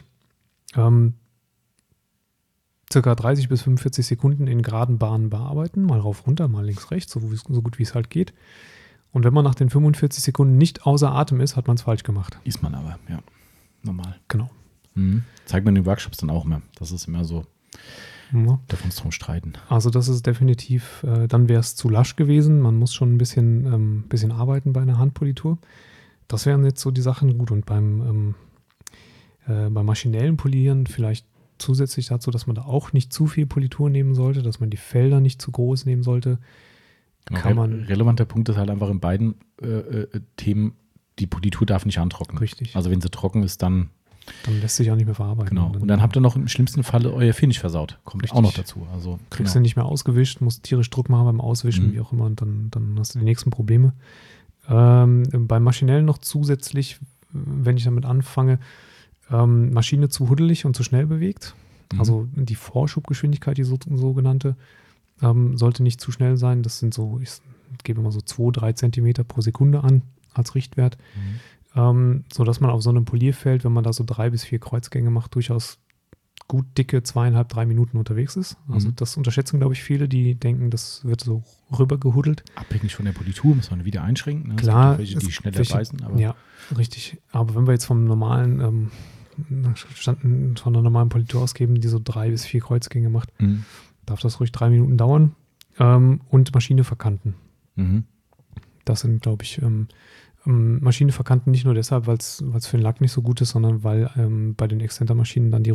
[SPEAKER 2] circa 30 bis 45 Sekunden in geraden Bahnen bearbeiten, mal rauf, runter, mal links, rechts, so gut wie es halt geht. Und wenn man nach den 45 Sekunden nicht außer Atem ist, hat man es falsch gemacht.
[SPEAKER 1] Ist man aber, ja. Normal.
[SPEAKER 2] Genau.
[SPEAKER 1] Zeigt man in den Workshops dann auch immer. Das ist immer so, darf uns drum streiten.
[SPEAKER 2] Also das ist definitiv, dann wäre es zu lasch gewesen. Man muss schon ein bisschen arbeiten bei einer Handpolitur. Das wären jetzt so die Sachen. Gut, und beim maschinellen Polieren vielleicht zusätzlich dazu, dass man da auch nicht zu viel Politur nehmen sollte, dass man die Felder nicht zu groß nehmen sollte.
[SPEAKER 1] Genau, relevanter Punkt ist halt einfach in beiden Themen, die Politur darf nicht antrocknen.
[SPEAKER 2] Richtig.
[SPEAKER 1] Also wenn sie trocken ist, dann
[SPEAKER 2] lässt sich auch nicht mehr verarbeiten.
[SPEAKER 1] Genau. Und dann habt ihr noch im schlimmsten Falle euer Finish versaut. Kommt auch noch dazu. Also
[SPEAKER 2] kriegst du nicht mehr ausgewischt, musst tierisch Druck machen beim Auswischen, wie auch immer, und dann hast du die nächsten Probleme. Beim Maschinellen noch zusätzlich, wenn ich damit anfange, Maschine zu huddelig und zu schnell bewegt. Also die Vorschubgeschwindigkeit, die sogenannte, sollte nicht zu schnell sein. Das sind so, ich gebe immer so 2-3 Zentimeter pro Sekunde an als Richtwert. Sodass man auf so einem Polierfeld, wenn man da so 3 bis 4 Kreuzgänge macht, durchaus gut dicke 2,5-3 Minuten unterwegs ist. Also das unterschätzen, glaube ich, viele, die denken, das wird so rüber gehuddelt.
[SPEAKER 1] Abhängig von der Politur muss man wieder einschränken. Ne?
[SPEAKER 2] Klar.
[SPEAKER 1] Es gibt welche, die schneller beißen. Aber
[SPEAKER 2] ja, richtig. Aber wenn wir jetzt vom normalen standen von einer normalen Politur ausgeben, die so 3 bis 4 Kreuzgänge macht. Darf das ruhig 3 Minuten dauern. Und Maschine verkanten. Das sind, glaube ich, Maschine verkanten nicht nur deshalb, weil es für den Lack nicht so gut ist, sondern weil bei den Extender-Maschinen dann die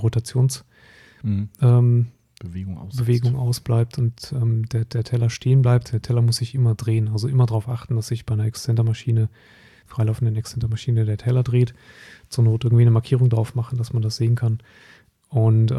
[SPEAKER 2] Bewegung ausbleibt und der Teller stehen bleibt. Der Teller muss sich immer drehen. Also immer darauf achten, dass sich bei einer freilaufenden Extender-Maschine der Teller dreht. Zur Not irgendwie eine Markierung drauf machen, dass man das sehen kann. Und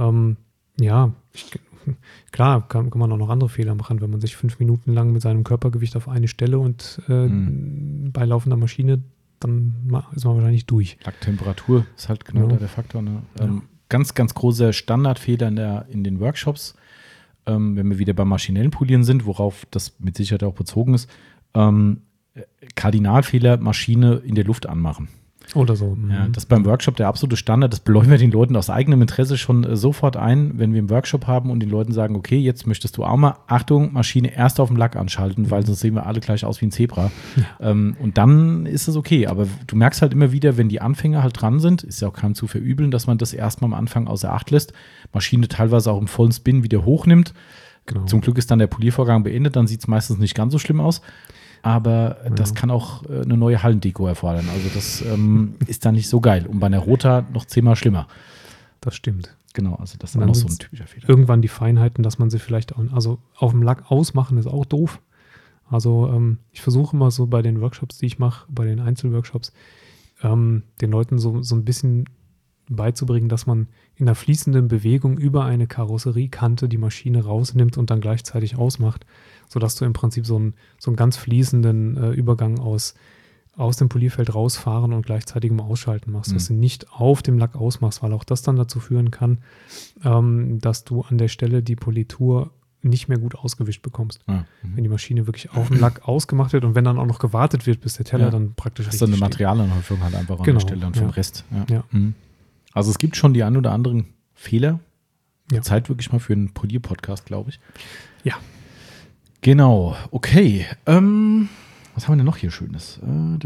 [SPEAKER 2] klar kann man auch noch andere Fehler machen, wenn man sich 5 Minuten lang mit seinem Körpergewicht auf eine Stelle und bei laufender Maschine, dann ist man wahrscheinlich durch.
[SPEAKER 1] Lacktemperatur ist halt genau da der Faktor. Ne? Ganz, ganz großer Standardfehler in den Workshops, wenn wir wieder beim maschinellen Polieren sind, worauf das mit Sicherheit auch bezogen ist, Kardinalfehler, Maschine in der Luft anmachen.
[SPEAKER 2] Oder so.
[SPEAKER 1] Ja, das ist beim Workshop der absolute Standard. Das bläuen wir den Leuten aus eigenem Interesse schon sofort ein, wenn wir einen Workshop haben und den Leuten sagen, okay, jetzt möchtest du auch mal, Achtung, Maschine erst auf dem Lack anschalten, weil sonst sehen wir alle gleich aus wie ein Zebra. Ja. Und dann ist es okay. Aber du merkst halt immer wieder, wenn die Anfänger halt dran sind, ist ja auch keinem zu verübeln, dass man das erstmal am Anfang außer Acht lässt, Maschine teilweise auch im vollen Spin wieder hochnimmt. Genau. Zum Glück ist dann der Poliervorgang beendet, dann sieht es meistens nicht ganz so schlimm aus. Aber das kann auch eine neue Hallendeko erfordern. Also das ist dann nicht so geil. Und bei einer Rota noch 10-mal schlimmer.
[SPEAKER 2] Das stimmt.
[SPEAKER 1] Genau, also das ist auch noch so ein typischer Fehler.
[SPEAKER 2] Irgendwann die Feinheiten, dass man sie vielleicht also auf dem Lack ausmachen, ist auch doof. Also ich versuche immer so bei den Workshops, die ich mache, bei den Einzelworkshops, den Leuten so ein bisschen beizubringen, dass man in einer fließenden Bewegung über eine Karosseriekante die Maschine rausnimmt und dann gleichzeitig ausmacht, sodass du im Prinzip so einen ganz fließenden Übergang aus dem Polierfeld rausfahren und gleichzeitig mal ausschalten machst, dass du nicht auf dem Lack ausmachst, weil auch das dann dazu führen kann, dass du an der Stelle die Politur nicht mehr gut ausgewischt bekommst. Wenn die Maschine wirklich auf dem Lack ausgemacht wird und wenn dann auch noch gewartet wird, bis der Teller dann praktisch richtig steht. Das ist dann eine
[SPEAKER 1] Materialanhäufung halt einfach an der Stelle dann vom Rest. Ja. Also es gibt schon die ein oder anderen Fehler. Zeit wirklich mal für einen Polier-Podcast, glaube ich.
[SPEAKER 2] Ja.
[SPEAKER 1] Genau, okay. Was haben wir denn noch hier Schönes?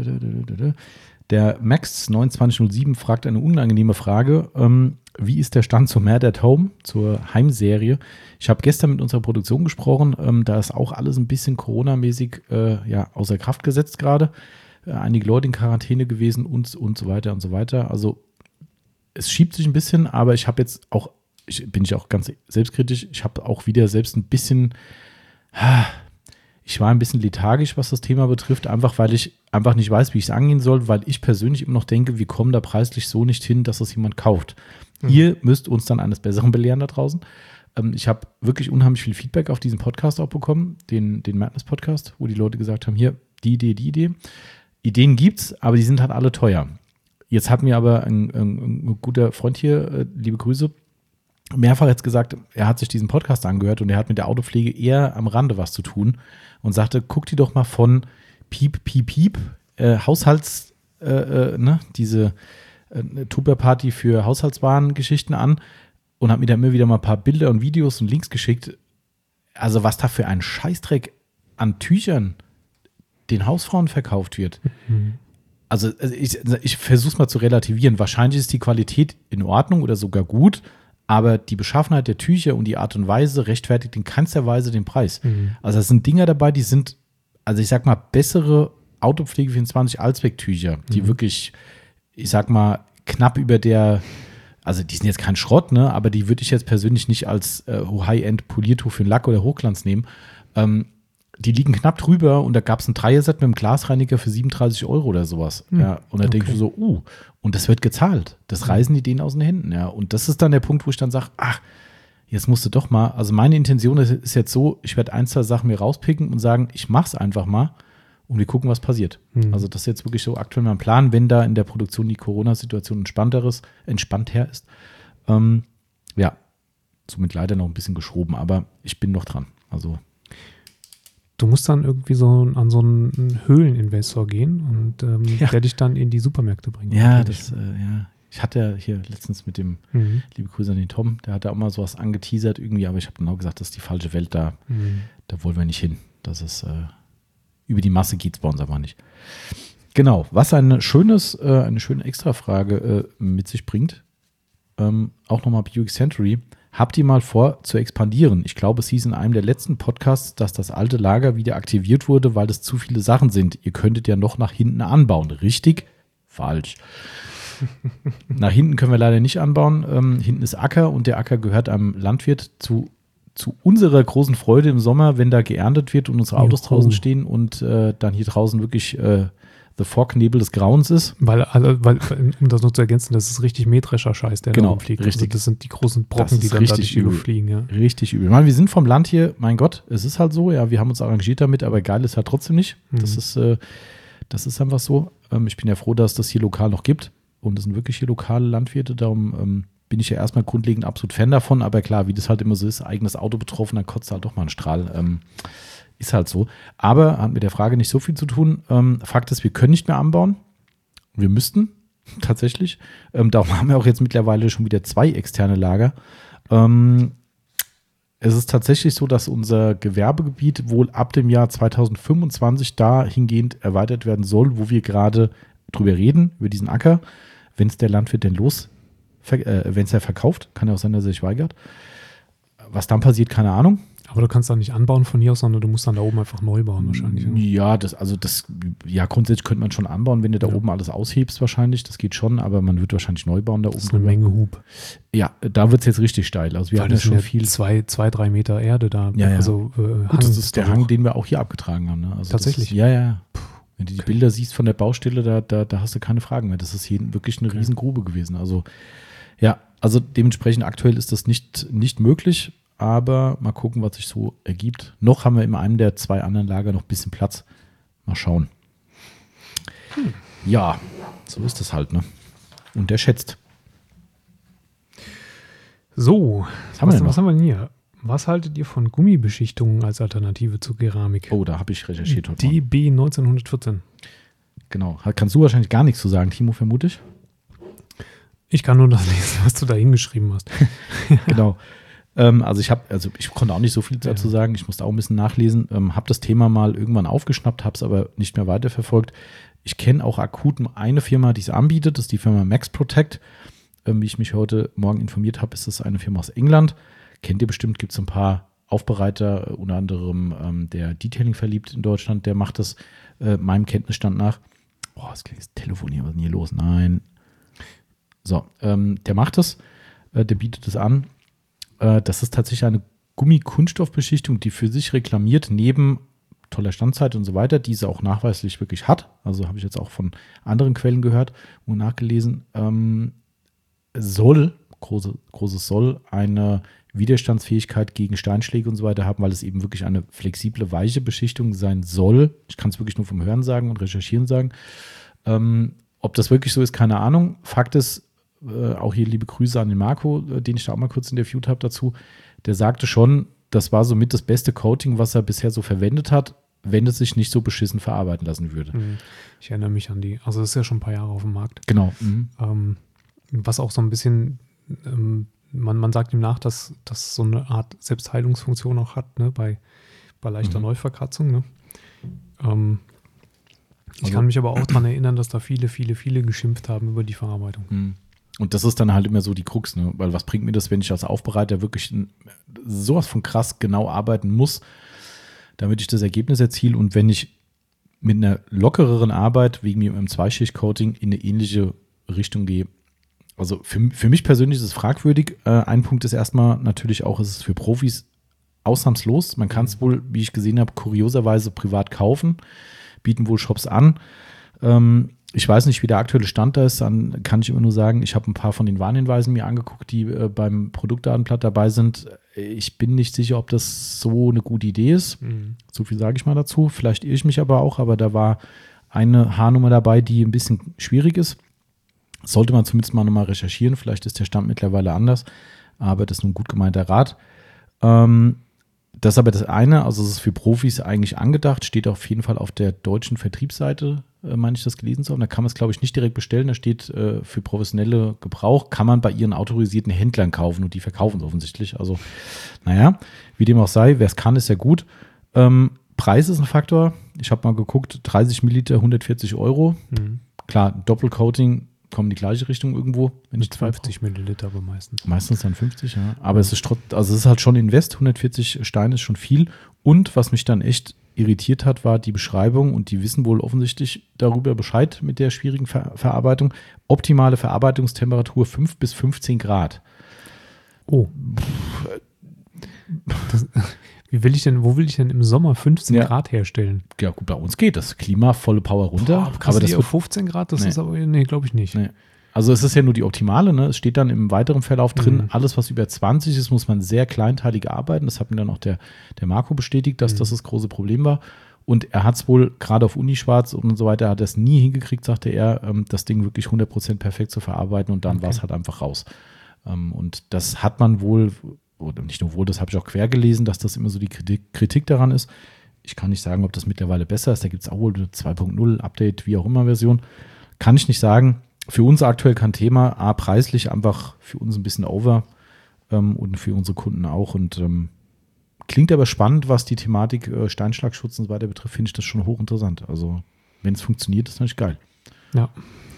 [SPEAKER 1] Der Max2907 fragt eine unangenehme Frage. Wie ist der Stand zu Mad at Home, zur Heimserie? Ich habe gestern mit unserer Produktion gesprochen. Da ist auch alles ein bisschen Corona-mäßig außer Kraft gesetzt gerade. Einige Leute in Quarantäne gewesen und so weiter und so weiter. Also es schiebt sich ein bisschen, aber ich habe jetzt auch, bin ich auch ganz selbstkritisch, ich habe auch wieder selbst ein bisschen, ich war ein bisschen lethargisch, was das Thema betrifft, einfach weil ich einfach nicht weiß, wie ich es angehen soll, weil ich persönlich immer noch denke, wir kommen da preislich so nicht hin, dass es jemand kauft. Ihr müsst uns dann eines Besseren belehren da draußen. Ich habe wirklich unheimlich viel Feedback auf diesen Podcast auch bekommen, den Madness-Podcast, wo die Leute gesagt haben, hier, die Idee. Ideen gibt's, aber die sind halt alle teuer. Jetzt hat mir aber ein guter Freund hier, liebe Grüße, mehrfach jetzt gesagt, er hat sich diesen Podcast angehört und er hat mit der Autopflege eher am Rande was zu tun und sagte, guck dir doch mal von Piep, diese Tupperparty für Haushaltswarengeschichten an und hat mir da immer wieder mal ein paar Bilder und Videos und Links geschickt. Also was da für ein Scheißdreck an Tüchern den Hausfrauen verkauft wird. Also ich versuche es mal zu relativieren. Wahrscheinlich ist die Qualität in Ordnung oder sogar gut, aber die Beschaffenheit der Tücher und die Art und Weise rechtfertigt in keinster Weise den Preis. Also es sind Dinger dabei, die sind, also ich sag mal, bessere Autopflege 24 Allzwecktücher, die wirklich, ich sag mal, knapp über der, also die sind jetzt kein Schrott, ne, aber die würde ich jetzt persönlich nicht als High-End-Poliertuch für den Lack oder Hochglanz nehmen. Die liegen knapp drüber und da gab es ein Dreierset mit einem Glasreiniger für 37 € oder sowas. Ja, und da denke ich so, und das wird gezahlt. Das reißen die denen aus den Händen. Ja. Und das ist dann der Punkt, wo ich dann sage, jetzt musst du doch mal, also meine Intention ist jetzt so, ich werde 1, 2 Sachen mir rauspicken und sagen, ich mach's einfach mal und wir gucken, was passiert. Also das ist jetzt wirklich so aktuell mein Plan, wenn da in der Produktion die Corona-Situation entspannter ist. Somit leider noch ein bisschen geschoben, aber ich bin noch dran. Also
[SPEAKER 2] du musst dann irgendwie an so einen Höhleninvestor gehen und der dich dann in die Supermärkte bringt.
[SPEAKER 1] Ja, ich hatte ja hier letztens mit dem, liebe Grüße an den Tom, der hat da auch mal sowas angeteasert irgendwie, aber ich habe genau gesagt, das ist die falsche Welt, da wollen wir nicht hin. Das ist, über die Masse geht es bei uns aber nicht. Genau, was eine schöne Extrafrage mit sich bringt, auch nochmal Buick Century. Habt ihr mal vor zu expandieren? Ich glaube, es hieß in einem der letzten Podcasts, dass das alte Lager wieder aktiviert wurde, weil es zu viele Sachen sind. Ihr könntet ja noch nach hinten anbauen. Richtig? Falsch. Nach hinten können wir leider nicht anbauen. Hinten ist Acker und der Acker gehört einem Landwirt zu unserer großen Freude im Sommer, wenn da geerntet wird und unsere Autos draußen stehen und dann hier draußen wirklich The Fog-Nebel des Grauens ist.
[SPEAKER 2] Weil, um das noch zu ergänzen, das ist richtig Mähdrescher-Scheiß, der da rumfliegt.
[SPEAKER 1] Richtig.
[SPEAKER 2] Also das sind die großen Brocken, die dann da durch die Luft fliegen. Ja.
[SPEAKER 1] Richtig übel. Wir sind vom Land hier, mein Gott, es ist halt so, ja, wir haben uns arrangiert damit, aber geil ist halt trotzdem nicht. Das ist einfach so. Ich bin ja froh, dass es das hier lokal noch gibt und es sind wirklich hier lokale Landwirte, darum bin ich ja erstmal grundlegend absolut Fan davon, aber klar, wie das halt immer so ist, eigenes Auto betroffen, dann kotzt halt doch mal ein Strahl. Ist halt so. Aber hat mit der Frage nicht so viel zu tun. Fakt ist, wir können nicht mehr anbauen. Wir müssten tatsächlich. Darum haben wir auch jetzt mittlerweile schon wieder 2 externe Lager. Es ist tatsächlich so, dass unser Gewerbegebiet wohl ab dem Jahr 2025 dahingehend erweitert werden soll, wo wir gerade drüber reden, über diesen Acker. Wenn es der Landwirt denn wenn es er verkauft, kann ja auch sein, dass er sich weigert. Was dann passiert, keine Ahnung.
[SPEAKER 2] Aber du kannst da nicht anbauen von hier aus, sondern du musst dann da oben einfach neu bauen wahrscheinlich.
[SPEAKER 1] Ja, grundsätzlich könnte man schon anbauen, wenn du da oben alles aushebst wahrscheinlich. Das geht schon, aber man wird wahrscheinlich neu bauen da oben.
[SPEAKER 2] Das ist eine Menge Hub.
[SPEAKER 1] Ja, da wird es jetzt richtig steil. Also wir haben ja schon viel.
[SPEAKER 2] 2-3 Meter Erde da.
[SPEAKER 1] Ja, ja.
[SPEAKER 2] Also,
[SPEAKER 1] Hang, das ist der Hang, den wir auch hier abgetragen haben. Ne? Also
[SPEAKER 2] tatsächlich?
[SPEAKER 1] Ja. Wenn du die Bilder siehst von der Baustelle, da hast du keine Fragen mehr. Das ist hier wirklich eine Riesengrube gewesen. Also ja, also dementsprechend aktuell ist das nicht möglich. Aber mal gucken, was sich so ergibt. Noch haben wir in einem der 2 anderen Lager noch ein bisschen Platz. Mal schauen. Ja, so ist das halt, ne? Und der schätzt.
[SPEAKER 2] So, was haben wir denn hier? Was haltet ihr von Gummibeschichtungen als Alternative zu Keramik?
[SPEAKER 1] Oh, da habe ich recherchiert heute.
[SPEAKER 2] DB 1914.
[SPEAKER 1] Genau. Kannst du wahrscheinlich gar nichts zu sagen, Timo, vermute ich?
[SPEAKER 2] Ich kann nur das lesen, was du da hingeschrieben hast.
[SPEAKER 1] Genau. Also ich konnte auch nicht so viel dazu sagen, ich musste auch ein bisschen nachlesen, habe das Thema mal irgendwann aufgeschnappt, habe es aber nicht mehr weiterverfolgt. Ich kenne auch akut nur eine Firma, die es anbietet, das ist die Firma Max Protect. Wie ich mich heute Morgen informiert habe, ist das eine Firma aus England. Kennt ihr bestimmt, gibt es ein paar Aufbereiter, unter anderem der Detailing verliebt in Deutschland, der macht das meinem Kenntnisstand nach. Boah, das klingt das Telefon hier, was ist denn hier los? Nein. So, der macht das, der bietet es an. Das ist tatsächlich eine Gummi-Kunststoffbeschichtung, die für sich reklamiert, neben toller Standzeit und so weiter, die sie auch nachweislich wirklich hat. Also habe ich jetzt auch von anderen Quellen gehört und nachgelesen. Großes Soll, eine Widerstandsfähigkeit gegen Steinschläge und so weiter haben, weil es eben wirklich eine flexible, weiche Beschichtung sein soll. Ich kann es wirklich nur vom Hören sagen und Recherchieren sagen. Ob das wirklich so ist, keine Ahnung. Fakt ist, auch hier liebe Grüße an den Marco, den ich da auch mal kurz interviewt habe dazu, der sagte schon, das war somit das beste Coating, was er bisher so verwendet hat, wenn es sich nicht so beschissen verarbeiten lassen würde.
[SPEAKER 2] Ich erinnere mich an die, also das ist ja schon ein paar Jahre auf dem Markt.
[SPEAKER 1] Genau.
[SPEAKER 2] Was auch so ein bisschen, man sagt ihm nach, dass das so eine Art Selbstheilungsfunktion auch hat, ne, bei leichter Neuverkratzung. Ne? Ich kann mich aber auch daran erinnern, dass da viele geschimpft haben über die Verarbeitung.
[SPEAKER 1] Und das ist dann halt immer so die Krux, ne? Weil was bringt mir das, wenn ich als Aufbereiter wirklich sowas von krass genau arbeiten muss, damit ich das Ergebnis erziele und wenn ich mit einer lockereren Arbeit wegen mir im Zweischicht-Coating in eine ähnliche Richtung gehe. Also für mich persönlich ist es fragwürdig. Ein Punkt ist erstmal natürlich auch, ist es für Profis ausnahmslos. Man kann es wohl, wie ich gesehen habe, kurioserweise privat kaufen, bieten wohl Shops an. Ich weiß nicht, wie der aktuelle Stand da ist, dann kann ich immer nur sagen, ich habe ein paar von den Warnhinweisen mir angeguckt, die beim Produktdatenblatt dabei sind. Ich bin nicht sicher, ob das so eine gute Idee ist. So viel sage ich mal dazu. Vielleicht irre ich mich aber auch, aber da war eine Haarnummer dabei, die ein bisschen schwierig ist. Sollte man zumindest mal nochmal recherchieren. Vielleicht ist der Stand mittlerweile anders, aber das ist ein gut gemeinter Rat. Das ist aber das eine, also es ist für Profis eigentlich angedacht, steht auf jeden Fall auf der deutschen Vertriebsseite, meine ich das gelesen zu haben. Da kann man es, glaube ich, nicht direkt bestellen. Da steht für professionelle Gebrauch, kann man bei ihren autorisierten Händlern kaufen und die verkaufen es offensichtlich. Also, naja, wie dem auch sei, wer es kann, ist ja gut. Preis ist ein Faktor. Ich habe mal geguckt, 30 Milliliter, 140 €. Klar, Doppelcoating kommen in die gleiche Richtung irgendwo. Wenn
[SPEAKER 2] mit 50 Milliliter aber meistens.
[SPEAKER 1] Meistens dann 50, ja. Aber es ist es ist halt schon Invest, 140 Steine ist schon viel. Und was mich dann echt irritiert hat, war die Beschreibung, und die wissen wohl offensichtlich darüber Bescheid mit der schwierigen Verarbeitung. Optimale Verarbeitungstemperatur 5 bis 15 Grad.
[SPEAKER 2] Oh. Wo will ich denn im Sommer 15 Grad herstellen?
[SPEAKER 1] Ja gut, bei uns geht das. Klima, volle Power runter.
[SPEAKER 2] Aber das auf 15 Grad, das ist aber, glaube ich nicht.
[SPEAKER 1] Nee. Also es ist ja nur die optimale, ne? Es steht dann im weiteren Verlauf drin, alles was über 20 ist, muss man sehr kleinteilig arbeiten. Das hat mir dann auch der Marco bestätigt, dass das große Problem war. Und er hat es wohl gerade auf Unischwarz und so weiter, hat er es nie hingekriegt, sagte er, das Ding wirklich 100% perfekt zu verarbeiten, und dann war es halt einfach raus. Und das hat man wohl, oder nicht nur wohl, das habe ich auch quer gelesen, dass das immer so die Kritik daran ist. Ich kann nicht sagen, ob das mittlerweile besser ist. Da gibt es auch wohl eine 2.0 Update, wie auch immer Version. Kann ich nicht sagen. Für uns aktuell kein Thema. Preislich einfach für uns ein bisschen over und für unsere Kunden auch. Und klingt aber spannend, was die Thematik Steinschlagschutz und so weiter betrifft, finde ich das schon hochinteressant. Also wenn es funktioniert, ist natürlich geil.
[SPEAKER 2] Ja.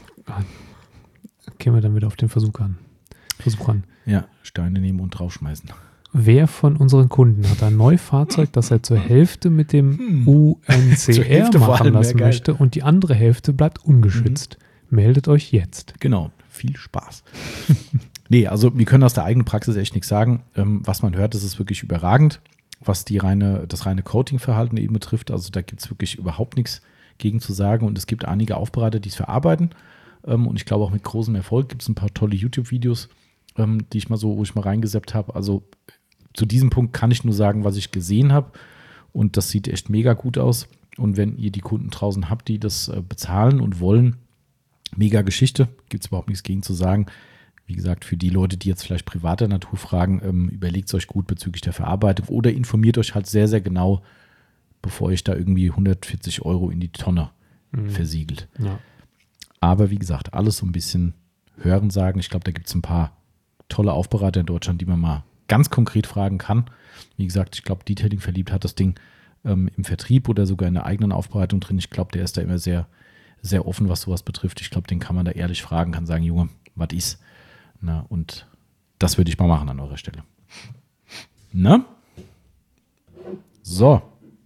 [SPEAKER 2] Gehen wir dann wieder auf den Versuch an.
[SPEAKER 1] Ja, Steine nehmen und draufschmeißen.
[SPEAKER 2] Wer von unseren Kunden hat ein Neufahrzeug, das er zur Hälfte mit dem UNCR machen lassen möchte, und die andere Hälfte bleibt ungeschützt? Meldet euch jetzt.
[SPEAKER 1] Genau, viel Spaß. Nee, also wir können aus der eigenen Praxis echt nichts sagen. Was man hört, das ist wirklich überragend, was das reine Coating-Verhalten eben betrifft. Also da gibt es wirklich überhaupt nichts gegen zu sagen, und es gibt einige Aufbereiter, die es verarbeiten, und ich glaube auch mit großem Erfolg. Gibt es ein paar tolle YouTube-Videos, wo ich mal reingesappt habe. Also zu diesem Punkt kann ich nur sagen, was ich gesehen habe, und das sieht echt mega gut aus. Und wenn ihr die Kunden draußen habt, die das bezahlen und wollen, mega Geschichte, gibt es überhaupt nichts gegen zu sagen. Wie gesagt, für die Leute, die jetzt vielleicht privater Natur fragen, überlegt es euch gut bezüglich der Verarbeitung oder informiert euch halt sehr, sehr genau, bevor ihr da irgendwie 140 € in die Tonne versiegelt.
[SPEAKER 2] Ja.
[SPEAKER 1] Aber wie gesagt, alles so ein bisschen hören sagen. Ich glaube, da gibt es ein paar tolle Aufbereiter in Deutschland, die man mal ganz konkret fragen kann. Wie gesagt, ich glaube, Detailing verliebt hat das Ding im Vertrieb oder sogar in der eigenen Aufbereitung drin. Ich glaube, der ist da immer sehr, sehr offen, was sowas betrifft. Ich glaube, den kann man da ehrlich fragen, kann sagen, Junge, was ist? Na, und das würde ich mal machen an eurer Stelle. Na? So.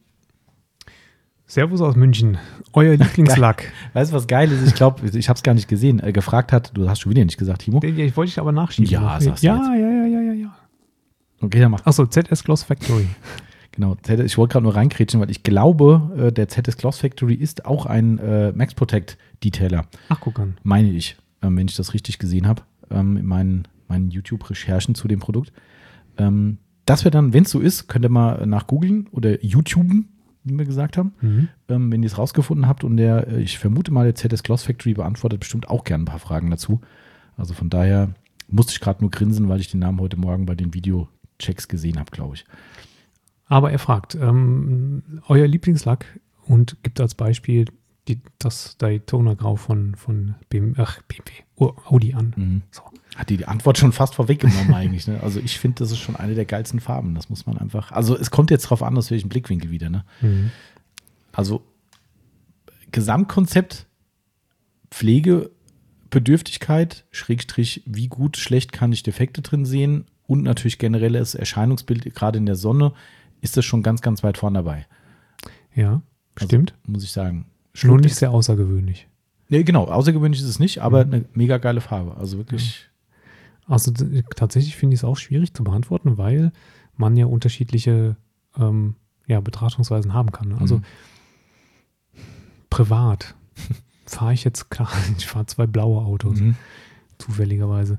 [SPEAKER 2] Servus aus München, euer Lieblingslack.
[SPEAKER 1] Weißt du, was geil ist? Ich glaube, ich habe es gar nicht gesehen. Gefragt hat, du hast schon wieder nicht gesagt, Timo.
[SPEAKER 2] Ich wollte dich aber nachschieben.
[SPEAKER 1] Ja, sagst du jetzt.
[SPEAKER 2] Ja.
[SPEAKER 1] Okay, dann mach.
[SPEAKER 2] Achso, ZS Gloss Factory.
[SPEAKER 1] Genau, ich wollte gerade nur reinkrätschen, weil ich glaube, der ZS Gloss Factory ist auch ein Max Protect Detailer.
[SPEAKER 2] Ach, guck an.
[SPEAKER 1] Meine ich, wenn ich das richtig gesehen habe, in meinen YouTube-Recherchen zu dem Produkt. Das wäre dann, wenn es so ist, könnt ihr mal nach googeln oder YouTuben, wie wir gesagt haben, wenn ihr es rausgefunden habt. Und ich vermute mal, der ZS Gloss Factory beantwortet bestimmt auch gerne ein paar Fragen dazu. Also von daher musste ich gerade nur grinsen, weil ich den Namen heute Morgen bei den Videochecks gesehen habe, glaube ich.
[SPEAKER 2] Aber er fragt, euer Lieblingslack, und gibt als Beispiel das Daytona Grau von BMW, Audi an. So.
[SPEAKER 1] Hat die Antwort schon fast vorweggenommen eigentlich. Ne? Also ich finde, das ist schon eine der geilsten Farben. Das muss man einfach, also es kommt jetzt drauf an, aus welchem Blickwinkel wieder. Ne? Also Gesamtkonzept, Pflegebedürftigkeit, Schrägstrich, wie gut, schlecht kann ich Defekte drin sehen, und natürlich generelles Erscheinungsbild, gerade in der Sonne, ist das schon ganz, ganz weit vorne dabei.
[SPEAKER 2] Ja, stimmt.
[SPEAKER 1] Also, muss ich sagen.
[SPEAKER 2] Nur nicht sehr außergewöhnlich.
[SPEAKER 1] Nee, genau, außergewöhnlich ist es nicht, aber eine mega geile Farbe. Also wirklich.
[SPEAKER 2] Also tatsächlich finde ich es auch schwierig zu beantworten, weil man ja unterschiedliche Betrachtungsweisen haben kann. Also privat fahre ich jetzt, klar, ich fahre 2 blaue Autos, zufälligerweise.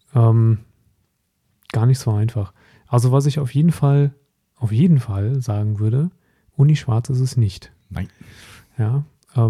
[SPEAKER 2] Gar nicht so einfach. Also was ich auf jeden Fall sagen würde, Unischwarz ist es nicht.
[SPEAKER 1] Nein.
[SPEAKER 2] Ja,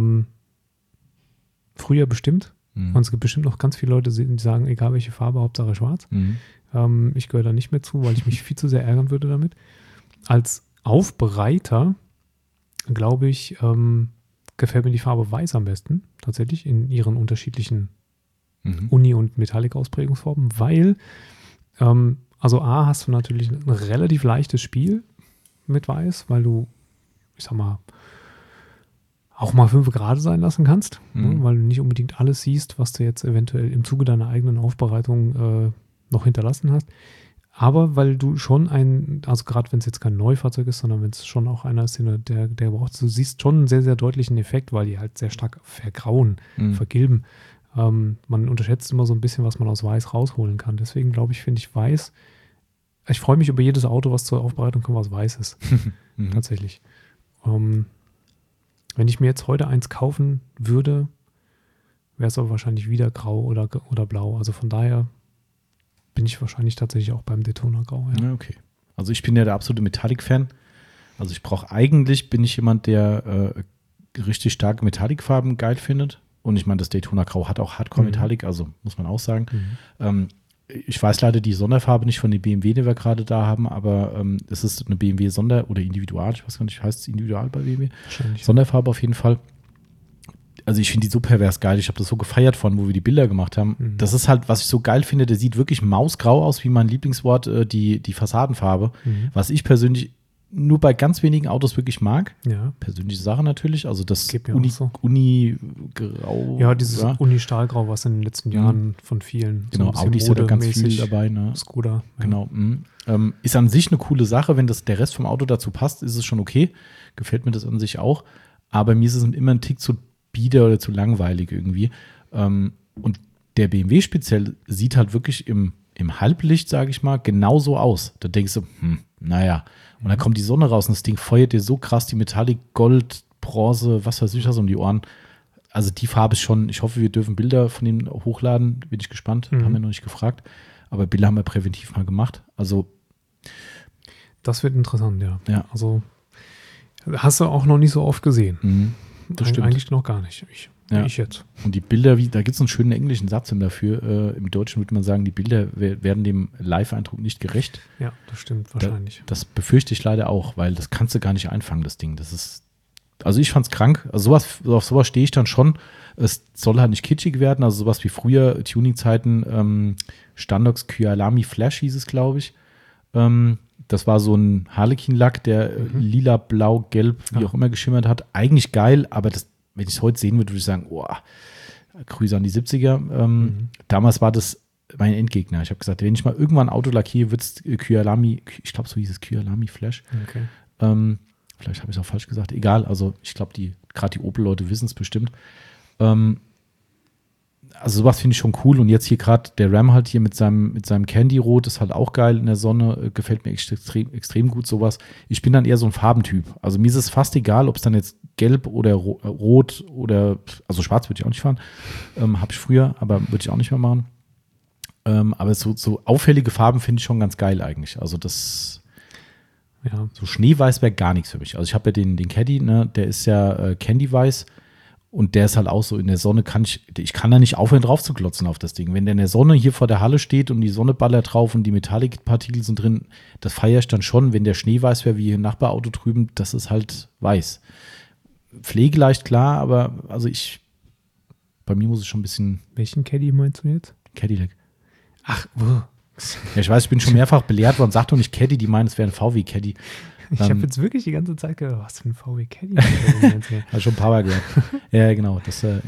[SPEAKER 2] früher bestimmt. Und es gibt bestimmt noch ganz viele Leute, die sagen, egal welche Farbe, Hauptsache schwarz. Ich gehöre da nicht mehr zu, weil ich mich viel zu sehr ärgern würde damit. Als Aufbereiter, glaube ich, gefällt mir die Farbe Weiß am besten, tatsächlich, in ihren unterschiedlichen Uni- und Metallic-Ausprägungsformen, weil, also A, hast du natürlich ein relativ leichtes Spiel mit Weiß, weil du, ich sag mal, auch mal 5 Grad sein lassen kannst, ne, weil du nicht unbedingt alles siehst, was du jetzt eventuell im Zuge deiner eigenen Aufbereitung noch hinterlassen hast. Aber weil du schon also gerade wenn es jetzt kein Neufahrzeug ist, sondern wenn es schon auch einer ist, der braucht, du siehst schon einen sehr, sehr deutlichen Effekt, weil die halt sehr stark vergrauen, vergilben. Man unterschätzt immer so ein bisschen, was man aus Weiß rausholen kann. Deswegen finde ich Weiß, ich freue mich über jedes Auto, was zur Aufbereitung kommt, was weiß ist. Tatsächlich. Wenn ich mir jetzt heute eins kaufen würde, wäre es aber wahrscheinlich wieder grau oder blau. Also von daher bin ich wahrscheinlich tatsächlich auch beim Daytona Grau.
[SPEAKER 1] Ja, okay. Also ich bin ja der absolute Metallic-Fan. Also bin ich jemand, der richtig starke Metallic-Farben geil findet. Und ich meine, das Daytona Grau hat auch Hardcore-Metallic, also muss man auch sagen. Ich weiß leider die Sonderfarbe nicht von den BMW, die wir gerade da haben, aber es ist eine BMW oder Individual, ich weiß gar nicht, heißt es Individual bei BMW?
[SPEAKER 2] Wahrscheinlich.
[SPEAKER 1] Sonderfarbe auf jeden Fall. Also ich finde die so pervers geil. Ich habe das so gefeiert wo wir die Bilder gemacht haben. Das ist halt, was ich so geil finde, der sieht wirklich mausgrau aus, wie mein Lieblingswort, die Fassadenfarbe. Was ich persönlich nur bei ganz wenigen Autos wirklich mag.
[SPEAKER 2] Ja.
[SPEAKER 1] Persönliche Sache natürlich. Also das
[SPEAKER 2] Uni-Grau. Ja, dieses Uni-Stahlgrau, was in den letzten Jahren von vielen
[SPEAKER 1] genau, so Audi ist ja da ganz viel dabei. Ne?
[SPEAKER 2] Skoda. Ja.
[SPEAKER 1] Genau. Ist an sich eine coole Sache. Wenn der Rest vom Auto dazu passt, ist es schon okay. Gefällt mir das an sich auch. Aber mir ist es immer ein Tick zu bieder oder zu langweilig irgendwie. Und der BMW speziell sieht halt wirklich im Halblicht, sage ich mal, genauso aus. Da denkst du, naja. Und dann kommt die Sonne raus und das Ding feuert dir so krass die Metallic, Gold, Bronze, was weiß ich was um die Ohren. Also die Farbe ist schon, ich hoffe, wir dürfen Bilder von denen hochladen. Bin ich gespannt. Haben wir noch nicht gefragt. Aber Bilder haben wir präventiv mal gemacht. Also
[SPEAKER 2] das wird interessant, ja.
[SPEAKER 1] Also
[SPEAKER 2] hast du auch noch nicht so oft gesehen.
[SPEAKER 1] Das stimmt.
[SPEAKER 2] Eigentlich noch gar nicht. Ich jetzt.
[SPEAKER 1] Und die Bilder, da gibt es einen schönen englischen Satz dafür. Im Deutschen würde man sagen, die Bilder werden dem Live-Eindruck nicht gerecht.
[SPEAKER 2] Ja, das stimmt wahrscheinlich.
[SPEAKER 1] Das befürchte ich leider auch, weil das kannst du gar nicht einfangen, das Ding. Also ich fand's krank. Also auf sowas stehe ich dann schon. Es soll halt nicht kitschig werden. Also sowas wie früher, Tuning-Zeiten, Standox Kyalami Flash hieß es, glaube ich. Das war so ein Harlequin-Lack, der lila, blau, gelb, wie auch immer geschimmert hat. Eigentlich geil, aber wenn ich es heute sehen würde, würde ich sagen, Grüße an die 70er. Damals war das mein Endgegner. Ich habe gesagt, wenn ich mal irgendwann ein Auto lackiere, wird es Kyalami, ich glaube, so hieß es Kyalami Flash.
[SPEAKER 2] Okay.
[SPEAKER 1] Vielleicht habe ich es auch falsch gesagt. Egal, also ich glaube, gerade die Opel-Leute wissen es bestimmt. Also sowas finde ich schon cool. Und jetzt hier gerade der Ram halt hier mit seinem Candy-Rot ist halt auch geil in der Sonne. Gefällt mir extrem gut sowas. Ich bin dann eher so ein Farbentyp. Also mir ist es fast egal, ob es dann jetzt gelb oder rot oder, also schwarz würde ich auch nicht fahren. Habe ich früher, aber würde ich auch nicht mehr machen. Aber so auffällige Farben finde ich schon ganz geil eigentlich. Also das, so Schneeweiß wäre gar nichts für mich. Also ich habe ja den Caddy, ne, der ist ja Candy-Weiß. Und der ist halt auch so, in der Sonne ich kann da nicht aufhören, drauf zu glotzen auf das Ding. Wenn der in der Sonne hier vor der Halle steht und die Sonne ballert drauf und die Metallic-Partikel sind drin, das feiere ich dann schon. Wenn der Schnee weiß wäre, wie hier im Nachbarauto drüben, das ist halt weiß. Pflegeleicht, klar, aber also bei mir muss es schon ein bisschen.
[SPEAKER 2] Welchen Caddy meinst du jetzt?
[SPEAKER 1] Cadillac.
[SPEAKER 2] Ach,
[SPEAKER 1] Ja, ich weiß, ich bin schon mehrfach belehrt worden, sag doch nicht Caddy, die meinen, es wäre ein VW-Caddy.
[SPEAKER 2] Ich habe jetzt wirklich die ganze Zeit gedacht, was für ein VW Caddy.
[SPEAKER 1] Hast schon ein paar Mal gehört. Ja, genau.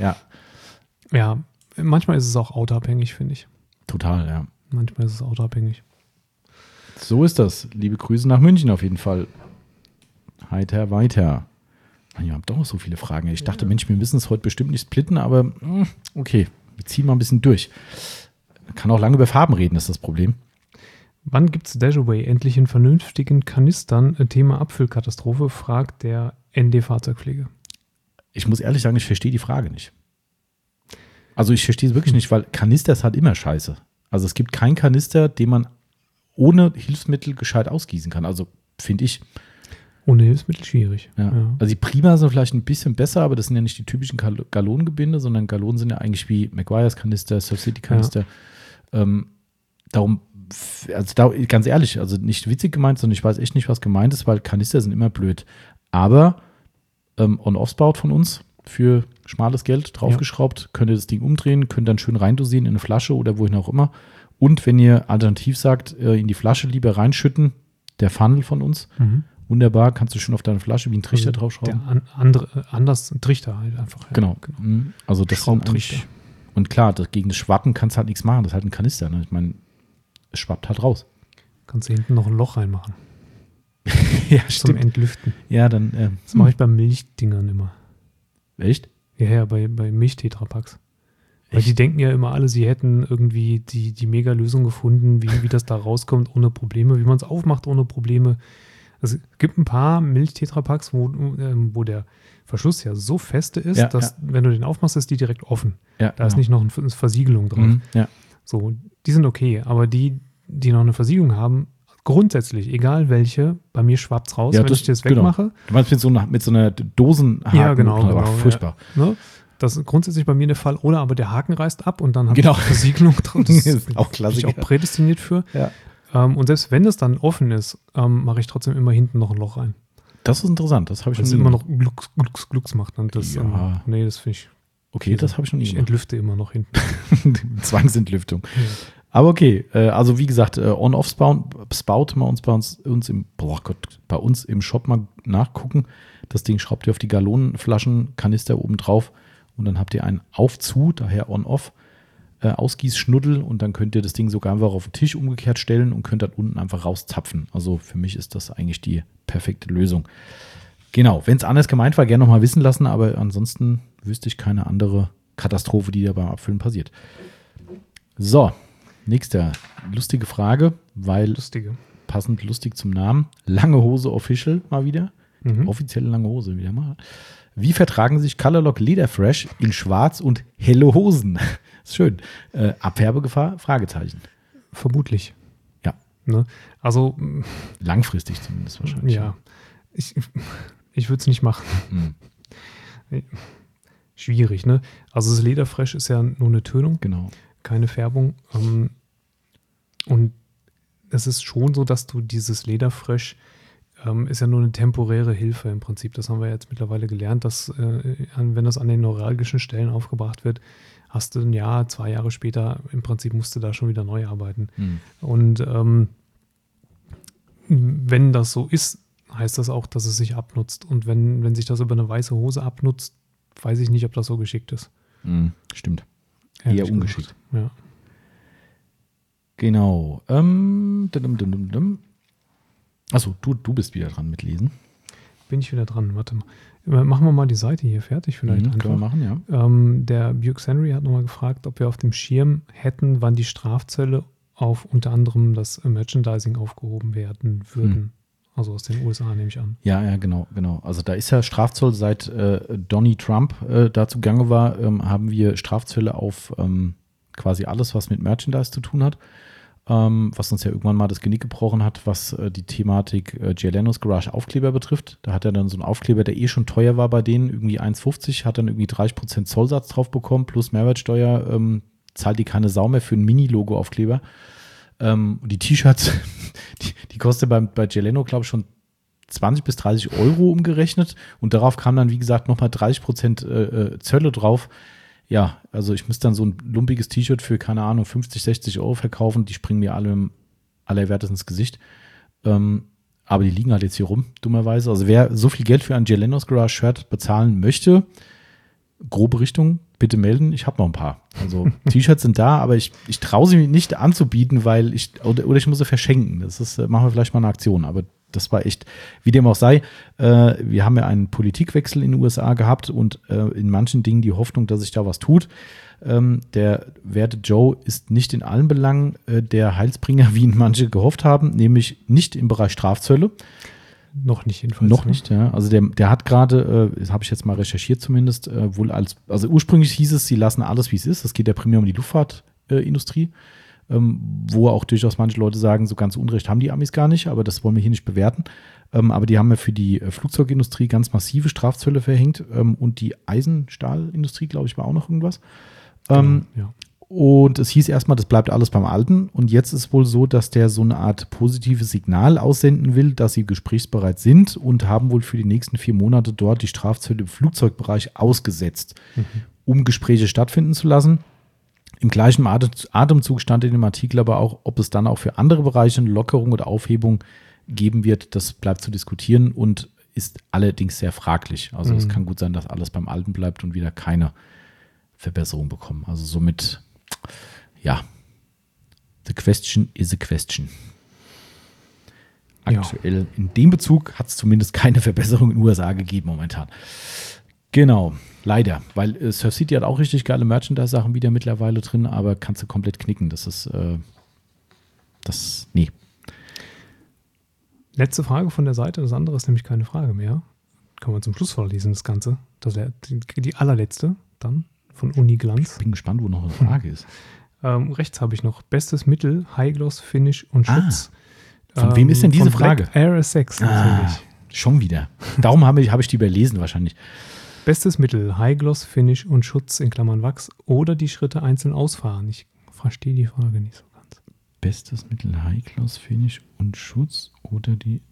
[SPEAKER 2] Ja, manchmal ist es auch autoabhängig, finde ich.
[SPEAKER 1] Total, ja.
[SPEAKER 2] Manchmal ist es autoabhängig.
[SPEAKER 1] So ist das. Liebe Grüße nach München auf jeden Fall. Weiter. Man, ihr habt doch noch so viele Fragen. Ich dachte, Mensch, wir müssen es heute bestimmt nicht splitten, aber okay, wir ziehen mal ein bisschen durch. Man kann auch lange über Farben reden, ist das Problem.
[SPEAKER 2] Wann gibt es Dashaway endlich in vernünftigen Kanistern? Thema Abfüllkatastrophe, fragt der ND Fahrzeugpflege.
[SPEAKER 1] Ich muss ehrlich sagen, ich verstehe die Frage nicht. Also ich verstehe es wirklich nicht, weil Kanister ist halt immer scheiße. Also es gibt keinen Kanister, den man ohne Hilfsmittel gescheit ausgießen kann. Also finde ich.
[SPEAKER 2] Ohne Hilfsmittel schwierig.
[SPEAKER 1] Ja. Also die Prima sind vielleicht ein bisschen besser, aber das sind ja nicht die typischen Galonengebinde, sondern Galonen sind ja eigentlich wie Maguires Kanister, Surf City Kanister. Ja. Darum, also ganz ehrlich, also nicht witzig gemeint, sondern ich weiß echt nicht, was gemeint ist, weil Kanister sind immer blöd. Aber On-Off-Baut von uns für schmales Geld draufgeschraubt, könnt ihr das Ding umdrehen, könnt dann schön reindosieren in eine Flasche oder wohin auch immer. Und wenn ihr alternativ sagt, in die Flasche lieber reinschütten, der Funnel von uns, Wunderbar, kannst du schon auf deine Flasche wie ein Trichter draufschrauben.
[SPEAKER 2] Anders Trichter halt einfach.
[SPEAKER 1] Genau. Also das
[SPEAKER 2] Schraubtrichter.
[SPEAKER 1] Und klar, gegen das Schwappen kannst du halt nichts machen. Das ist halt ein Kanister. Ne? Ich meine, es schwappt halt raus.
[SPEAKER 2] Kannst du hinten noch ein Loch reinmachen.
[SPEAKER 1] Ja,
[SPEAKER 2] zum Entlüften.
[SPEAKER 1] Ja, dann.
[SPEAKER 2] Das mache ich bei Milchdingern immer.
[SPEAKER 1] Echt?
[SPEAKER 2] Ja, bei Milchtetrapacks. Weil die denken ja immer alle, sie hätten irgendwie die Mega-Lösung gefunden, wie das da rauskommt ohne Probleme, wie man es aufmacht ohne Probleme. Es gibt ein paar Milchtetrapacks, wo der Verschluss ja so feste ist, dass wenn du den aufmachst, ist die direkt offen. Ja, da ist nicht noch eine Versiegelung drauf.
[SPEAKER 1] Ja.
[SPEAKER 2] So, die sind okay, aber die noch eine Versiegelung haben, grundsätzlich, egal welche, bei mir schwappt's raus, wenn ich das wegmache.
[SPEAKER 1] Genau. Du meinst mit so einer Dosenhaken?
[SPEAKER 2] Ja, genau.
[SPEAKER 1] Furchtbar.
[SPEAKER 2] Ja. Ne? Das ist grundsätzlich bei mir der Fall. Oder aber der Haken reißt ab und dann habe ich eine Versiegelung drauf. Das
[SPEAKER 1] ist auch Klassiker.
[SPEAKER 2] Bin ich auch prädestiniert für.
[SPEAKER 1] Ja.
[SPEAKER 2] Und selbst wenn es dann offen ist, mache ich trotzdem immer hinten noch ein Loch rein.
[SPEAKER 1] Das ist interessant. Das habe ich schon
[SPEAKER 2] nie immer noch Glucks macht. Und das, nee, das finde ich.
[SPEAKER 1] Okay, das habe ich schon nie
[SPEAKER 2] gemacht. Ich entlüfte immer noch hinten.
[SPEAKER 1] Zwangsentlüftung. Ja. Aber okay, also wie gesagt, On-Off-Spout mal bei uns im Shop mal nachgucken. Das Ding schraubt ihr auf die Gallonenflaschenkanister oben drauf und dann habt ihr einen Auf-Zu, daher On-Off, Ausgießschnuddel und dann könnt ihr das Ding sogar einfach auf den Tisch umgekehrt stellen und könnt dann unten einfach rauszapfen. Also für mich ist das eigentlich die perfekte Lösung. Genau, wenn es anders gemeint war, gerne nochmal wissen lassen, aber ansonsten wüsste ich keine andere Katastrophe, die da beim Abfüllen passiert. So, nächste lustige Frage, weil passend lustig zum Namen. Lange Hose Official mal wieder. Offizielle lange Hose wieder mal. Wie vertragen sich Colorlock Lederfresh in Schwarz und helle Hosen? Ist schön. Abfärbegefahr? Fragezeichen.
[SPEAKER 2] Vermutlich.
[SPEAKER 1] Ja.
[SPEAKER 2] Ne? Also
[SPEAKER 1] langfristig zumindest wahrscheinlich.
[SPEAKER 2] Ja. Ich würde es nicht machen. Schwierig, ne? Also das Lederfresh ist ja nur eine Tönung.
[SPEAKER 1] Genau.
[SPEAKER 2] Keine Färbung. Und es ist schon so, dass du dieses Lederfresh ist ja nur eine temporäre Hilfe im Prinzip. Das haben wir jetzt mittlerweile gelernt, dass wenn das an den neuralgischen Stellen aufgebracht wird, hast du ein Jahr, 2 Jahre später, im Prinzip musst du da schon wieder neu arbeiten. Und wenn das so ist, heißt das auch, dass es sich abnutzt. Und wenn sich das über eine weiße Hose abnutzt, weiß ich nicht, ob das so geschickt ist.
[SPEAKER 1] Stimmt.
[SPEAKER 2] Ehrlich
[SPEAKER 1] eher ungeschickt.
[SPEAKER 2] Ja.
[SPEAKER 1] Genau. Achso, du bist wieder dran mit Lesen.
[SPEAKER 2] Bin ich wieder dran, warte mal. Machen wir mal die Seite hier fertig vielleicht einfach.
[SPEAKER 1] Können wir machen, ja.
[SPEAKER 2] Der Bukes Henry hat nochmal gefragt, ob wir auf dem Schirm hätten, wann die Strafzölle auf unter anderem das Merchandising aufgehoben werden würden. Also aus den USA nehme ich an.
[SPEAKER 1] Ja, genau. Also da ist ja Strafzoll, seit Donny Trump da zugange war, haben wir Strafzölle auf quasi alles, was mit Merchandise zu tun hat. Was uns ja irgendwann mal das Genick gebrochen hat, was die Thematik Jay Lenos Garage Aufkleber betrifft. Da hat er dann so einen Aufkleber, der schon teuer war bei denen, irgendwie 1,50, hat dann irgendwie 30% Zollsatz drauf bekommen, plus Mehrwertsteuer, zahlt die keine Sau mehr für ein Mini-Logo-Aufkleber. Die T-Shirts, die kosten bei Jay Leno, glaube ich, schon 20 bis 30 Euro umgerechnet und darauf kam dann, wie gesagt, nochmal 30% Zölle drauf. Ja, also ich müsste dann so ein lumpiges T-Shirt für, keine Ahnung, 50, 60 Euro verkaufen. Die springen mir alle im Allerwertes ins Gesicht. Aber die liegen halt jetzt hier rum, dummerweise. Also wer so viel Geld für ein Jay Lenos Garage Shirt bezahlen möchte, grobe Richtung, bitte melden. Ich habe noch ein paar. Also T-Shirts sind da, aber ich traue sie mir nicht anzubieten, weil ich muss sie verschenken. Machen wir vielleicht mal eine Aktion, aber das war echt, wie dem auch sei, wir haben ja einen Politikwechsel in den USA gehabt und in manchen Dingen die Hoffnung, dass sich da was tut. Der werte Joe ist nicht in allen Belangen der Heilsbringer, wie ihn manche gehofft haben, nämlich nicht im Bereich Strafzölle.
[SPEAKER 2] Noch nicht jedenfalls.
[SPEAKER 1] Noch nicht, ja. Also der hat gerade, das habe ich jetzt mal recherchiert zumindest, also ursprünglich hieß es, sie lassen alles, wie es ist. Das geht ja primär um die Luftfahrtindustrie. Wo auch durchaus manche Leute sagen, so ganz Unrecht haben die Amis gar nicht, aber das wollen wir hier nicht bewerten. Aber die haben ja für die Flugzeugindustrie ganz massive Strafzölle verhängt und die Eisenstahlindustrie, glaube ich, war auch noch irgendwas.
[SPEAKER 2] Ja.
[SPEAKER 1] Und es hieß erstmal, das bleibt alles beim Alten und jetzt ist wohl so, dass der so eine Art positives Signal aussenden will, dass sie gesprächsbereit sind und haben wohl für die nächsten 4 Monate dort die Strafzölle im Flugzeugbereich ausgesetzt, um Gespräche stattfinden zu lassen. Im gleichen Atemzug stand in dem Artikel aber auch, ob es dann auch für andere Bereiche eine Lockerung oder Aufhebung geben wird, das bleibt zu diskutieren und ist allerdings sehr fraglich. Also es kann gut sein, dass alles beim Alten bleibt und wieder keine Verbesserung bekommen. Also somit, ja, the question is a question. Aktuell in dem Bezug hat es zumindest keine Verbesserung in den USA gegeben momentan. Genau, leider, weil Surf City hat auch richtig geile Merchandise-Sachen wieder mittlerweile drin, aber kannst du komplett knicken. Das ist, nee.
[SPEAKER 2] Letzte Frage von der Seite, das andere ist nämlich keine Frage mehr. Können wir zum Schluss vorlesen, das Ganze. Die allerletzte dann von Uni Glanz.
[SPEAKER 1] Ich bin gespannt, wo noch eine Frage ist.
[SPEAKER 2] Rechts habe ich noch bestes Mittel, High Gloss, Finish und Schutz.
[SPEAKER 1] Von wem ist denn diese Frage?
[SPEAKER 2] RS6 natürlich.
[SPEAKER 1] Schon wieder. Darum habe ich die überlesen wahrscheinlich.
[SPEAKER 2] Bestes Mittel, High Gloss, Finish und Schutz in Klammern Wachs oder die Schritte einzeln ausfahren. Ich verstehe die Frage nicht so ganz.
[SPEAKER 1] Bestes Mittel, High Gloss, Finish und Schutz oder die...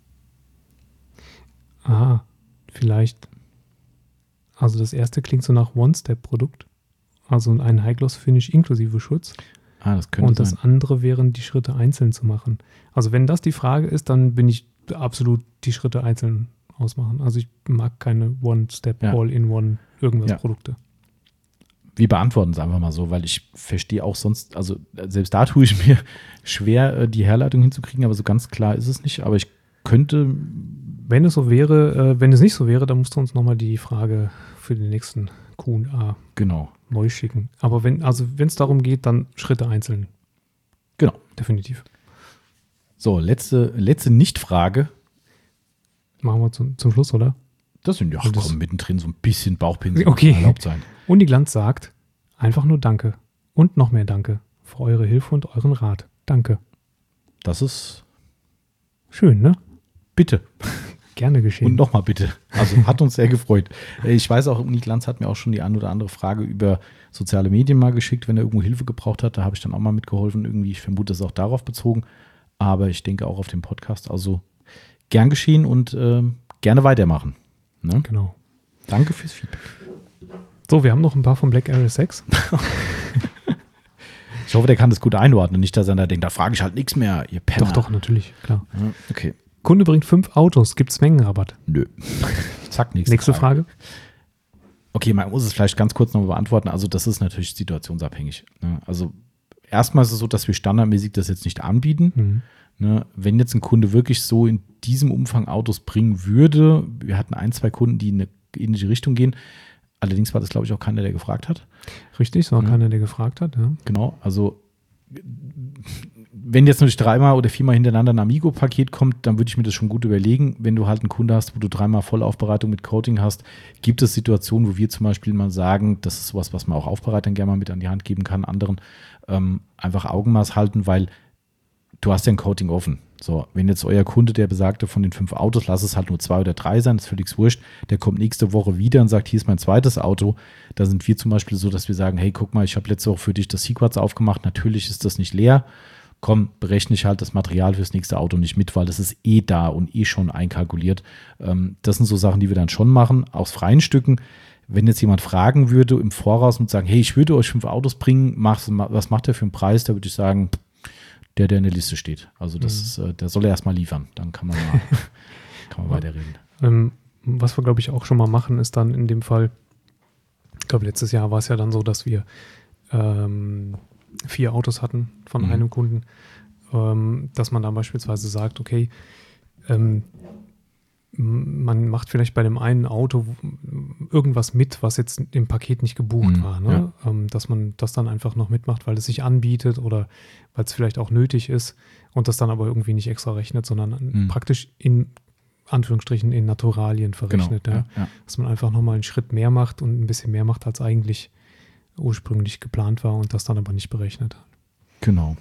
[SPEAKER 2] Vielleicht. Also das erste klingt so nach One-Step-Produkt. Also ein High Gloss Finish inklusive Schutz.
[SPEAKER 1] Das könnte
[SPEAKER 2] und
[SPEAKER 1] sein.
[SPEAKER 2] das andere wären die Schritte einzeln zu machen. Also wenn das die Frage ist, dann bin ich absolut die Schritte einzeln ausmachen. Also ich mag keine One-Step, All-in-One irgendwas Produkte.
[SPEAKER 1] Wir beantworten es einfach mal so, weil ich verstehe auch sonst, also selbst da tue ich mir schwer, die Herleitung hinzukriegen, aber so ganz klar ist es nicht. Aber ich könnte...
[SPEAKER 2] Wenn es so wäre, wenn es nicht so wäre, dann musst du uns nochmal die Frage für den nächsten Q&A neu schicken. Aber wenn es darum geht, dann Schritte einzeln.
[SPEAKER 1] Genau.
[SPEAKER 2] Definitiv.
[SPEAKER 1] So, letzte Nicht-Frage.
[SPEAKER 2] Machen wir zum Schluss, oder?
[SPEAKER 1] Das sind mittendrin so ein bisschen Bauchpinsel
[SPEAKER 2] erlaubt sein. Und die Glanz sagt, einfach nur Danke und noch mehr Danke für eure Hilfe und euren Rat. Danke.
[SPEAKER 1] Das ist
[SPEAKER 2] schön, ne?
[SPEAKER 1] Bitte.
[SPEAKER 2] Gerne geschehen.
[SPEAKER 1] Und nochmal bitte. Also hat uns sehr gefreut. Ich weiß auch, Uni Glanz hat mir auch schon die ein oder andere Frage über soziale Medien mal geschickt, wenn er irgendwo Hilfe gebraucht hat. Da habe ich dann auch mal mitgeholfen. Irgendwie, ich vermute, das ist auch darauf bezogen. Aber ich denke auch auf den Podcast. Also gern geschehen und gerne weitermachen. Ne?
[SPEAKER 2] Genau.
[SPEAKER 1] Danke fürs Feedback.
[SPEAKER 2] So, wir haben noch ein paar von Black RS6.
[SPEAKER 1] Ich hoffe, der kann das gut einordnen. Nicht, dass er da denkt, da frage ich halt nichts mehr. Ihr Penner.
[SPEAKER 2] Doch, natürlich, klar.
[SPEAKER 1] Okay.
[SPEAKER 2] Kunde bringt 5 Autos. Gibt es Mengenrabatt?
[SPEAKER 1] Nö. Zack,
[SPEAKER 2] nächste Frage.
[SPEAKER 1] Okay, man muss es vielleicht ganz kurz noch beantworten. Also das ist natürlich situationsabhängig. Ne? Also erstmal ist es so, dass wir standardmäßig das jetzt nicht anbieten. Ne? Wenn jetzt ein Kunde wirklich so in diesem Umfang Autos bringen würde, wir hatten 1, 2 Kunden, die in eine ähnliche Richtung gehen. Allerdings war das, glaube ich, auch keiner, der gefragt hat.
[SPEAKER 2] Richtig, es war keiner, der gefragt hat. Ja.
[SPEAKER 1] Genau, also wenn jetzt nur 3-mal oder 4-mal hintereinander ein Amigo-Paket kommt, dann würde ich mir das schon gut überlegen. Wenn du halt einen Kunde hast, wo du 3-mal Vollaufbereitung mit Coating hast, gibt es Situationen, wo wir zum Beispiel mal sagen, das ist sowas, was man auch Aufbereitern gerne mal mit an die Hand geben kann, anderen einfach Augenmaß halten, weil du hast ja ein Coating offen. So, wenn jetzt euer Kunde, der besagte von den 5 Autos, lass es halt nur 2 oder 3 sein, ist völlig wurscht, der kommt nächste Woche wieder und sagt, hier ist mein zweites Auto. Da sind wir zum Beispiel so, dass wir sagen, hey, guck mal, ich habe letzte Woche für dich das Sequats aufgemacht, natürlich ist das nicht leer. Komm, berechne ich halt das Material fürs nächste Auto nicht mit, weil es ist da und schon einkalkuliert. Das sind so Sachen, die wir dann schon machen, aus freien Stücken. Wenn jetzt jemand fragen würde im Voraus und sagen, hey, ich würde euch 5 Autos bringen, was macht der für einen Preis? Da würde ich sagen, der in der Liste steht. Also das ist, der soll er erstmal liefern. Dann kann man weiterreden.
[SPEAKER 2] Was wir, glaube ich, auch schon mal machen, ist dann in dem Fall, ich glaube, letztes Jahr war es ja dann so, dass wir 4 Autos hatten von einem Kunden, dass man dann beispielsweise sagt, okay, man macht vielleicht bei dem einen Auto irgendwas mit, was jetzt im Paket nicht gebucht war. Ne? Ja. Dass man das dann einfach noch mitmacht, weil es sich anbietet oder weil es vielleicht auch nötig ist und das dann aber irgendwie nicht extra rechnet, sondern praktisch in Anführungsstrichen in Naturalien verrechnet. Genau. Ja. Dass man einfach nochmal einen Schritt mehr macht und ein bisschen mehr macht, als eigentlich ursprünglich geplant war und das dann aber nicht berechnet.
[SPEAKER 1] Genau.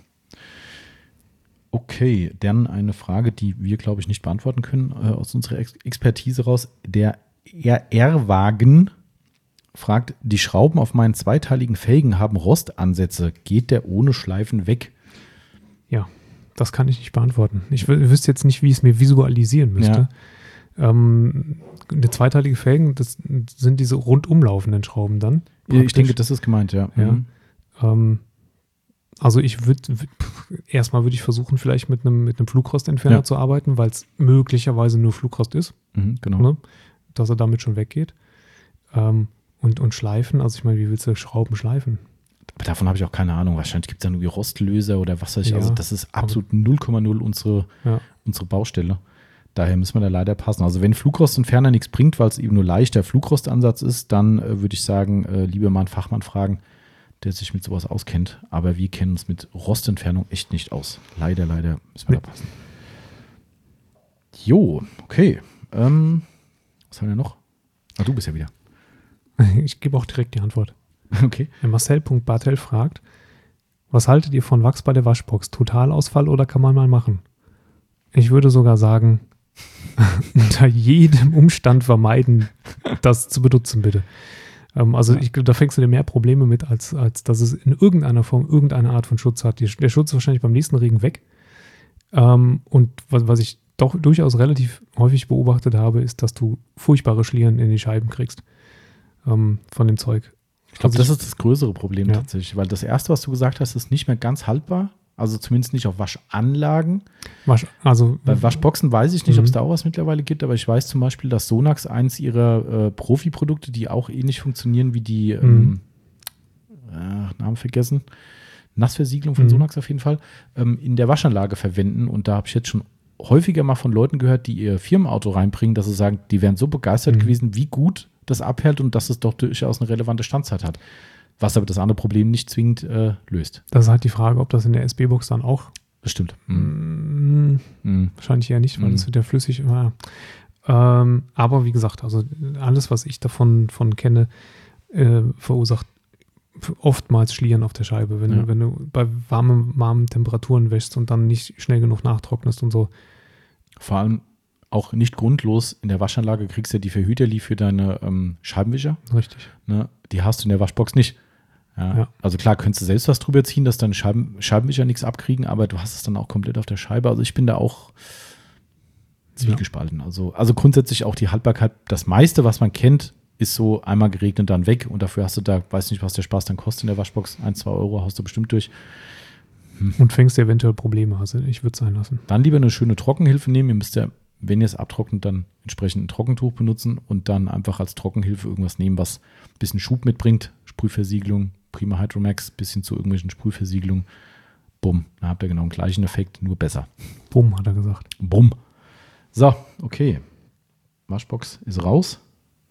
[SPEAKER 1] Okay, dann eine Frage, die wir, glaube ich, nicht beantworten können aus unserer Expertise raus. Der RR-Wagen fragt, die Schrauben auf meinen zweiteiligen Felgen haben Rostansätze. Geht der ohne Schleifen weg?
[SPEAKER 2] Ja, das kann ich nicht beantworten. Ich wüsste jetzt nicht, wie ich es mir visualisieren müsste. Ja. Die zweiteilige Felgen, das sind diese rundumlaufenden Schrauben dann.
[SPEAKER 1] Ich denke, das ist gemeint, ja.
[SPEAKER 2] Also ich würde, erstmal würde ich versuchen, vielleicht mit einem Flugrostentferner zu arbeiten, weil es möglicherweise nur Flugrost ist.
[SPEAKER 1] Genau.
[SPEAKER 2] Ne? Dass er damit schon weggeht. Und schleifen, also ich meine, wie willst du Schrauben schleifen?
[SPEAKER 1] Aber davon habe ich auch keine Ahnung. Wahrscheinlich gibt es dann irgendwie Rostlöser oder was weiß ich.
[SPEAKER 2] Ja,
[SPEAKER 1] Also das ist absolut 0,0 unsere Baustelle. Daher müssen wir da leider passen. Also wenn Flugrostentferner nichts bringt, weil es eben nur leichter Flugrostansatz ist, dann würde ich sagen, lieber mal einen Fachmann fragen, der sich mit sowas auskennt. Aber wir kennen uns mit Rostentfernung echt nicht aus. Leider müssen wir da passen. Jo, okay. Was haben wir noch? Du bist ja wieder.
[SPEAKER 2] Ich gebe auch direkt die Antwort.
[SPEAKER 1] Okay.
[SPEAKER 2] Marcel.bartel fragt, was haltet ihr von Wachs bei der Waschbox? Totalausfall oder kann man mal machen? Ich würde sogar sagen, unter jedem Umstand vermeiden, das zu benutzen, bitte. Ich glaube, da fängst du dir mehr Probleme mit, als dass es in irgendeiner Form irgendeine Art von Schutz hat. Der Schutz ist wahrscheinlich beim nächsten Regen weg. Und was ich doch durchaus relativ häufig beobachtet habe, ist, dass du furchtbare Schlieren in die Scheiben kriegst von dem Zeug.
[SPEAKER 1] Ich glaube, das ist das größere Problem tatsächlich, weil das Erste, was du gesagt hast, ist nicht mehr ganz haltbar. Also zumindest nicht auf Waschanlagen. Bei Waschboxen weiß ich nicht, ob es da auch was mittlerweile gibt, aber ich weiß zum Beispiel, dass Sonax eins ihrer Profi-Produkte, die auch ähnlich funktionieren wie die Namen vergessen, Nassversiegelung von Sonax auf jeden Fall, in der Waschanlage verwenden. Und da habe ich jetzt schon häufiger mal von Leuten gehört, die ihr Firmenauto reinbringen, dass sie sagen, die wären so begeistert gewesen, wie gut das abhält und dass es doch durchaus eine relevante Standzeit hat. Was aber das andere Problem nicht zwingend löst.
[SPEAKER 2] Das ist halt die Frage, ob das in der SB-Box dann auch.
[SPEAKER 1] Das stimmt.
[SPEAKER 2] Wahrscheinlich eher nicht, weil das wird ja flüssig. Aber wie gesagt, also alles, was ich davon kenne, verursacht oftmals Schlieren auf der Scheibe. Wenn du bei warmen Temperaturen wäschst und dann nicht schnell genug nachtrocknest und so.
[SPEAKER 1] Vor allem auch nicht grundlos in der Waschanlage kriegst du ja die Verhüterli für deine Scheibenwischer.
[SPEAKER 2] Richtig.
[SPEAKER 1] Ne? Die hast du in der Waschbox nicht. Ja. Also klar, könntest du selbst was drüber ziehen, dass deine Scheibenwischer nichts abkriegen, aber du hast es dann auch komplett auf der Scheibe. Also ich bin da auch zwiegespalten. Also grundsätzlich auch die Haltbarkeit, das meiste, was man kennt, ist so einmal geregnet, dann weg und dafür hast du da, weiß nicht, was der Spaß dann kostet in der Waschbox, 1, 2 Euro haust du bestimmt durch.
[SPEAKER 2] Und fängst du eventuell Probleme, also ich würde es sein lassen.
[SPEAKER 1] Dann lieber eine schöne Trockenhilfe nehmen, ihr müsst ja, wenn ihr es abtrocknet, dann entsprechend ein Trockentuch benutzen und dann einfach als Trockenhilfe irgendwas nehmen, was ein bisschen Schub mitbringt. Sprühversiegelung, Prima Hydromax, bisschen zu irgendwelchen Sprühversiegelungen. Bumm, dann habt ihr genau den gleichen Effekt, nur besser.
[SPEAKER 2] Bumm, hat er gesagt.
[SPEAKER 1] Bumm. So, okay. Waschbox ist raus.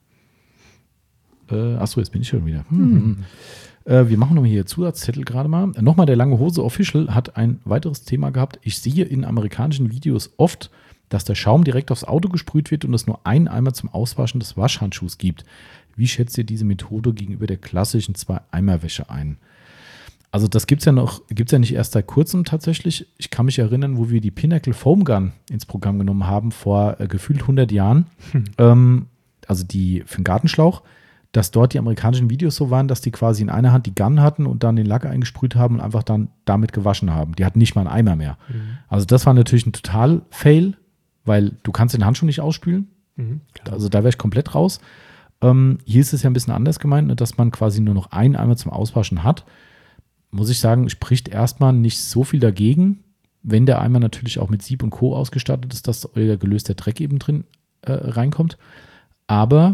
[SPEAKER 1] Achso, jetzt bin ich schon wieder. Wir machen nochmal hier Zusatzzettel gerade mal. Nochmal der lange Hose Official hat ein weiteres Thema gehabt. Ich sehe in amerikanischen Videos oft, dass der Schaum direkt aufs Auto gesprüht wird und es nur einen Eimer zum Auswaschen des Waschhandschuhs gibt. Wie schätzt ihr diese Methode gegenüber der klassischen 2-Eimer-Wäsche ein? Also das gibt's ja nicht erst seit kurzem tatsächlich. Ich kann mich erinnern, wo wir die Pinnacle Foam Gun ins Programm genommen haben, vor gefühlt 100 Jahren. Also die für den Gartenschlauch, dass dort die amerikanischen Videos so waren, dass die quasi in einer Hand die Gun hatten und dann den Lack eingesprüht haben und einfach dann damit gewaschen haben. Die hatten nicht mal einen Eimer mehr. Also das war natürlich ein Total-Fail, weil du kannst den Handschuh nicht ausspülen. Also da wäre ich komplett raus. Hier ist es ja ein bisschen anders gemeint, ne, dass man quasi nur noch einen Eimer zum Auswaschen hat. Muss ich sagen, spricht erstmal nicht so viel dagegen, wenn der Eimer natürlich auch mit Sieb und Co. ausgestattet ist, dass euer gelöster Dreck eben drin reinkommt. Aber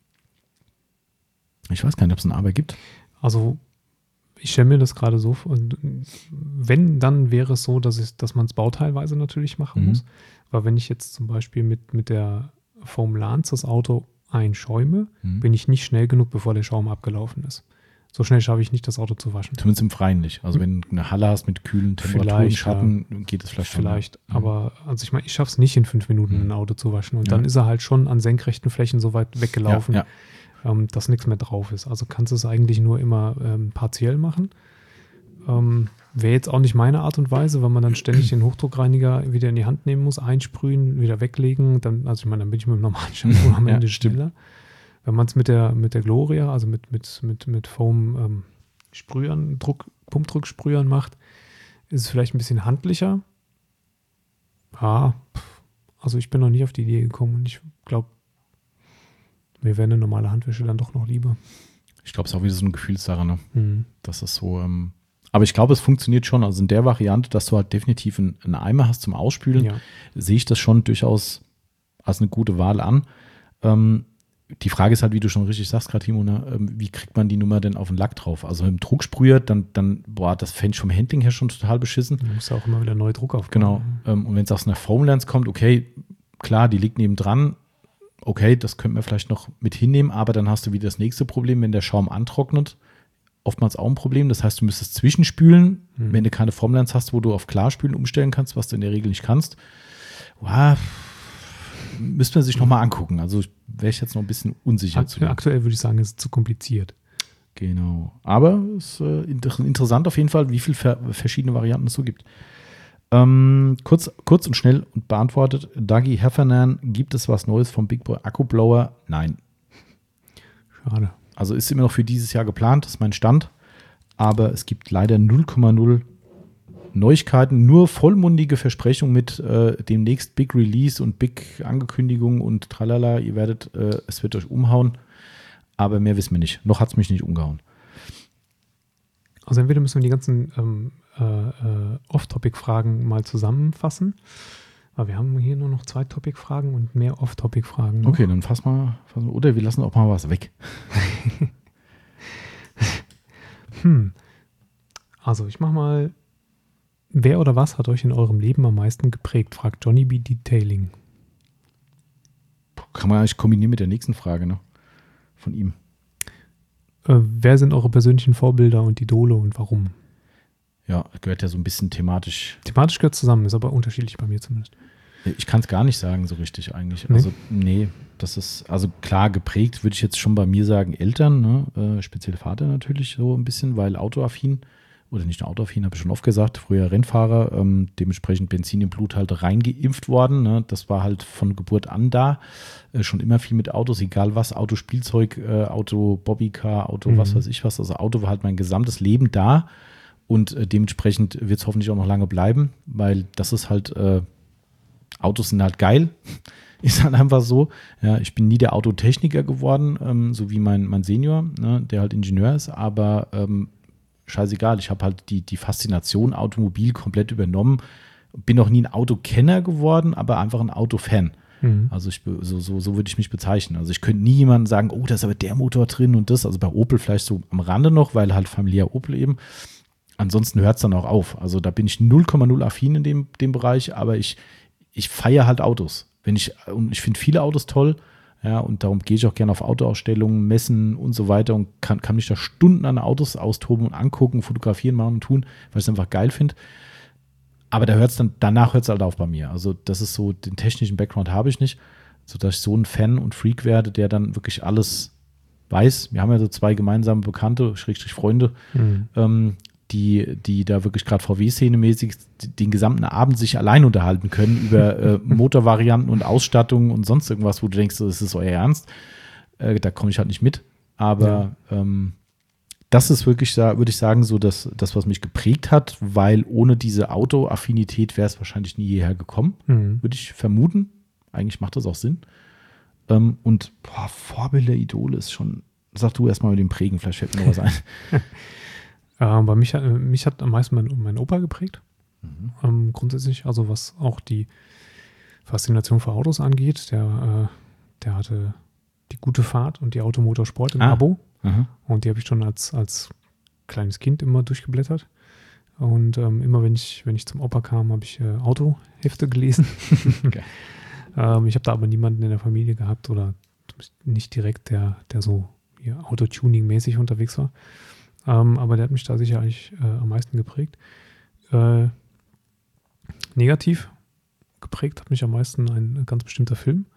[SPEAKER 1] ich weiß gar nicht, ob es einen Aber gibt.
[SPEAKER 2] Also ich stelle mir das gerade so vor, wenn, dann wäre es so, dass man es bauteilweise natürlich machen muss. Weil wenn ich jetzt zum Beispiel mit der Foam Lance das Auto einschäume, bin ich nicht schnell genug, bevor der Schaum abgelaufen ist. So schnell schaffe ich nicht, das Auto zu waschen.
[SPEAKER 1] Zumindest im Freien nicht. Also wenn du eine Halle hast mit kühlen Temperaturen, Schatten, geht es vielleicht schon.
[SPEAKER 2] Vielleicht, aber also ich meine, ich schaffe es nicht in 5 Minuten, ein Auto zu waschen. Und dann ist er halt schon an senkrechten Flächen so weit weggelaufen, dass nichts mehr drauf ist. Also kannst du es eigentlich nur immer partiell machen. Wäre jetzt auch nicht meine Art und Weise, weil man dann ständig den Hochdruckreiniger wieder in die Hand nehmen muss, einsprühen, wieder weglegen. Dann bin ich mit dem normalen Shampoo am Ende schneller. Wenn man es mit der Gloria, also mit Foam Sprühern, Pumpdrucksprühern macht, ist es vielleicht ein bisschen handlicher. Ja, also ich bin noch nie auf die Idee gekommen und ich glaube, mir wäre eine normale Handwäsche dann doch noch lieber.
[SPEAKER 1] Ich glaube, es ist auch wieder so eine Gefühlssache, ne? Das ist so, Aber ich glaube, es funktioniert schon. Also in der Variante, dass du halt definitiv einen Eimer hast zum Ausspülen, sehe ich das schon durchaus als eine gute Wahl an. Die Frage ist halt, wie du schon richtig sagst gerade, Timo, ne? Wie kriegt man die Nummer denn auf den Lack drauf? Also mit dem Drucksprüher, das fände ich vom Handling her schon total beschissen.
[SPEAKER 2] Du musst ja auch immer wieder neue Druck aufbauen.
[SPEAKER 1] Genau. Und wenn es aus einer Foamlens kommt, okay, klar, die liegt nebendran. Okay, das könnte man vielleicht noch mit hinnehmen, aber dann hast du wieder das nächste Problem, wenn der Schaum antrocknet. Oftmals auch ein Problem. Das heißt, du müsstest zwischenspülen, wenn du keine Foamlens hast, wo du auf Klarspülen umstellen kannst, was du in der Regel nicht kannst. Müsste man sich nochmal angucken. Also wäre ich jetzt noch ein bisschen unsicher.
[SPEAKER 2] Aktuell würde ich sagen, es ist zu kompliziert.
[SPEAKER 1] Genau. Aber es ist interessant auf jeden Fall, wie viele verschiedene Varianten es so gibt. Kurz und schnell und beantwortet. Dagi Heffernan, gibt es was Neues vom Big Boy Akkublower? Nein.
[SPEAKER 2] Schade.
[SPEAKER 1] Also ist immer noch für dieses Jahr geplant, das ist mein Stand. Aber es gibt leider 0,0 Neuigkeiten, nur vollmundige Versprechungen mit demnächst Big Release und Big Ankündigung und tralala. Ihr werdet, es wird euch umhauen. Aber mehr wissen wir nicht. Noch hat es mich nicht umgehauen.
[SPEAKER 2] Also entweder müssen wir die ganzen Off-Topic-Fragen mal zusammenfassen. Aber wir haben hier nur noch 2 Topic-Fragen und mehr Off-Topic-Fragen noch.
[SPEAKER 1] Okay, dann fass mal. Oder wir lassen auch mal was weg.
[SPEAKER 2] Also ich mach mal. Wer oder was hat euch in eurem Leben am meisten geprägt? Fragt Johnny B. Detailing.
[SPEAKER 1] Kann man eigentlich kombinieren mit der nächsten Frage, ne? Von ihm.
[SPEAKER 2] Wer sind eure persönlichen Vorbilder und Idole und warum?
[SPEAKER 1] Ja, gehört ja so ein bisschen thematisch.
[SPEAKER 2] Thematisch gehört zusammen, ist aber unterschiedlich bei mir zumindest.
[SPEAKER 1] Ich kann es gar nicht sagen so richtig eigentlich.
[SPEAKER 2] Nee?
[SPEAKER 1] Also nee, das ist, also klar geprägt, würde ich jetzt schon bei mir sagen, Eltern, ne? Speziell Vater natürlich so ein bisschen, weil autoaffin, oder nicht nur autoaffin, habe ich schon oft gesagt, früher Rennfahrer, dementsprechend Benzin im Blut halt reingeimpft worden. Ne? Das war halt von Geburt an da. Schon immer viel mit Autos, egal was, Autospielzeug, Auto, Bobbycar, Auto, was weiß ich was. Also Auto war halt mein gesamtes Leben da und dementsprechend wird es hoffentlich auch noch lange bleiben, weil das ist halt, Autos sind halt geil. Ist halt einfach so. Ja, ich bin nie der Autotechniker geworden, so wie mein Senior, ne, der halt Ingenieur ist, aber scheißegal, ich habe halt die Faszination Automobil komplett übernommen. Bin noch nie ein Autokenner geworden, aber einfach ein Autofan. Also so würde ich mich bezeichnen. Also ich könnte nie jemandem sagen, oh, da ist aber der Motor drin und das. Also bei Opel vielleicht so am Rande noch, weil halt familiär Opel eben. Ansonsten hört es dann auch auf. Also da bin ich 0,0 affin in dem Bereich, aber ich feiere halt Autos. Und ich finde viele Autos toll. Ja, und darum gehe ich auch gerne auf Autoausstellungen, Messen und so weiter und kann mich da Stunden an Autos austoben und angucken, fotografieren, machen und tun, weil ich es einfach geil finde. Aber danach hört es halt auf bei mir. Also das ist so, den technischen Background habe ich nicht, sodass ich so ein Fan und Freak werde, der dann wirklich alles weiß. Wir haben ja so 2 gemeinsame Bekannte, Schrägstrich Freunde, die da wirklich gerade VW-Szene-mäßig den gesamten Abend sich allein unterhalten können über Motorvarianten und Ausstattung und sonst irgendwas, wo du denkst, das ist euer Ernst. Da komme ich halt nicht mit. Aber das ist wirklich, würde ich sagen, so das, was mich geprägt hat, weil ohne diese Autoaffinität wäre es wahrscheinlich nie hierher gekommen, würde ich vermuten. Eigentlich macht das auch Sinn. Und Vorbilder, Idole ist schon, sag du erstmal mit dem Prägen, vielleicht fällt mir noch was ein.
[SPEAKER 2] Bei mich hat am meisten mein Opa geprägt. Grundsätzlich, also was auch die Faszination für Autos angeht. Der hatte die gute Fahrt und die Automotorsport im Abo. Und die habe ich schon als kleines Kind immer durchgeblättert. Und immer wenn ich zum Opa kam, habe ich Autohefte gelesen. Okay. Ich habe da aber niemanden in der Familie gehabt oder nicht direkt, der so Autotuning-mäßig unterwegs war. Aber der hat mich da sicher eigentlich am meisten geprägt. Negativ geprägt hat mich am meisten ein ganz bestimmter Film.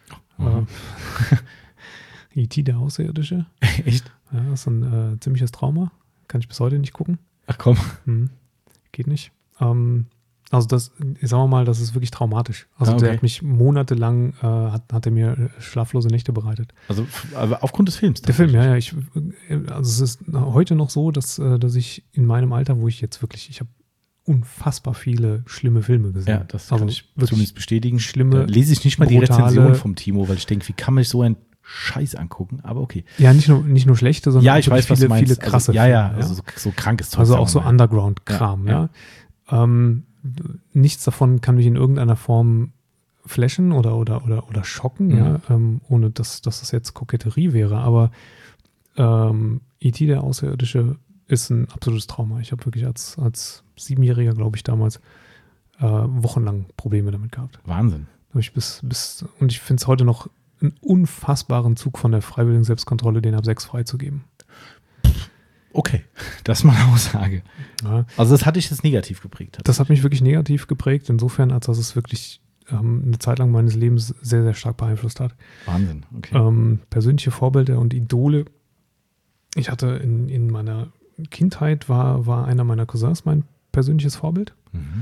[SPEAKER 2] E.T. der Außerirdische.
[SPEAKER 1] Echt?
[SPEAKER 2] Ja, das ist ein ziemliches Trauma. Kann ich bis heute nicht gucken.
[SPEAKER 1] Ach komm.
[SPEAKER 2] Geht nicht. Also das, sagen wir mal, das ist wirklich traumatisch. Also der hat mich monatelang, hat er mir schlaflose Nächte bereitet.
[SPEAKER 1] Also aber aufgrund des Films?
[SPEAKER 2] Der Film, ja. Also es ist heute noch so, dass ich in meinem Alter, wo ich jetzt wirklich, ich habe unfassbar viele schlimme Filme gesehen.
[SPEAKER 1] Ja, das kann ich zumindest bestätigen.
[SPEAKER 2] Schlimme,
[SPEAKER 1] da lese ich nicht mal die Rezension vom Timo, weil ich denke, wie kann man sich so ein Scheiß angucken, aber okay.
[SPEAKER 2] Ja, nicht nur schlechte, sondern
[SPEAKER 1] ich weiß, viele
[SPEAKER 2] krasse
[SPEAKER 1] Filme. Also so krankes Zeug.
[SPEAKER 2] Also auch so Underground-Kram, ja. Nichts davon kann mich in irgendeiner Form flashen oder schocken, ja, ohne dass das jetzt Koketterie wäre, aber E.T., der Außerirdische, ist ein absolutes Trauma. Ich habe wirklich als 7-Jähriger, glaube ich, damals wochenlang Probleme damit gehabt.
[SPEAKER 1] Wahnsinn.
[SPEAKER 2] Und ich finde es heute noch einen unfassbaren Zug von der freiwilligen Selbstkontrolle, den ab 6 freizugeben.
[SPEAKER 1] Okay, das ist mal eine Aussage.
[SPEAKER 2] Ja.
[SPEAKER 1] Also das hat dich jetzt negativ geprägt.
[SPEAKER 2] Das hat mich wirklich negativ geprägt, insofern, als dass es wirklich eine Zeit lang meines Lebens sehr, sehr stark beeinflusst hat.
[SPEAKER 1] Wahnsinn, okay.
[SPEAKER 2] Persönliche Vorbilder und Idole. Ich hatte in meiner Kindheit war einer meiner Cousins mein persönliches Vorbild.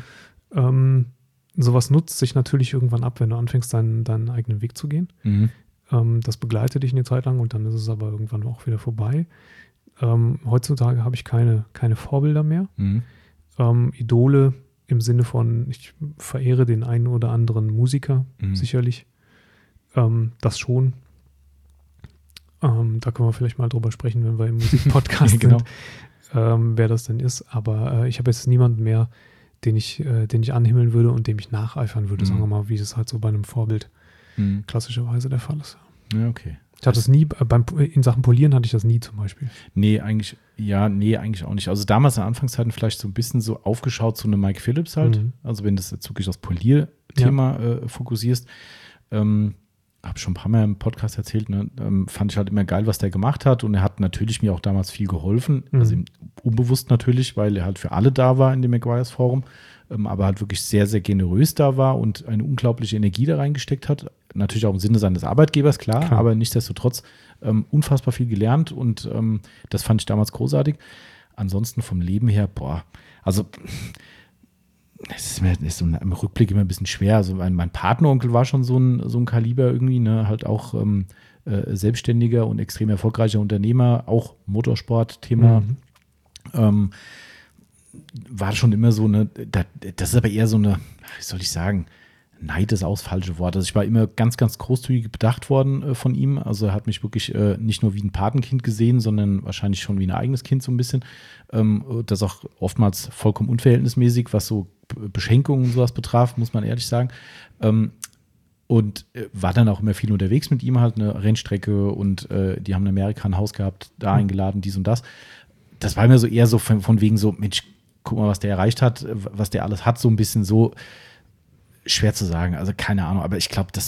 [SPEAKER 2] Sowas nutzt sich natürlich irgendwann ab, wenn du anfängst, deinen eigenen Weg zu gehen. Das begleitet dich eine Zeit lang und dann ist es aber irgendwann auch wieder vorbei. Heutzutage habe ich keine Vorbilder mehr. Idole im Sinne von, ich verehre den einen oder anderen Musiker, sicherlich. Das schon. Da können wir vielleicht mal drüber sprechen, wenn wir im Musikpodcast sind, wer das denn ist. Aber ich habe jetzt niemanden mehr, den ich anhimmeln würde und dem ich nacheifern würde, sagen wir mal, wie es halt so bei einem Vorbild klassischerweise der Fall ist.
[SPEAKER 1] Ja, okay.
[SPEAKER 2] Ich hatte es nie, in Sachen Polieren hatte ich das nie zum Beispiel.
[SPEAKER 1] Nee, eigentlich auch nicht. Also damals in Anfangszeiten vielleicht so ein bisschen so aufgeschaut zu einem Mike Phillips halt. Also wenn du jetzt wirklich das Polierthema fokussierst, habe schon ein paar Mal im Podcast erzählt, ne, fand ich halt immer geil, was der gemacht hat und er hat natürlich mir auch damals viel geholfen, also unbewusst natürlich, weil er halt für alle da war in dem Maguires Forum, aber halt wirklich sehr, sehr generös da war und eine unglaubliche Energie da reingesteckt hat, natürlich auch im Sinne seines Arbeitgebers, klar. Aber nichtsdestotrotz unfassbar viel gelernt und das fand ich damals großartig. Ansonsten vom Leben her, also es ist im Rückblick immer ein bisschen schwer. Also mein Patenonkel war schon so ein Kaliber irgendwie, ne? Halt auch selbstständiger und extrem erfolgreicher Unternehmer, auch Motorsport-Thema. War schon immer so eine, das ist aber eher so eine, wie soll ich sagen, Neid ist auch das falsche Wort. Also ich war immer ganz, ganz großzügig bedacht worden von ihm. Also er hat mich wirklich nicht nur wie ein Patenkind gesehen, sondern wahrscheinlich schon wie ein eigenes Kind so ein bisschen. Das auch oftmals vollkommen unverhältnismäßig, was so Beschenkungen und sowas betraf, muss man ehrlich sagen. Und war dann auch immer viel unterwegs mit ihm halt, eine Rennstrecke und die haben in Amerika ein Haus gehabt, da eingeladen, dies und das. Das war mir so eher so von wegen so, Mensch, guck mal, was der erreicht hat, was der alles hat, so ein bisschen so schwer zu sagen, also keine Ahnung, aber ich glaube,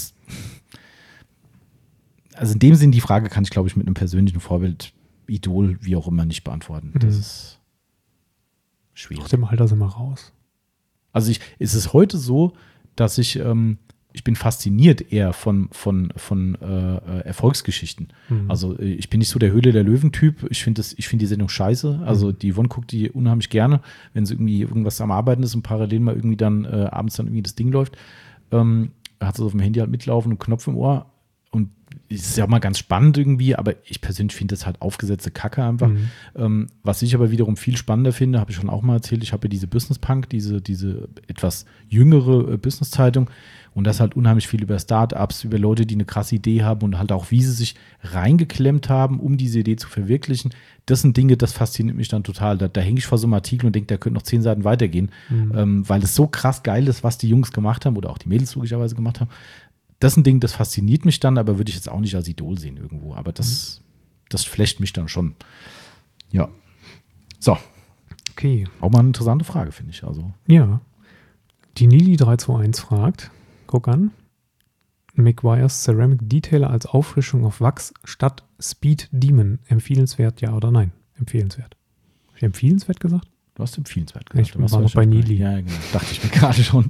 [SPEAKER 1] also in dem Sinn, die Frage kann ich, glaube ich, mit einem persönlichen Vorbild, Idol, wie auch immer, nicht beantworten. Das ist schwierig.
[SPEAKER 2] Aus dem Alter sind wir raus.
[SPEAKER 1] Also ist es heute so, dass ich bin fasziniert eher von Erfolgsgeschichten. Also ich bin nicht so der Höhle der Löwen-Typ. Ich finde die Sendung scheiße. Also die Yvonne guckt die unheimlich gerne, wenn sie irgendwie irgendwas am Arbeiten ist und parallel mal irgendwie dann abends dann irgendwie das Ding läuft. Hat sie auf dem Handy halt mitlaufen und Knopf im Ohr. Und es ist ja auch mal ganz spannend irgendwie, aber ich persönlich finde das halt aufgesetzte Kacke einfach. Was ich aber wiederum viel spannender finde, habe ich schon auch mal erzählt, ich habe ja diese Business Punk, diese etwas jüngere Business-Zeitung und das halt unheimlich viel über Startups, über Leute, die eine krasse Idee haben und halt auch, wie sie sich reingeklemmt haben, um diese Idee zu verwirklichen. Das sind Dinge, das fasziniert mich dann total. Da hänge ich vor so einem Artikel und denke, da könnte noch 10 Seiten weitergehen, weil es so krass geil ist, was die Jungs gemacht haben oder auch die Mädels logischerweise gemacht haben. Das ist ein Ding, das fasziniert mich dann, aber würde ich jetzt auch nicht als Idol sehen irgendwo. Aber das flasht mich dann schon. Ja. So.
[SPEAKER 2] Okay.
[SPEAKER 1] Auch mal eine interessante Frage, finde ich. Also.
[SPEAKER 2] Ja. Die Nili321 fragt, guck an, Maguires Ceramic Detailer als Auffrischung auf Wachs statt Speed Demon. Empfehlenswert, ja oder nein? Empfehlenswert. Habe ich empfehlenswert gesagt?
[SPEAKER 1] Du hast empfehlenswert gesagt.
[SPEAKER 2] Ich war noch bei Nili.
[SPEAKER 1] Ja, genau. Dachte ich mir gerade schon.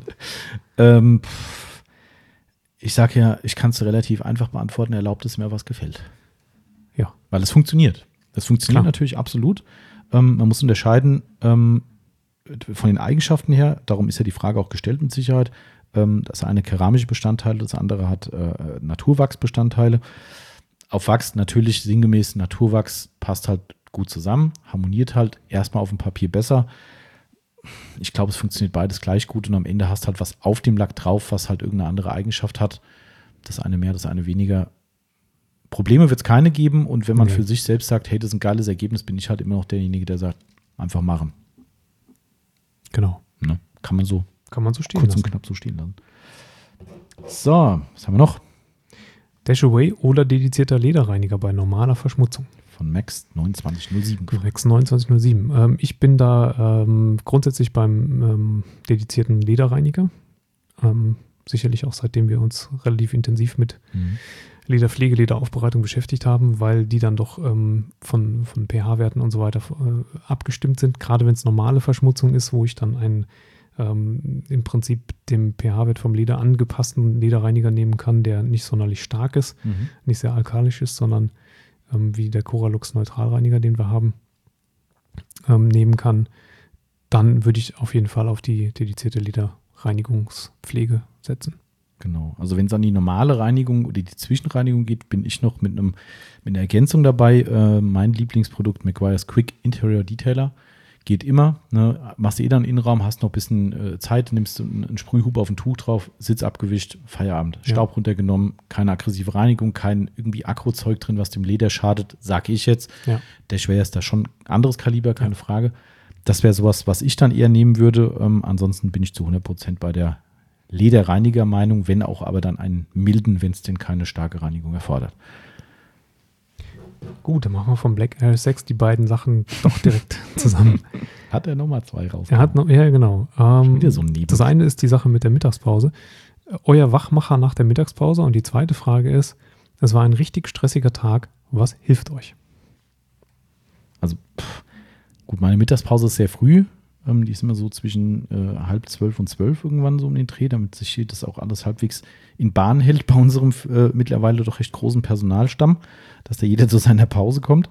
[SPEAKER 1] Ich sage ja, ich kann es relativ einfach beantworten, erlaubt es mir, was gefällt.
[SPEAKER 2] Ja.
[SPEAKER 1] Weil es funktioniert. Das funktioniert natürlich absolut. Man muss unterscheiden von den Eigenschaften her, darum ist ja die Frage auch gestellt mit Sicherheit. Das eine keramische Bestandteile, das andere hat Naturwachsbestandteile. Auf Wachs natürlich sinngemäß, Naturwachs passt halt gut zusammen, harmoniert halt erstmal auf dem Papier besser. Ich glaube, es funktioniert beides gleich gut und am Ende hast halt was auf dem Lack drauf, was halt irgendeine andere Eigenschaft hat. Das eine mehr, das eine weniger. Probleme wird es keine geben und wenn man für sich selbst sagt, hey, das ist ein geiles Ergebnis, bin ich halt immer noch derjenige, der sagt, einfach machen.
[SPEAKER 2] Genau.
[SPEAKER 1] Ne? Kann man so
[SPEAKER 2] stehen
[SPEAKER 1] kurz
[SPEAKER 2] lassen.
[SPEAKER 1] und knapp so stehen lassen. So, was haben wir noch?
[SPEAKER 2] Dashaway oder dedizierter Lederreiniger bei normaler Verschmutzung.
[SPEAKER 1] Von Max 2907.
[SPEAKER 2] Max 2907. Ich bin da grundsätzlich beim dedizierten Lederreiniger. Sicherlich auch seitdem wir uns relativ intensiv mit Lederpflege, Lederaufbereitung beschäftigt haben, weil die dann doch von pH-Werten und so weiter abgestimmt sind. Gerade wenn es normale Verschmutzung ist, wo ich dann im Prinzip dem pH-Wert vom Leder angepassten Lederreiniger nehmen kann, der nicht sonderlich stark ist, nicht sehr alkalisch ist, sondern wie der Coralux Neutralreiniger, den wir haben, nehmen kann, dann würde ich auf jeden Fall auf die dedizierte Lederreinigungspflege setzen.
[SPEAKER 1] Genau, also wenn es an die normale Reinigung oder die Zwischenreinigung geht, bin ich noch mit einer Ergänzung dabei. Mein Lieblingsprodukt, Meguiar's Quick Interior Detailer, geht immer. Ne? Machst du dann Innenraum, hast noch ein bisschen Zeit, nimmst einen Sprühhub auf ein Tuch drauf, Sitz abgewischt, Feierabend. Staub runtergenommen, keine aggressive Reinigung, kein irgendwie Akrozeug drin, was dem Leder schadet, sage ich jetzt. Ja. Der Schwer ist da schon anderes Kaliber, keine Frage. Das wäre sowas, was ich dann eher nehmen würde. Ansonsten bin ich zu 100% bei der Lederreiniger-Meinung, wenn auch aber dann einen milden, wenn es denn keine starke Reinigung erfordert.
[SPEAKER 2] Gut, dann machen wir vom Black Air 6 die beiden Sachen doch direkt zusammen.
[SPEAKER 1] Hat er nochmal 2 raus?
[SPEAKER 2] Er hat noch, ja genau.
[SPEAKER 1] So ein
[SPEAKER 2] das eine ist die Sache mit der Mittagspause. Euer Wachmacher nach der Mittagspause. Und die zweite Frage ist, es war ein richtig stressiger Tag. Was hilft euch?
[SPEAKER 1] Also, gut, meine Mittagspause ist sehr früh. Die ist immer so zwischen 11:30 und 12 irgendwann so um den Dreh, damit sich hier das auch alles halbwegs in Bahn hält bei unserem mittlerweile doch recht großen Personalstamm, dass da jeder zu seiner Pause kommt.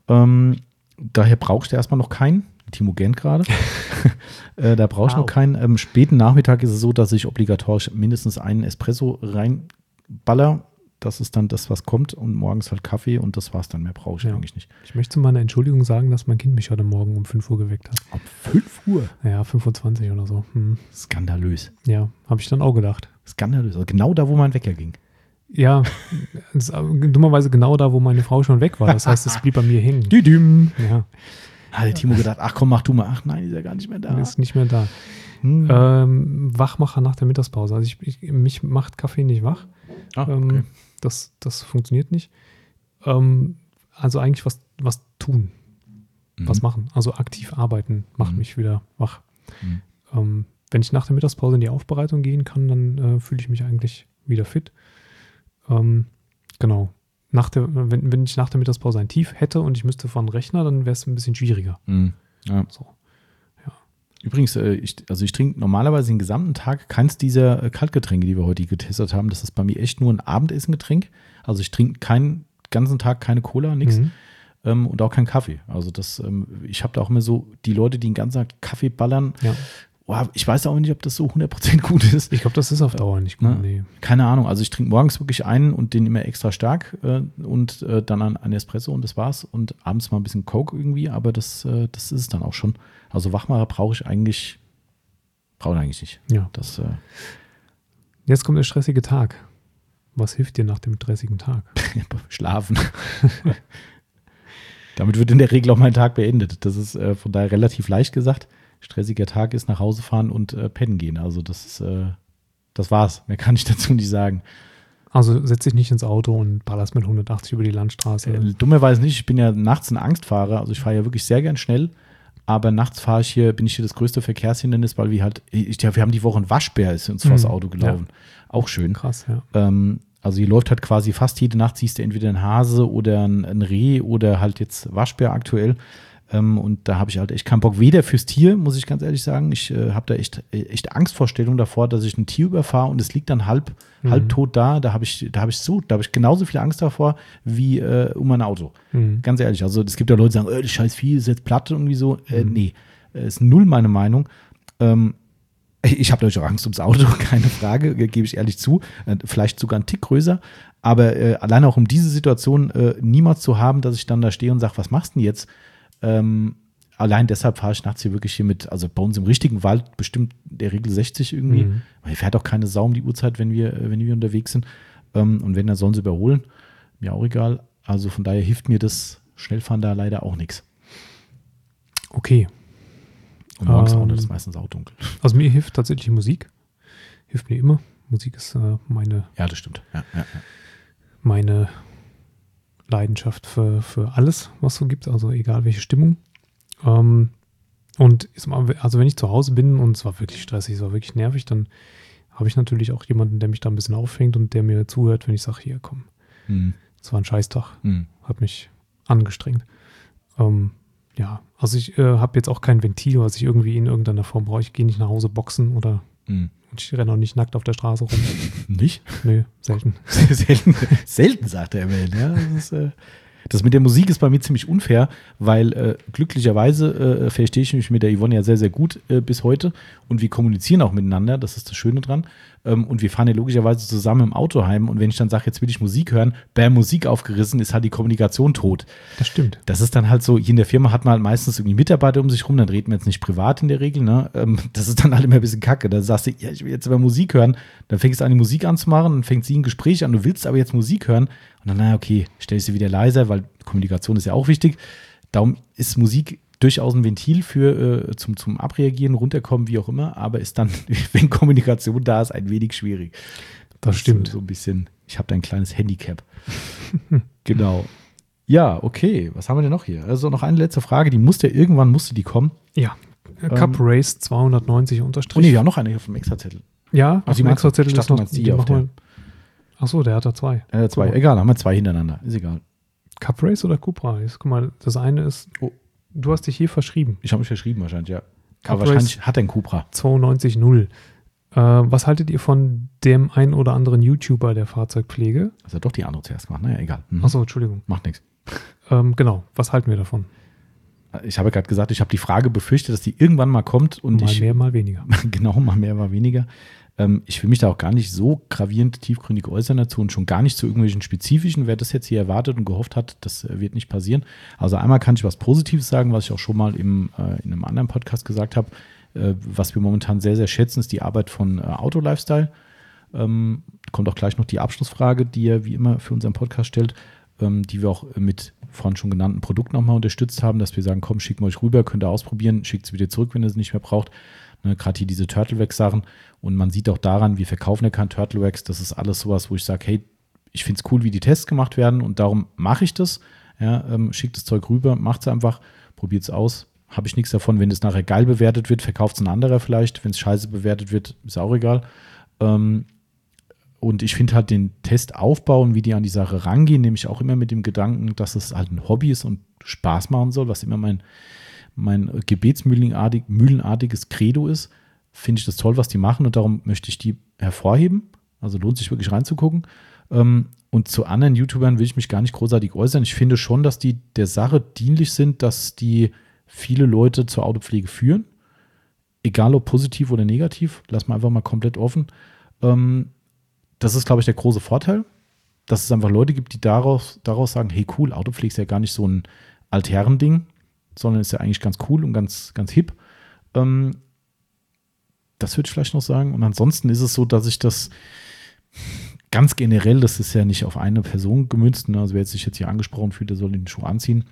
[SPEAKER 1] Daher brauchst du erstmal noch keinen. Timo gähnt gerade. Da brauchst du noch keinen. Am späten Nachmittag ist es so, dass ich obligatorisch mindestens einen Espresso reinballer. Das ist dann das, was kommt und morgens halt Kaffee und das war's dann. Mehr brauche ich eigentlich nicht.
[SPEAKER 2] Ich möchte zu meiner Entschuldigung sagen, dass mein Kind mich heute Morgen um 5 Uhr geweckt hat.
[SPEAKER 1] Um 5 Uhr?
[SPEAKER 2] Ja, 25 oder so.
[SPEAKER 1] Skandalös.
[SPEAKER 2] Ja, habe ich dann auch gedacht.
[SPEAKER 1] Skandalös. Also genau da, wo mein Wecker ging.
[SPEAKER 2] Ja, dummerweise genau da, wo meine Frau schon weg war. Das heißt, es blieb bei mir hängen.
[SPEAKER 1] Düdüm.
[SPEAKER 2] Ja.
[SPEAKER 1] Hat der Timo gedacht, ach komm, mach du mal. Ach nein, ist ja gar nicht mehr da.
[SPEAKER 2] Ist nicht mehr da. Wachmacher nach der Mittagspause. Also mich macht Kaffee nicht wach.
[SPEAKER 1] Okay.
[SPEAKER 2] Das funktioniert nicht. Also eigentlich was tun, was machen. Also aktiv arbeiten macht mich wieder wach. Wenn ich nach der Mittagspause in die Aufbereitung gehen kann, dann fühle ich mich eigentlich wieder fit. Genau. Wenn ich nach der Mittagspause ein Tief hätte und ich müsste vor einen Rechner, dann wäre es ein bisschen schwieriger.
[SPEAKER 1] Ja.
[SPEAKER 2] So.
[SPEAKER 1] Übrigens, ich trinke normalerweise den gesamten Tag keins dieser Kaltgetränke, die wir heute getestet haben. Das ist bei mir echt nur ein Abendessengetränk. Also ich trinke keinen ganzen Tag keine Cola, nichts. Und auch keinen Kaffee. Also ich habe da auch immer so die Leute, die den ganzen Tag Kaffee ballern. Ja. Ich weiß auch nicht, ob das so 100% gut ist.
[SPEAKER 2] Ich glaube, das ist auf Dauer nicht gut. Nee.
[SPEAKER 1] Keine Ahnung. Also ich trinke morgens wirklich einen und den immer extra stark und dann einen Espresso und das war's. Und abends mal ein bisschen Coke irgendwie, aber das ist es dann auch schon. Also Wachmacher brauche ich eigentlich nicht.
[SPEAKER 2] Ja. Jetzt kommt der stressige Tag. Was hilft dir nach dem stressigen Tag?
[SPEAKER 1] Schlafen. Damit wird in der Regel auch mein Tag beendet. Das ist von daher relativ leicht gesagt. Stressiger Tag ist nach Hause fahren und pennen gehen. Also das war's. Mehr kann ich dazu nicht sagen.
[SPEAKER 2] Also setz dich nicht ins Auto und ballerst mit 180 über die Landstraße.
[SPEAKER 1] Dummerweise nicht. Ich bin ja nachts ein Angstfahrer. Also ich fahre ja wirklich sehr gern schnell. Aber nachts bin ich hier das größte Verkehrshindernis, weil wir haben die Woche einen Waschbär, ist uns vor das Auto gelaufen. Ja. Auch schön.
[SPEAKER 2] Krass, ja.
[SPEAKER 1] Also hier läuft halt quasi fast jede Nacht, siehst du entweder einen Hase oder ein Reh oder halt jetzt Waschbär aktuell. Und da habe ich halt echt keinen Bock, weder fürs Tier, muss ich ganz ehrlich sagen. Ich habe da echt Angstvorstellungen davor, dass ich ein Tier überfahre und es liegt dann halb tot da. Da habe ich genauso viel Angst davor wie um ein Auto. Ganz ehrlich. Also es gibt ja Leute, die sagen, das scheiß Vieh ist jetzt platt irgendwie so. Nee, ist null meine Meinung. Ich habe natürlich auch Angst ums Auto, keine Frage, gebe ich ehrlich zu. Vielleicht sogar einen Tick größer. Aber allein auch um diese Situation niemals zu haben, dass ich dann da stehe und sage, was machst du denn jetzt? Allein deshalb fahre ich nachts hier wirklich also bei uns im richtigen Wald bestimmt der Regel 60 irgendwie. Weil hier fährt auch keine Sau um die Uhrzeit, wenn wir unterwegs sind. Und wenn, dann sollen sie überholen. mir auch egal. Also von daher hilft mir das Schnellfahren da leider auch nichts.
[SPEAKER 2] Okay.
[SPEAKER 1] Und morgens auch nicht, das ist meistens auch dunkel.
[SPEAKER 2] Also mir hilft tatsächlich Musik. Hilft mir immer. Musik ist meine.
[SPEAKER 1] Ja, das stimmt. Ja.
[SPEAKER 2] Meine Leidenschaft für alles, was es so gibt, also egal welche Stimmung. Und also wenn ich zu Hause bin und es war wirklich stressig, es war wirklich nervig, dann habe ich natürlich auch jemanden, der mich da ein bisschen auffängt und der mir zuhört, wenn ich sage, hier, komm, das war ein Scheißtag, hat mich angestrengt. Ja, also ich habe jetzt auch kein Ventil, was ich irgendwie in irgendeiner Form brauche. Ich gehe nicht nach Hause boxen oder und ich renne auch nicht nackt auf der Straße rum.
[SPEAKER 1] Nicht?
[SPEAKER 2] Nö, selten.
[SPEAKER 1] Selten, sagt er immerhin. Ja, das mit der Musik ist bei mir ziemlich unfair, weil glücklicherweise verstehe ich mich mit der Yvonne ja sehr, sehr gut bis heute und wir kommunizieren auch miteinander, das ist das Schöne dran. Und wir fahren ja logischerweise zusammen im Auto heim und wenn ich dann sage, jetzt will ich Musik hören, Musik aufgerissen, ist halt die Kommunikation tot.
[SPEAKER 2] Das stimmt.
[SPEAKER 1] Das ist dann halt so, hier in der Firma hat man halt meistens irgendwie Mitarbeiter um sich rum, dann reden wir jetzt nicht privat in der Regel, ne? Das ist dann halt immer ein bisschen kacke. Da sagst du, ja, ich will jetzt aber Musik hören, dann fängst du an, die Musik anzumachen, dann fängt sie ein Gespräch an, du willst aber jetzt Musik hören und dann, naja, okay, stell ich sie wieder leiser, weil Kommunikation ist ja auch wichtig. Darum ist Musik durchaus ein Ventil für zum Abreagieren, runterkommen, wie auch immer, aber ist dann, wenn Kommunikation da ist, ein wenig schwierig.
[SPEAKER 2] Das stimmt.
[SPEAKER 1] So ein bisschen, ich habe da ein kleines Handicap. Genau. Ja, okay. Was haben wir denn noch hier? Also noch eine letzte Frage, irgendwann musste die kommen.
[SPEAKER 2] Ja, Cup Race 290 unterstrich.
[SPEAKER 1] Oh nee, wir haben noch eine hier vom Extrazettel.
[SPEAKER 2] Ja, auf dem Extrazettel ist noch
[SPEAKER 1] die auf der.
[SPEAKER 2] Achso, der hat da zwei.
[SPEAKER 1] Zwei, egal, haben wir zwei hintereinander, ist egal.
[SPEAKER 2] Cup Race oder Cupra Race? Guck mal, das eine ist, du hast dich hier verschrieben.
[SPEAKER 1] Ich habe mich verschrieben wahrscheinlich, ja.
[SPEAKER 2] Cup
[SPEAKER 1] Aber wahrscheinlich hat er einen Cupra.
[SPEAKER 2] 92.0. Was haltet ihr von dem einen oder anderen YouTuber der Fahrzeugpflege?
[SPEAKER 1] Also doch die andere zuerst gemacht, naja, egal.
[SPEAKER 2] Achso, Entschuldigung.
[SPEAKER 1] Macht nichts.
[SPEAKER 2] Genau, was halten wir davon?
[SPEAKER 1] Ich habe gerade gesagt, ich habe die Frage befürchtet, dass die irgendwann mal kommt. Und
[SPEAKER 2] mal mehr, mal weniger.
[SPEAKER 1] Genau, mal mehr, mal weniger. Ich will mich da auch gar nicht so gravierend tiefgründig äußern dazu und schon gar nicht zu irgendwelchen spezifischen. Wer das jetzt hier erwartet und gehofft hat, das wird nicht passieren. Also einmal kann ich was Positives sagen, was ich auch schon mal in einem anderen Podcast gesagt habe. Was wir momentan sehr, sehr schätzen, ist die Arbeit von Auto Lifestyle. Kommt auch gleich noch die Abschlussfrage, die er wie immer für unseren Podcast stellt, die wir auch mit vorhin schon genannten Produkten nochmal unterstützt haben, dass wir sagen, komm, schicken wir euch rüber, könnt ihr ausprobieren, schickt es wieder zurück, wenn ihr es nicht mehr braucht. Ne, gerade hier diese Turtlewax-Sachen. Und man sieht auch daran, wir verkaufen ja kein Turtlewax. Das ist alles sowas, wo ich sage, hey, ich finde es cool, wie die Tests gemacht werden und darum mache ich das. Ja, schickt das Zeug rüber, macht es einfach, probiert es aus. Habe ich nichts davon, wenn es nachher geil bewertet wird, verkauft es ein anderer vielleicht. Wenn es scheiße bewertet wird, ist auch egal. Und ich finde halt den Testaufbau und wie die an die Sache rangehen, nämlich auch immer mit dem Gedanken, dass es halt ein Hobby ist und Spaß machen soll, was immer mein gebetsmühlenartiges Credo ist, finde ich das toll, was die machen und darum möchte ich die hervorheben. Also lohnt sich wirklich reinzugucken. Und zu anderen YouTubern will ich mich gar nicht großartig äußern. Ich finde schon, dass die der Sache dienlich sind, dass die viele Leute zur Autopflege führen. Egal ob positiv oder negativ, lass mal einfach mal komplett offen. Das ist, glaube ich, der große Vorteil, dass es einfach Leute gibt, die daraus sagen, hey cool, Autopflege ist ja gar nicht so ein Altherren-Ding, sondern ist ja eigentlich ganz cool und ganz, ganz hip. Das würde ich vielleicht noch sagen. Und ansonsten ist es so, dass ich das ganz generell, das ist ja nicht auf eine Person gemünzt, ne? Also wer sich jetzt hier angesprochen fühlt, der soll den Schuh anziehen.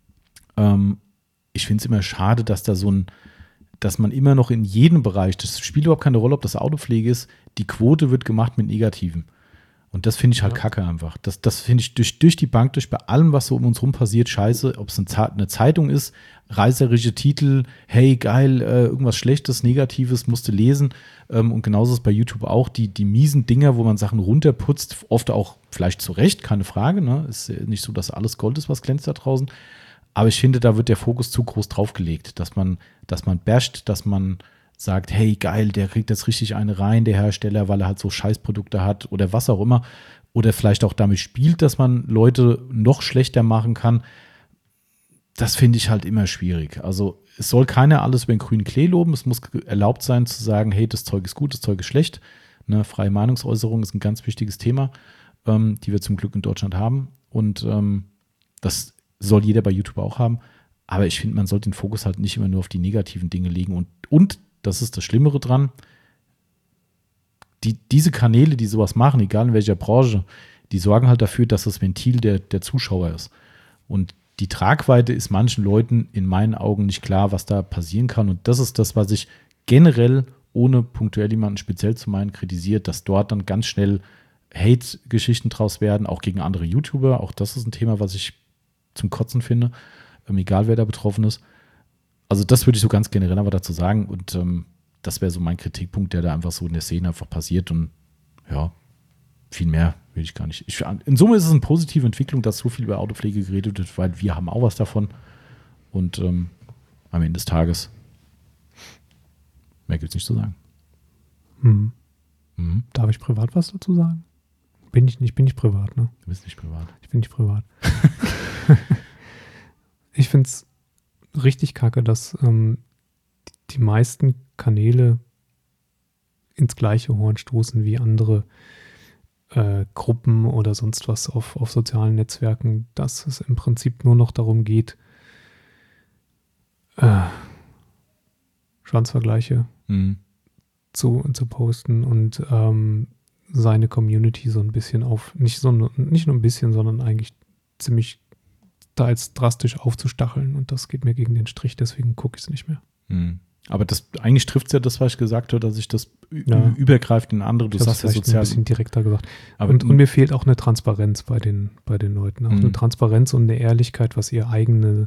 [SPEAKER 1] Ich finde es immer schade, dass dass man immer noch in jedem Bereich, das spielt überhaupt keine Rolle, ob das Autopflege ist, die Quote wird gemacht mit Negativen. Und das finde ich halt kacke einfach. Das finde ich durch die Bank, bei allem, was so um uns rum passiert, scheiße. Ob es eine Zeitung ist, reißerische Titel, hey, geil, irgendwas Schlechtes, Negatives, musste lesen. Und genauso ist es bei YouTube auch, die miesen Dinger, wo man Sachen runterputzt, oft auch vielleicht zu Recht, keine Frage. Ne? Ist nicht so, dass alles Gold ist, was glänzt da draußen. Aber ich finde, da wird der Fokus zu groß drauf gelegt, dass man basht, dass man sagt, hey, geil, der kriegt jetzt richtig eine rein, der Hersteller, weil er halt so Scheißprodukte hat oder was auch immer. Oder vielleicht auch damit spielt, dass man Leute noch schlechter machen kann. Das finde ich halt immer schwierig. Also es soll keiner alles über den grünen Klee loben. Es muss erlaubt sein zu sagen, hey, das Zeug ist gut, das Zeug ist schlecht. Ne, freie Meinungsäußerung ist ein ganz wichtiges Thema, die wir zum Glück in Deutschland haben. Und das soll jeder bei YouTube auch haben. Aber ich finde, man sollte den Fokus halt nicht immer nur auf die negativen Dinge legen. Und das ist das Schlimmere dran, diese Kanäle, die sowas machen, egal in welcher Branche, die sorgen halt dafür, dass das Ventil der Zuschauer ist. Und die Tragweite ist manchen Leuten in meinen Augen nicht klar, was da passieren kann. Und das ist das, was ich generell, ohne punktuell jemanden speziell zu meinen, kritisiert, dass dort dann ganz schnell Hate-Geschichten draus werden, auch gegen andere YouTuber. Auch das ist ein Thema, was ich zum Kotzen finde, egal wer da betroffen ist. Also das würde ich so ganz generell aber dazu sagen. Und das wäre so mein Kritikpunkt, der da einfach so in der Szene einfach passiert. Und ja, viel mehr will ich gar nicht. In Summe ist es eine positive Entwicklung, dass so viel über Autopflege geredet wird, weil wir haben auch was davon. Und am Ende des Tages mehr gibt es nicht zu sagen.
[SPEAKER 2] Darf ich privat was dazu sagen? Bin ich nicht privat, ne?
[SPEAKER 1] Du bist nicht privat.
[SPEAKER 2] Ich bin nicht privat. Ich finde es richtig kacke, dass die meisten Kanäle ins gleiche Horn stoßen wie andere Gruppen oder sonst was auf sozialen Netzwerken, dass es im Prinzip nur noch darum geht, Schwanzvergleiche zu posten und seine Community so ein bisschen nicht nur ein bisschen, sondern eigentlich ziemlich da jetzt drastisch aufzustacheln, und das geht mir gegen den Strich, deswegen gucke ich es nicht mehr.
[SPEAKER 1] Aber eigentlich trifft es ja das, was ich gesagt habe, dass ich das übergreift in andere, du sagst ja sozial.
[SPEAKER 2] Ein bisschen direkter gesagt. Und mir fehlt auch eine Transparenz bei den Leuten, auch eine Transparenz und eine Ehrlichkeit, was ihre eigenen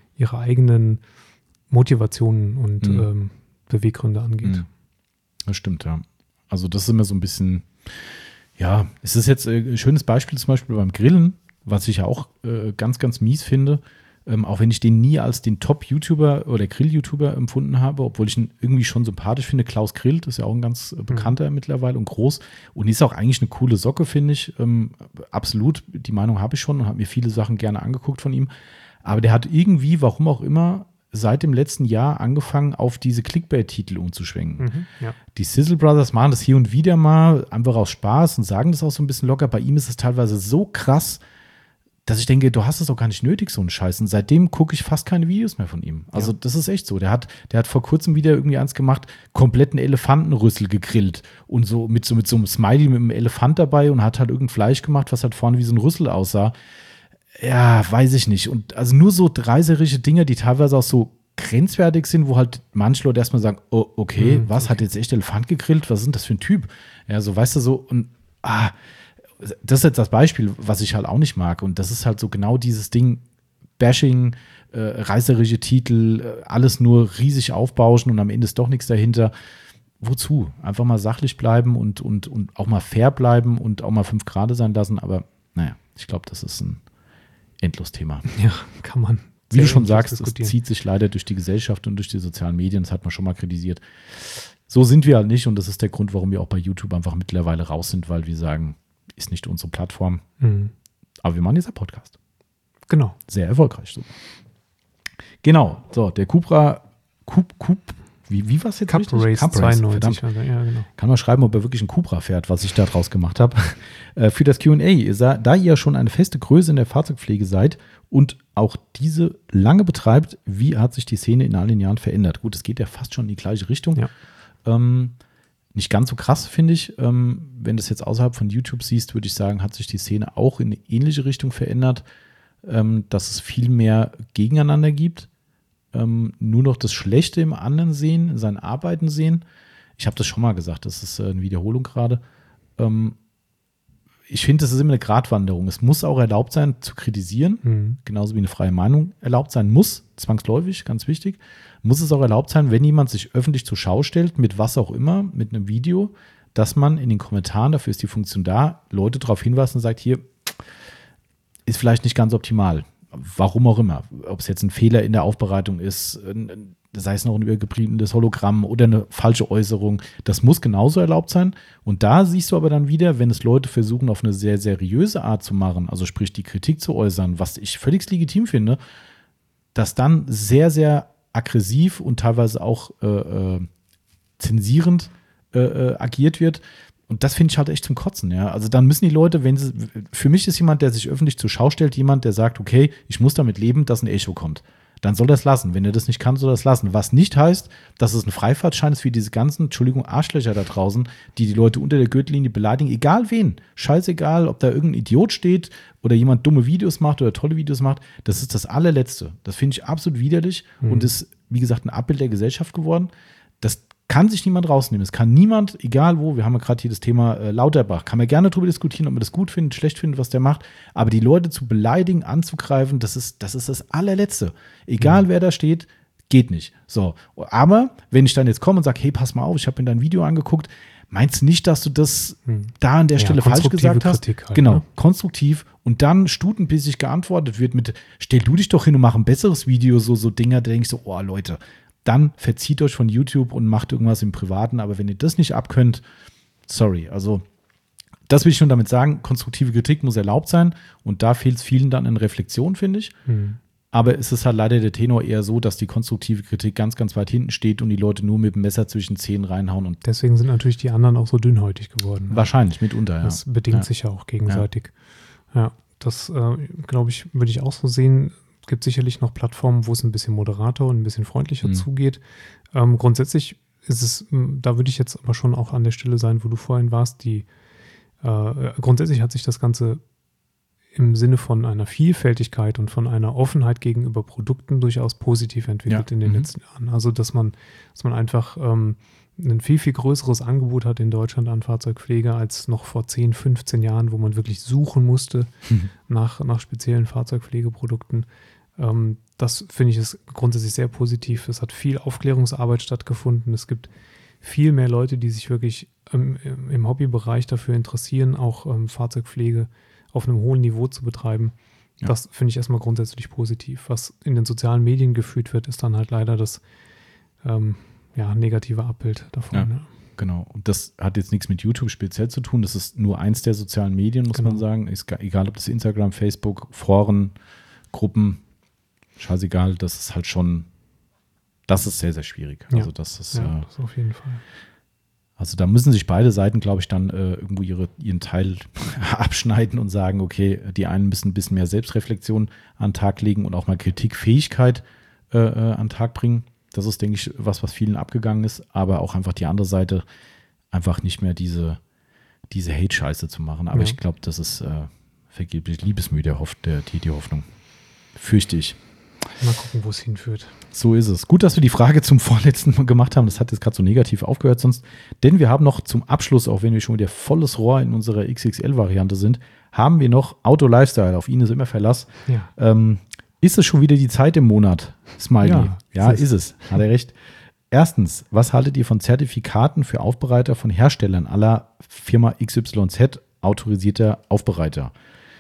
[SPEAKER 2] Motivationen und Beweggründe angeht.
[SPEAKER 1] Das stimmt, ja. Also das ist immer so ein bisschen, ja, es ist jetzt ein schönes Beispiel zum Beispiel beim Grillen, was ich ja auch ganz, ganz mies finde, auch wenn ich den nie als den Top-YouTuber oder Grill-YouTuber empfunden habe, obwohl ich ihn irgendwie schon sympathisch finde. Klaus grillt, ist ja auch ein ganz bekannter mittlerweile und groß und ist auch eigentlich eine coole Socke, finde ich. Absolut, die Meinung habe ich schon und habe mir viele Sachen gerne angeguckt von ihm. Aber der hat irgendwie, warum auch immer, seit dem letzten Jahr angefangen, auf diese Clickbait-Titel umzuschwenken.
[SPEAKER 2] Ja.
[SPEAKER 1] Die Sizzle Brothers machen das hier und wieder mal, einfach aus Spaß und sagen das auch so ein bisschen locker. Bei ihm ist es teilweise so krass, dass ich denke, du hast es doch gar nicht nötig, so einen Scheiß. Und seitdem gucke ich fast keine Videos mehr von ihm. Also das ist echt so. Der hat vor kurzem wieder irgendwie eins gemacht, kompletten Elefantenrüssel gegrillt und so mit so einem Smiley mit einem Elefant dabei und hat halt irgendein Fleisch gemacht, was halt vorne wie so ein Rüssel aussah. Ja, weiß ich nicht. Und also nur so reißerische Dinge, die teilweise auch so grenzwertig sind, wo halt manche Leute erstmal sagen, oh, okay, hat jetzt echt Elefant gegrillt? Was ist denn das für ein Typ? Ja, so weißt du so und das ist jetzt das Beispiel, was ich halt auch nicht mag. Und das ist halt so genau dieses Ding, Bashing, reißerische Titel, alles nur riesig aufbauschen und am Ende ist doch nichts dahinter. Wozu? Einfach mal sachlich bleiben und auch mal fair bleiben und auch mal 5 Grad sein lassen. Aber naja, ich glaube, das ist ein Endlos-Thema.
[SPEAKER 2] Ja, kann man.
[SPEAKER 1] Wie du schon sagst, es zieht sich leider durch die Gesellschaft und durch die sozialen Medien. Das hat man schon mal kritisiert. So sind wir halt nicht und das ist der Grund, warum wir auch bei YouTube einfach mittlerweile raus sind, weil wir sagen, ist nicht unsere Plattform. Aber wir machen jetzt einen Podcast.
[SPEAKER 2] Genau.
[SPEAKER 1] Sehr erfolgreich. So. Genau. So, der Cupra, wie war es jetzt?
[SPEAKER 2] Cup Race 92.
[SPEAKER 1] Also, ja, genau. Kann man schreiben, ob er wirklich einen Cupra fährt, was ich da draus gemacht habe. Für das Q&A, da ihr schon eine feste Größe in der Fahrzeugpflege seid und auch diese lange betreibt, wie hat sich die Szene in all den Jahren verändert? Gut, es geht ja fast schon in die gleiche Richtung.
[SPEAKER 2] Ja.
[SPEAKER 1] Nicht ganz so krass, finde ich. Wenn du es jetzt außerhalb von YouTube siehst, würde ich sagen, hat sich die Szene auch in eine ähnliche Richtung verändert, dass es viel mehr gegeneinander gibt. Nur noch das Schlechte im anderen sehen, in seinen Arbeiten sehen. Ich habe das schon mal gesagt, das ist eine Wiederholung gerade. Ich finde, das ist immer eine Gratwanderung. Es muss auch erlaubt sein, zu kritisieren, genauso wie eine freie Meinung erlaubt sein muss, zwangsläufig, ganz wichtig. Muss es auch erlaubt sein, wenn jemand sich öffentlich zur Schau stellt, mit was auch immer, mit einem Video, dass man in den Kommentaren, dafür ist die Funktion da, Leute darauf hinweist und sagt, hier ist vielleicht nicht ganz optimal. Warum auch immer. Ob es jetzt ein Fehler in der Aufbereitung ist, sei es noch ein übergebliebenes Hologramm oder eine falsche Äußerung, das muss genauso erlaubt sein. Und da siehst du aber dann wieder, wenn es Leute versuchen, auf eine sehr seriöse Art zu machen, also sprich die Kritik zu äußern, was ich völlig legitim finde, dass dann sehr, sehr aggressiv und teilweise auch zensierend agiert wird. Und das finde ich halt echt zum Kotzen, ja. Also dann müssen die Leute, für mich ist jemand, der sich öffentlich zur Schau stellt, jemand, der sagt, okay, ich muss damit leben, dass ein Echo kommt. dann soll er es lassen. Wenn er das nicht kann, soll er es lassen. Was nicht heißt, dass es ein Freifahrtschein ist für diese ganzen, Entschuldigung, Arschlöcher da draußen, die Leute unter der Gürtellinie beleidigen, egal wen. Scheißegal, ob da irgendein Idiot steht oder jemand dumme Videos macht oder tolle Videos macht. Das ist das allerletzte. Das finde ich absolut widerlich und ist, wie gesagt, ein Abbild der Gesellschaft geworden. Das kann sich niemand rausnehmen. Es kann niemand, egal wo, wir haben ja gerade hier das Thema Lauterbach, kann man gerne darüber diskutieren, ob man das gut findet, schlecht findet, was der macht, aber die Leute zu beleidigen, anzugreifen, das ist das allerletzte. Egal wer da steht, geht nicht. So, aber wenn ich dann jetzt komme und sage, hey, pass mal auf, ich habe mir dein Video angeguckt, meinst du nicht, dass du das da an der Stelle falsch gesagt hast?
[SPEAKER 2] Kritik halt,
[SPEAKER 1] genau,
[SPEAKER 2] ne?
[SPEAKER 1] konstruktiv und dann stutenbissig geantwortet wird mit, stell du dich doch hin und mach ein besseres Video, so Dinger, da denke ich so, oh Leute, dann verzieht euch von YouTube und macht irgendwas im Privaten. Aber wenn ihr das nicht abkönnt, sorry. Also das will ich schon damit sagen, konstruktive Kritik muss erlaubt sein. Und da fehlt es vielen dann in Reflexion, finde ich. Aber es ist halt leider der Tenor eher so, dass die konstruktive Kritik ganz, ganz weit hinten steht und die Leute nur mit dem Messer zwischen Zähnen reinhauen. Und
[SPEAKER 2] deswegen sind natürlich die anderen auch so dünnhäutig geworden.
[SPEAKER 1] Wahrscheinlich, mitunter, ja.
[SPEAKER 2] Das bedingt sich ja auch gegenseitig. Ja, das, glaube ich, würde ich auch so sehen. Es gibt sicherlich noch Plattformen, wo es ein bisschen moderater und ein bisschen freundlicher zugeht. Grundsätzlich ist es, da würde ich jetzt aber schon auch an der Stelle sein, wo du vorhin warst, grundsätzlich hat sich das Ganze im Sinne von einer Vielfältigkeit und von einer Offenheit gegenüber Produkten durchaus positiv entwickelt in den letzten Jahren. Also, dass man einfach ein viel, viel größeres Angebot hat in Deutschland an Fahrzeugpflege als noch vor 10, 15 Jahren, wo man wirklich suchen musste nach speziellen Fahrzeugpflegeprodukten. Das finde ich ist grundsätzlich sehr positiv. Es hat viel Aufklärungsarbeit stattgefunden. Es gibt viel mehr Leute, die sich wirklich im Hobbybereich dafür interessieren, auch Fahrzeugpflege auf einem hohen Niveau zu betreiben. Ja. Das finde ich erstmal grundsätzlich positiv. Was in den sozialen Medien geführt wird, ist dann halt leider das negative Abbild davon.
[SPEAKER 1] Ja, genau. Und das hat jetzt nichts mit YouTube speziell zu tun. Das ist nur eins der sozialen Medien, muss man sagen. Ist egal, ob das Instagram, Facebook, Foren, Gruppen, scheißegal. Das ist halt schon, das ist sehr, sehr schwierig. Also das ist
[SPEAKER 2] das auf jeden Fall.
[SPEAKER 1] Also da müssen sich beide Seiten, glaube ich, dann irgendwo ihren Teil abschneiden und sagen, okay, die einen müssen ein bisschen mehr Selbstreflexion an den Tag legen und auch mal Kritikfähigkeit an den Tag bringen. Das ist, denke ich, was vielen abgegangen ist, aber auch einfach die andere Seite einfach nicht mehr diese Hate-Scheiße zu machen. Aber ich glaube, das ist vergeblich liebesmüde, die Hoffnung. Fürchte ich.
[SPEAKER 2] Mal gucken, wo es hinführt.
[SPEAKER 1] So ist es. Gut, dass wir die Frage zum vorletzten Mal gemacht haben. Das hat jetzt gerade so negativ aufgehört sonst. Denn wir haben noch zum Abschluss, auch wenn wir schon wieder volles Rohr in unserer XXL-Variante sind, haben wir noch Auto-Lifestyle. Auf ihn ist immer Verlass. Ja. Ist es schon wieder die Zeit im Monat? Smiley. Ja, ist es. Hat er recht. Erstens, was haltet ihr von Zertifikaten für Aufbereiter von Herstellern aller Firma XYZ, autorisierter Aufbereiter?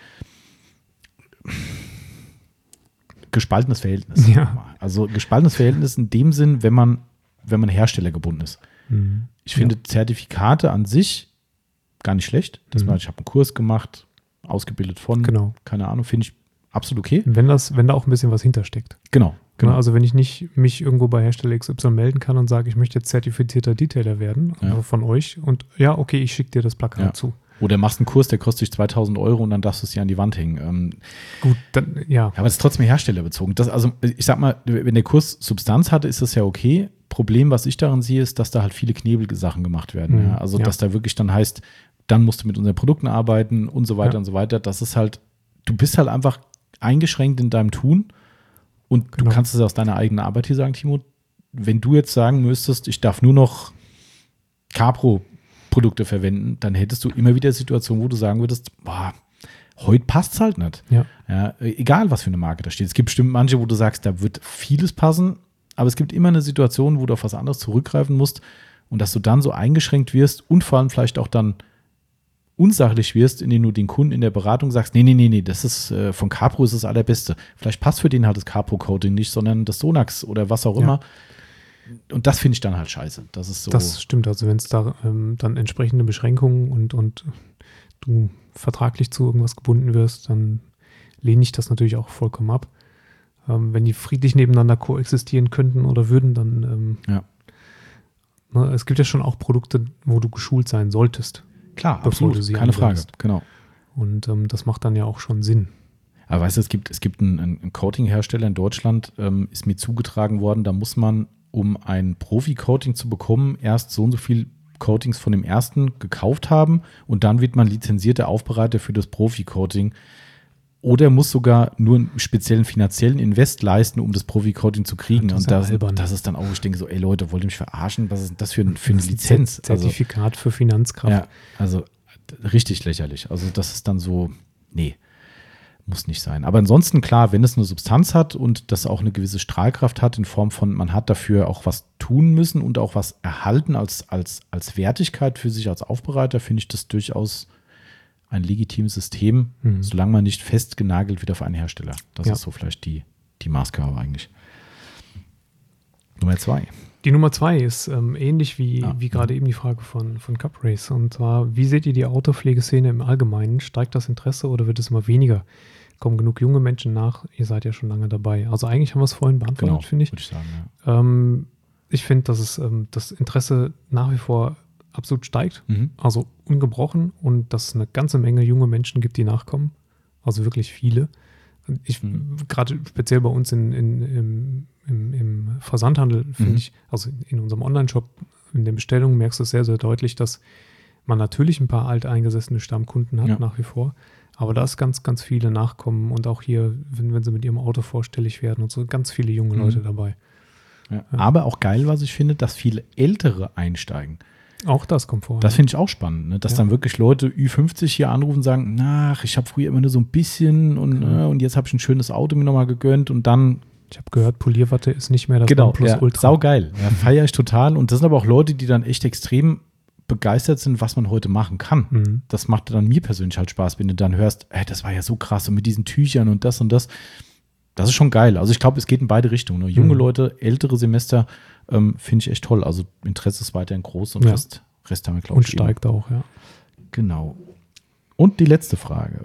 [SPEAKER 1] Gespaltenes Verhältnis.
[SPEAKER 2] Ja.
[SPEAKER 1] Also gespaltenes Verhältnis in dem Sinn, wenn man Hersteller gebunden ist. Ich finde Zertifikate an sich gar nicht schlecht. Ich habe einen Kurs gemacht, ausgebildet von, keine Ahnung, finde ich absolut okay.
[SPEAKER 2] Wenn da auch ein bisschen was hintersteckt.
[SPEAKER 1] Genau.
[SPEAKER 2] Also wenn ich nicht mich irgendwo bei Hersteller XY melden kann und sage, ich möchte jetzt zertifizierter Detailer werden von euch und ich schicke dir das Plakat zu.
[SPEAKER 1] Oder machst einen Kurs, der kostet dich 2.000 € und dann darfst du es dir an die Wand hängen.
[SPEAKER 2] Gut, dann,
[SPEAKER 1] aber es ist trotzdem herstellerbezogen. Also ich sag mal, wenn der Kurs Substanz hatte, ist das ja okay. Problem, was ich darin sehe, ist, dass da halt viele Knebelsachen gemacht werden. Also dass da wirklich dann heißt, dann musst du mit unseren Produkten arbeiten und so weiter und so weiter. Das ist halt, du bist halt einfach eingeschränkt in deinem Tun und du kannst es aus deiner eigenen Arbeit hier sagen, Timo. Wenn du jetzt sagen müsstest, ich darf nur noch Capro-Produkte verwenden, dann hättest du immer wieder Situationen, wo du sagen würdest, heute passt es halt nicht. Ja, egal, was für eine Marke da steht. Es gibt bestimmt manche, wo du sagst, da wird vieles passen, aber es gibt immer eine Situation, wo du auf was anderes zurückgreifen musst und dass du dann so eingeschränkt wirst und vor allem vielleicht auch dann unsachlich wirst, indem du den Kunden in der Beratung sagst, nee, das ist von Capro ist das Allerbeste. Vielleicht passt für den halt das Capro-Coating nicht, sondern das Sonax oder was auch immer. Und das finde ich dann halt scheiße. Das ist so.
[SPEAKER 2] Das stimmt. Also wenn es da dann entsprechende Beschränkungen und du vertraglich zu irgendwas gebunden wirst, dann lehne ich das natürlich auch vollkommen ab. Wenn die friedlich nebeneinander koexistieren könnten oder würden, dann es gibt ja schon auch Produkte, wo du geschult sein solltest.
[SPEAKER 1] Klar, absolut, keine Frage, genau.
[SPEAKER 2] Und das macht dann ja auch schon Sinn.
[SPEAKER 1] Aber weißt du, es gibt einen Coating-Hersteller in Deutschland, ist mir zugetragen worden, da muss man, um ein Profi-Coating zu bekommen, erst so und so viel Coatings von dem ersten gekauft haben und dann wird man lizenzierter Aufbereiter für das Profi-Coating. Oder muss sogar nur einen speziellen finanziellen Invest leisten, um das Profi-Coating zu kriegen.
[SPEAKER 2] Ja,
[SPEAKER 1] das ist dann auch, ich denke so, ey Leute, wollt ihr mich verarschen? Was ist denn das für eine Lizenz?
[SPEAKER 2] Zertifikat für Finanzkraft.
[SPEAKER 1] Ja, also richtig lächerlich. Also das ist dann so, nee, muss nicht sein. Aber ansonsten, klar, wenn es eine Substanz hat und das auch eine gewisse Strahlkraft hat, in Form von, man hat dafür auch was tun müssen und auch was erhalten als Wertigkeit für sich als Aufbereiter, finde ich das durchaus ein legitimes System, solange man nicht festgenagelt wird auf einen Hersteller. Das ist so vielleicht die Maßgabe eigentlich. Nummer 2.
[SPEAKER 2] Die Nummer 2 ist ähnlich wie gerade eben die Frage von Cup Race. Und zwar, wie seht ihr die Autopflegeszene im Allgemeinen? Steigt das Interesse oder wird es immer weniger? Kommen genug junge Menschen nach? Ihr seid ja schon lange dabei. Also eigentlich haben wir es vorhin beantwortet, finde ich.
[SPEAKER 1] Würde ich sagen,
[SPEAKER 2] ich finde, dass es das Interesse nach wie vor absolut steigt, also ungebrochen, und dass es eine ganze Menge junge Menschen gibt, die nachkommen, also wirklich viele. Gerade speziell bei uns im Versandhandel finde ich, also in unserem Online-Shop, in den Bestellungen merkst du es sehr, sehr deutlich, dass man natürlich ein paar alteingesessene Stammkunden hat, nach wie vor, aber da ist ganz, ganz viele nachkommen und auch hier, wenn sie mit ihrem Auto vorstellig werden und so, ganz viele junge Leute dabei.
[SPEAKER 1] Ja. Aber auch geil, was ich finde, dass viele Ältere einsteigen.
[SPEAKER 2] Auch das kommt vor.
[SPEAKER 1] Das finde ich auch spannend, ne? Dass dann wirklich Leute Ü50 hier anrufen und sagen, ich habe früher immer nur so ein bisschen und jetzt habe ich ein schönes Auto mir nochmal gegönnt und dann.
[SPEAKER 2] Ich habe gehört, Polierwatte ist nicht mehr das Nonplusultra.
[SPEAKER 1] Saugeil. Ja, feiere ich total. Und das sind aber auch Leute, die dann echt extrem begeistert sind, was man heute machen kann. Das macht dann mir persönlich halt Spaß, wenn du dann hörst, das war ja so krass und mit diesen Tüchern und das und das. Das ist schon geil. Also ich glaube, es geht in beide Richtungen. Ne? Junge Leute, ältere Semester, finde ich echt toll. Also Interesse ist weiterhin groß und Rest haben wir, glaube ich.
[SPEAKER 2] Und steigt auch, ja.
[SPEAKER 1] Genau. Und die letzte Frage.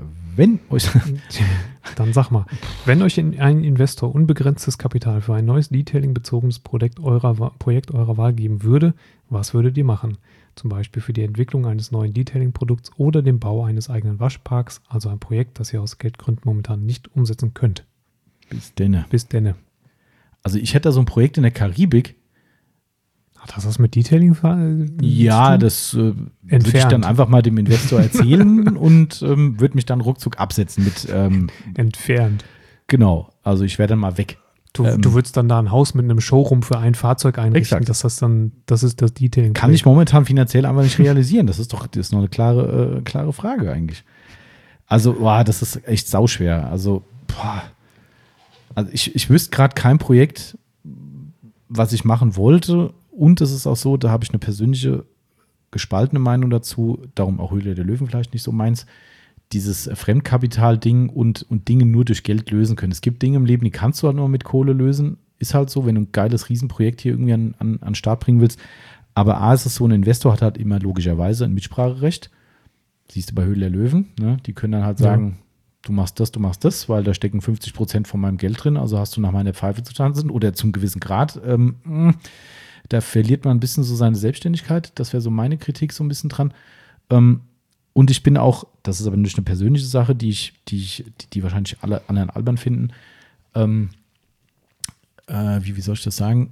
[SPEAKER 2] Dann sag mal, wenn euch ein Investor unbegrenztes Kapital für ein neues Detailing-bezogenes Projekt eurer Wahl geben würde, was würdet ihr machen? Zum Beispiel für die Entwicklung eines neuen Detailing-Produkts oder den Bau eines eigenen Waschparks, also ein Projekt, das ihr aus Geldgründen momentan nicht umsetzen könnt.
[SPEAKER 1] Bis denne.
[SPEAKER 2] Also
[SPEAKER 1] ich hätte da so ein Projekt in der Karibik.
[SPEAKER 2] Hat das was mit Detailing?
[SPEAKER 1] Ja, das würde ich dann einfach mal dem Investor erzählen und würde mich dann ruckzuck absetzen mit
[SPEAKER 2] entfernt.
[SPEAKER 1] Genau, also ich wäre dann mal weg.
[SPEAKER 2] Du würdest dann da ein Haus mit einem Showroom für ein Fahrzeug einrichten.
[SPEAKER 1] Exakt.
[SPEAKER 2] Das ist das Detailing.
[SPEAKER 1] Kann ich momentan finanziell einfach nicht realisieren. Das ist noch eine klare Frage eigentlich. Also, das ist echt sauschwer. Also ich wüsste gerade kein Projekt, was ich machen wollte. Und es ist auch so, da habe ich eine persönliche gespaltene Meinung dazu, darum auch Höhle der Löwen vielleicht nicht so meins, dieses Fremdkapital-Ding und Dinge nur durch Geld lösen können. Es gibt Dinge im Leben, die kannst du halt nur mit Kohle lösen. Ist halt so, wenn du ein geiles Riesenprojekt hier irgendwie an Start bringen willst. Aber A, ist es so, ein Investor hat halt immer logischerweise ein Mitspracherecht. Siehst du bei Höhle der Löwen, ne? Die können dann halt sagen, du machst das, weil da stecken 50% von meinem Geld drin, also hast du nach meiner Pfeife zu tanzen oder zum gewissen Grad. Da verliert man ein bisschen so seine Selbstständigkeit. Das wäre so meine Kritik so ein bisschen dran. Und ich bin auch, das ist aber nicht eine persönliche Sache, die wahrscheinlich alle anderen albern finden. Wie soll ich das sagen?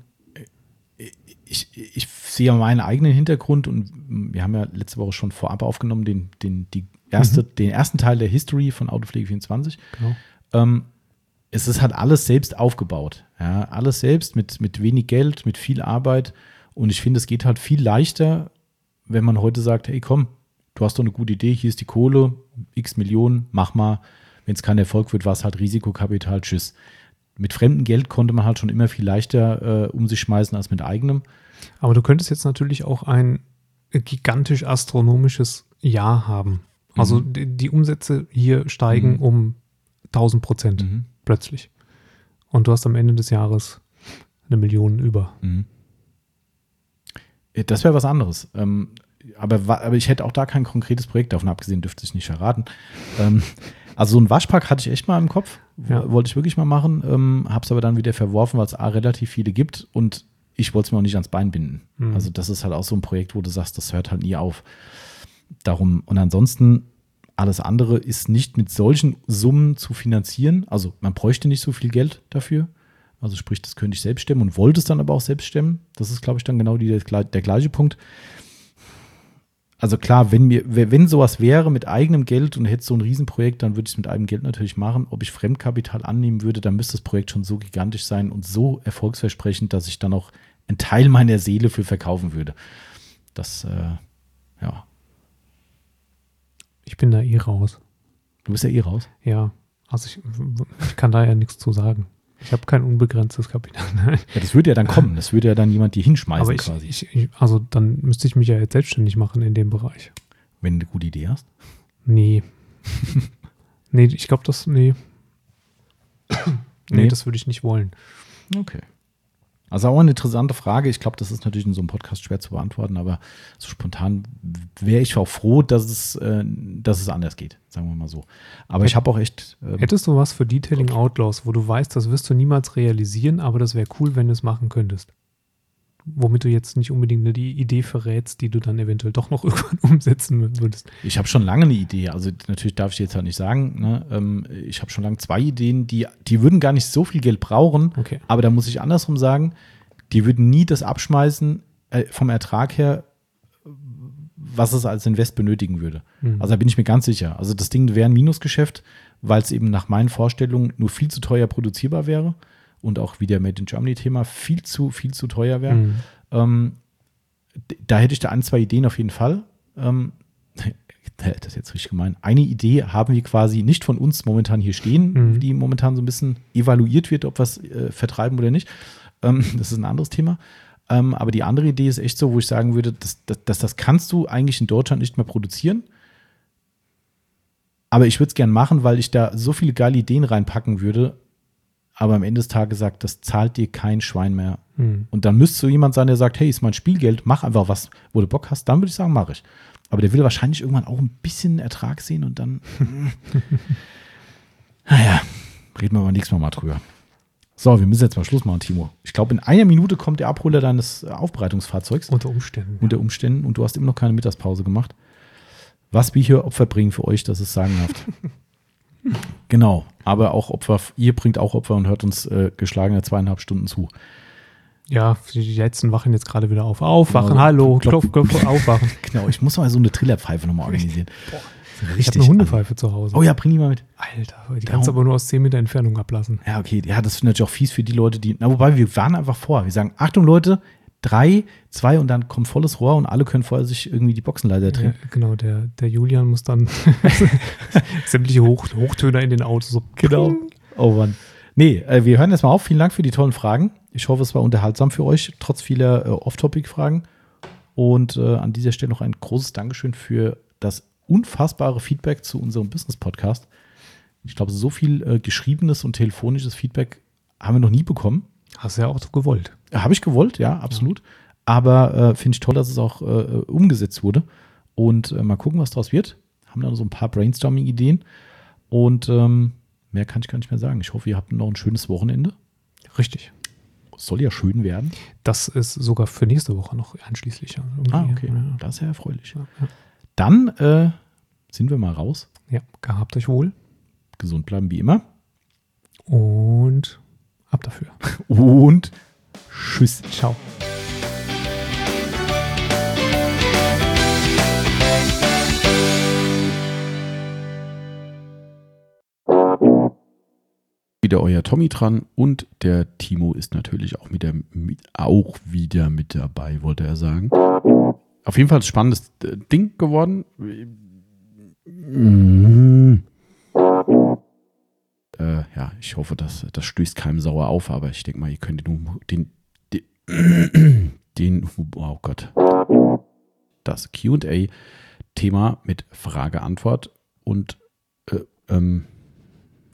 [SPEAKER 1] Ich sehe ja meinen eigenen Hintergrund und wir haben ja letzte Woche schon vorab aufgenommen, den ersten Teil der History von Autopflege24. Genau. Es ist halt alles selbst aufgebaut. Ja, alles selbst mit wenig Geld, mit viel Arbeit. Und ich finde, es geht halt viel leichter, wenn man heute sagt, hey komm, du hast doch eine gute Idee, hier ist die Kohle, x Millionen, mach mal. Wenn es kein Erfolg wird, war es halt Risikokapital, tschüss. Mit fremdem Geld konnte man halt schon immer viel leichter um sich schmeißen als mit eigenem.
[SPEAKER 2] Aber du könntest jetzt natürlich auch ein gigantisch astronomisches Jahr haben. Also die Umsätze hier steigen um 1000% plötzlich. Und du hast am Ende des Jahres 1 Million über.
[SPEAKER 1] Das wäre was anderes. Aber ich hätte auch da kein konkretes Projekt, davon abgesehen dürfte ich nicht verraten. Also so ein Waschpark hatte ich echt mal im Kopf. Wollte ich wirklich mal machen. Habe es aber dann wieder verworfen, weil es relativ viele gibt und ich wollte es mir auch nicht ans Bein binden. Also das ist halt auch so ein Projekt, wo du sagst, das hört halt nie auf. Darum, und ansonsten Alles andere ist nicht mit solchen Summen zu finanzieren. Also man bräuchte nicht so viel Geld dafür. Also sprich, das könnte ich selbst stemmen und wollte es dann aber auch selbst stemmen. Das ist, glaube ich, dann genau der gleiche Punkt. Also klar, wenn sowas wäre mit eigenem Geld und hätte so ein Riesenprojekt, dann würde ich es mit eigenem Geld natürlich machen. Ob ich Fremdkapital annehmen würde, dann müsste das Projekt schon so gigantisch sein und so erfolgsversprechend, dass ich dann auch einen Teil meiner Seele für verkaufen würde. Das, ja.
[SPEAKER 2] Ich bin da raus.
[SPEAKER 1] Du bist ja raus?
[SPEAKER 2] Ja, also ich kann da ja nichts zu sagen. Ich habe kein unbegrenztes Kapital.
[SPEAKER 1] Ja, das würde ja dann kommen. Das würde ja dann jemand dir hinschmeißen
[SPEAKER 2] aber
[SPEAKER 1] quasi.
[SPEAKER 2] Also dann müsste ich mich ja jetzt selbstständig machen in dem Bereich.
[SPEAKER 1] Wenn du eine gute Idee hast?
[SPEAKER 2] Nee. Nee, ich glaube, nee, das würde ich nicht wollen.
[SPEAKER 1] Okay. Also auch eine interessante Frage. Ich glaube, das ist natürlich in so einem Podcast schwer zu beantworten, aber so spontan wäre ich auch froh, dass es anders geht, sagen wir mal so. Aber ich habe auch echt...
[SPEAKER 2] Hättest du was für Detailing Outlaws, wo du weißt, das wirst du niemals realisieren, aber das wäre cool, wenn du es machen könntest? Womit du jetzt nicht unbedingt die Idee verrätst, die du dann eventuell doch noch irgendwann umsetzen würdest.
[SPEAKER 1] Ich habe schon lange eine Idee. Also natürlich darf ich jetzt halt nicht sagen. Ne? Ich habe schon lange 2 Ideen, die würden gar nicht so viel Geld brauchen.
[SPEAKER 2] Okay.
[SPEAKER 1] Aber da muss ich andersrum sagen, die würden nie das abschmeißen vom Ertrag her, was es als Invest benötigen würde. Also da bin ich mir ganz sicher. Also das Ding wäre ein Minusgeschäft, weil es eben nach meinen Vorstellungen nur viel zu teuer produzierbar wäre. Und auch wie der Made in Germany-Thema viel zu teuer wäre. Da hätte ich da 1, 2 Ideen auf jeden Fall. Das ist jetzt richtig gemein. Eine Idee haben wir quasi nicht von uns momentan hier stehen, die momentan so ein bisschen evaluiert wird, ob wir es vertreiben oder nicht. Das ist ein anderes Thema. Aber die andere Idee ist echt so, wo ich sagen würde, das kannst du eigentlich in Deutschland nicht mehr produzieren. Aber ich würde es gern machen, weil ich da so viele geile Ideen reinpacken würde. Aber am Ende des Tages sagt, das zahlt dir kein Schwein mehr. Und dann müsste so jemand sein, der sagt, hey, ist mein Spielgeld, mach einfach was, wo du Bock hast. Dann würde ich sagen, mache ich. Aber der will wahrscheinlich irgendwann auch ein bisschen Ertrag sehen und dann naja, reden wir aber nächstes Mal drüber. So, wir müssen jetzt mal Schluss machen, Timo. Ich glaube, in 1 Minute kommt der Abholer deines Aufbereitungsfahrzeugs.
[SPEAKER 2] Unter Umständen.
[SPEAKER 1] Unter Umständen. Und du hast immer noch keine Mittagspause gemacht. Was wir hier Opfer bringen für euch, das ist sagenhaft. Genau, aber auch Opfer, ihr bringt auch Opfer und hört uns geschlagene 2,5 Stunden zu. Ja,
[SPEAKER 2] die letzten wachen jetzt gerade wieder auf. Aufwachen, genau. Hallo, klopf, aufwachen.
[SPEAKER 1] Genau, ich muss mal so eine Trillerpfeife nochmal organisieren.
[SPEAKER 2] Ich habe eine Hundepfeife zu Hause.
[SPEAKER 1] Oh ja, bring die mal mit.
[SPEAKER 2] Alter, die kannst du aber nur aus 10 Meter Entfernung ablassen.
[SPEAKER 1] Ja, okay, ja, das ist natürlich auch fies für die Leute, wobei wir warnen einfach vor. Wir sagen, Achtung Leute, 3, 2 und dann kommt volles Rohr und alle können vorher sich irgendwie die Boxenleiter drehen.
[SPEAKER 2] Ja, genau, der Julian muss dann sämtliche Hochtöner in den Autos so.
[SPEAKER 1] Genau. Oh Mann. Nee, wir hören jetzt mal auf. Vielen Dank für die tollen Fragen. Ich hoffe, es war unterhaltsam für euch, trotz vieler Off-Topic-Fragen. Und an dieser Stelle noch ein großes Dankeschön für das unfassbare Feedback zu unserem Business-Podcast. Ich glaube, so viel geschriebenes und telefonisches Feedback haben wir noch nie bekommen.
[SPEAKER 2] Hast du ja auch gewollt.
[SPEAKER 1] Habe ich gewollt, ja, absolut. Ja. Aber finde ich toll, dass es auch umgesetzt wurde. Und mal gucken, was daraus wird. Haben dann so ein paar Brainstorming-Ideen. Und mehr kann ich gar nicht mehr sagen. Ich hoffe, ihr habt noch ein schönes Wochenende.
[SPEAKER 2] Richtig.
[SPEAKER 1] Soll ja schön werden.
[SPEAKER 2] Das ist sogar für nächste Woche noch einschließlich.
[SPEAKER 1] Okay. Ja. Das ist ja erfreulich. Ja. Dann sind wir mal raus.
[SPEAKER 2] Ja, gehabt euch wohl.
[SPEAKER 1] Gesund bleiben wie immer.
[SPEAKER 2] Und ab dafür.
[SPEAKER 1] Und tschüss.
[SPEAKER 2] Ciao.
[SPEAKER 1] Wieder euer Tommy dran und der Timo ist natürlich auch wieder mit dabei, wollte er sagen. Auf jeden Fall ein spannendes Ding geworden. Ja, ich hoffe, das stößt keinem sauer auf, aber ich denke mal, ihr könnt oh Gott, das Q&A-Thema mit Frage-Antwort und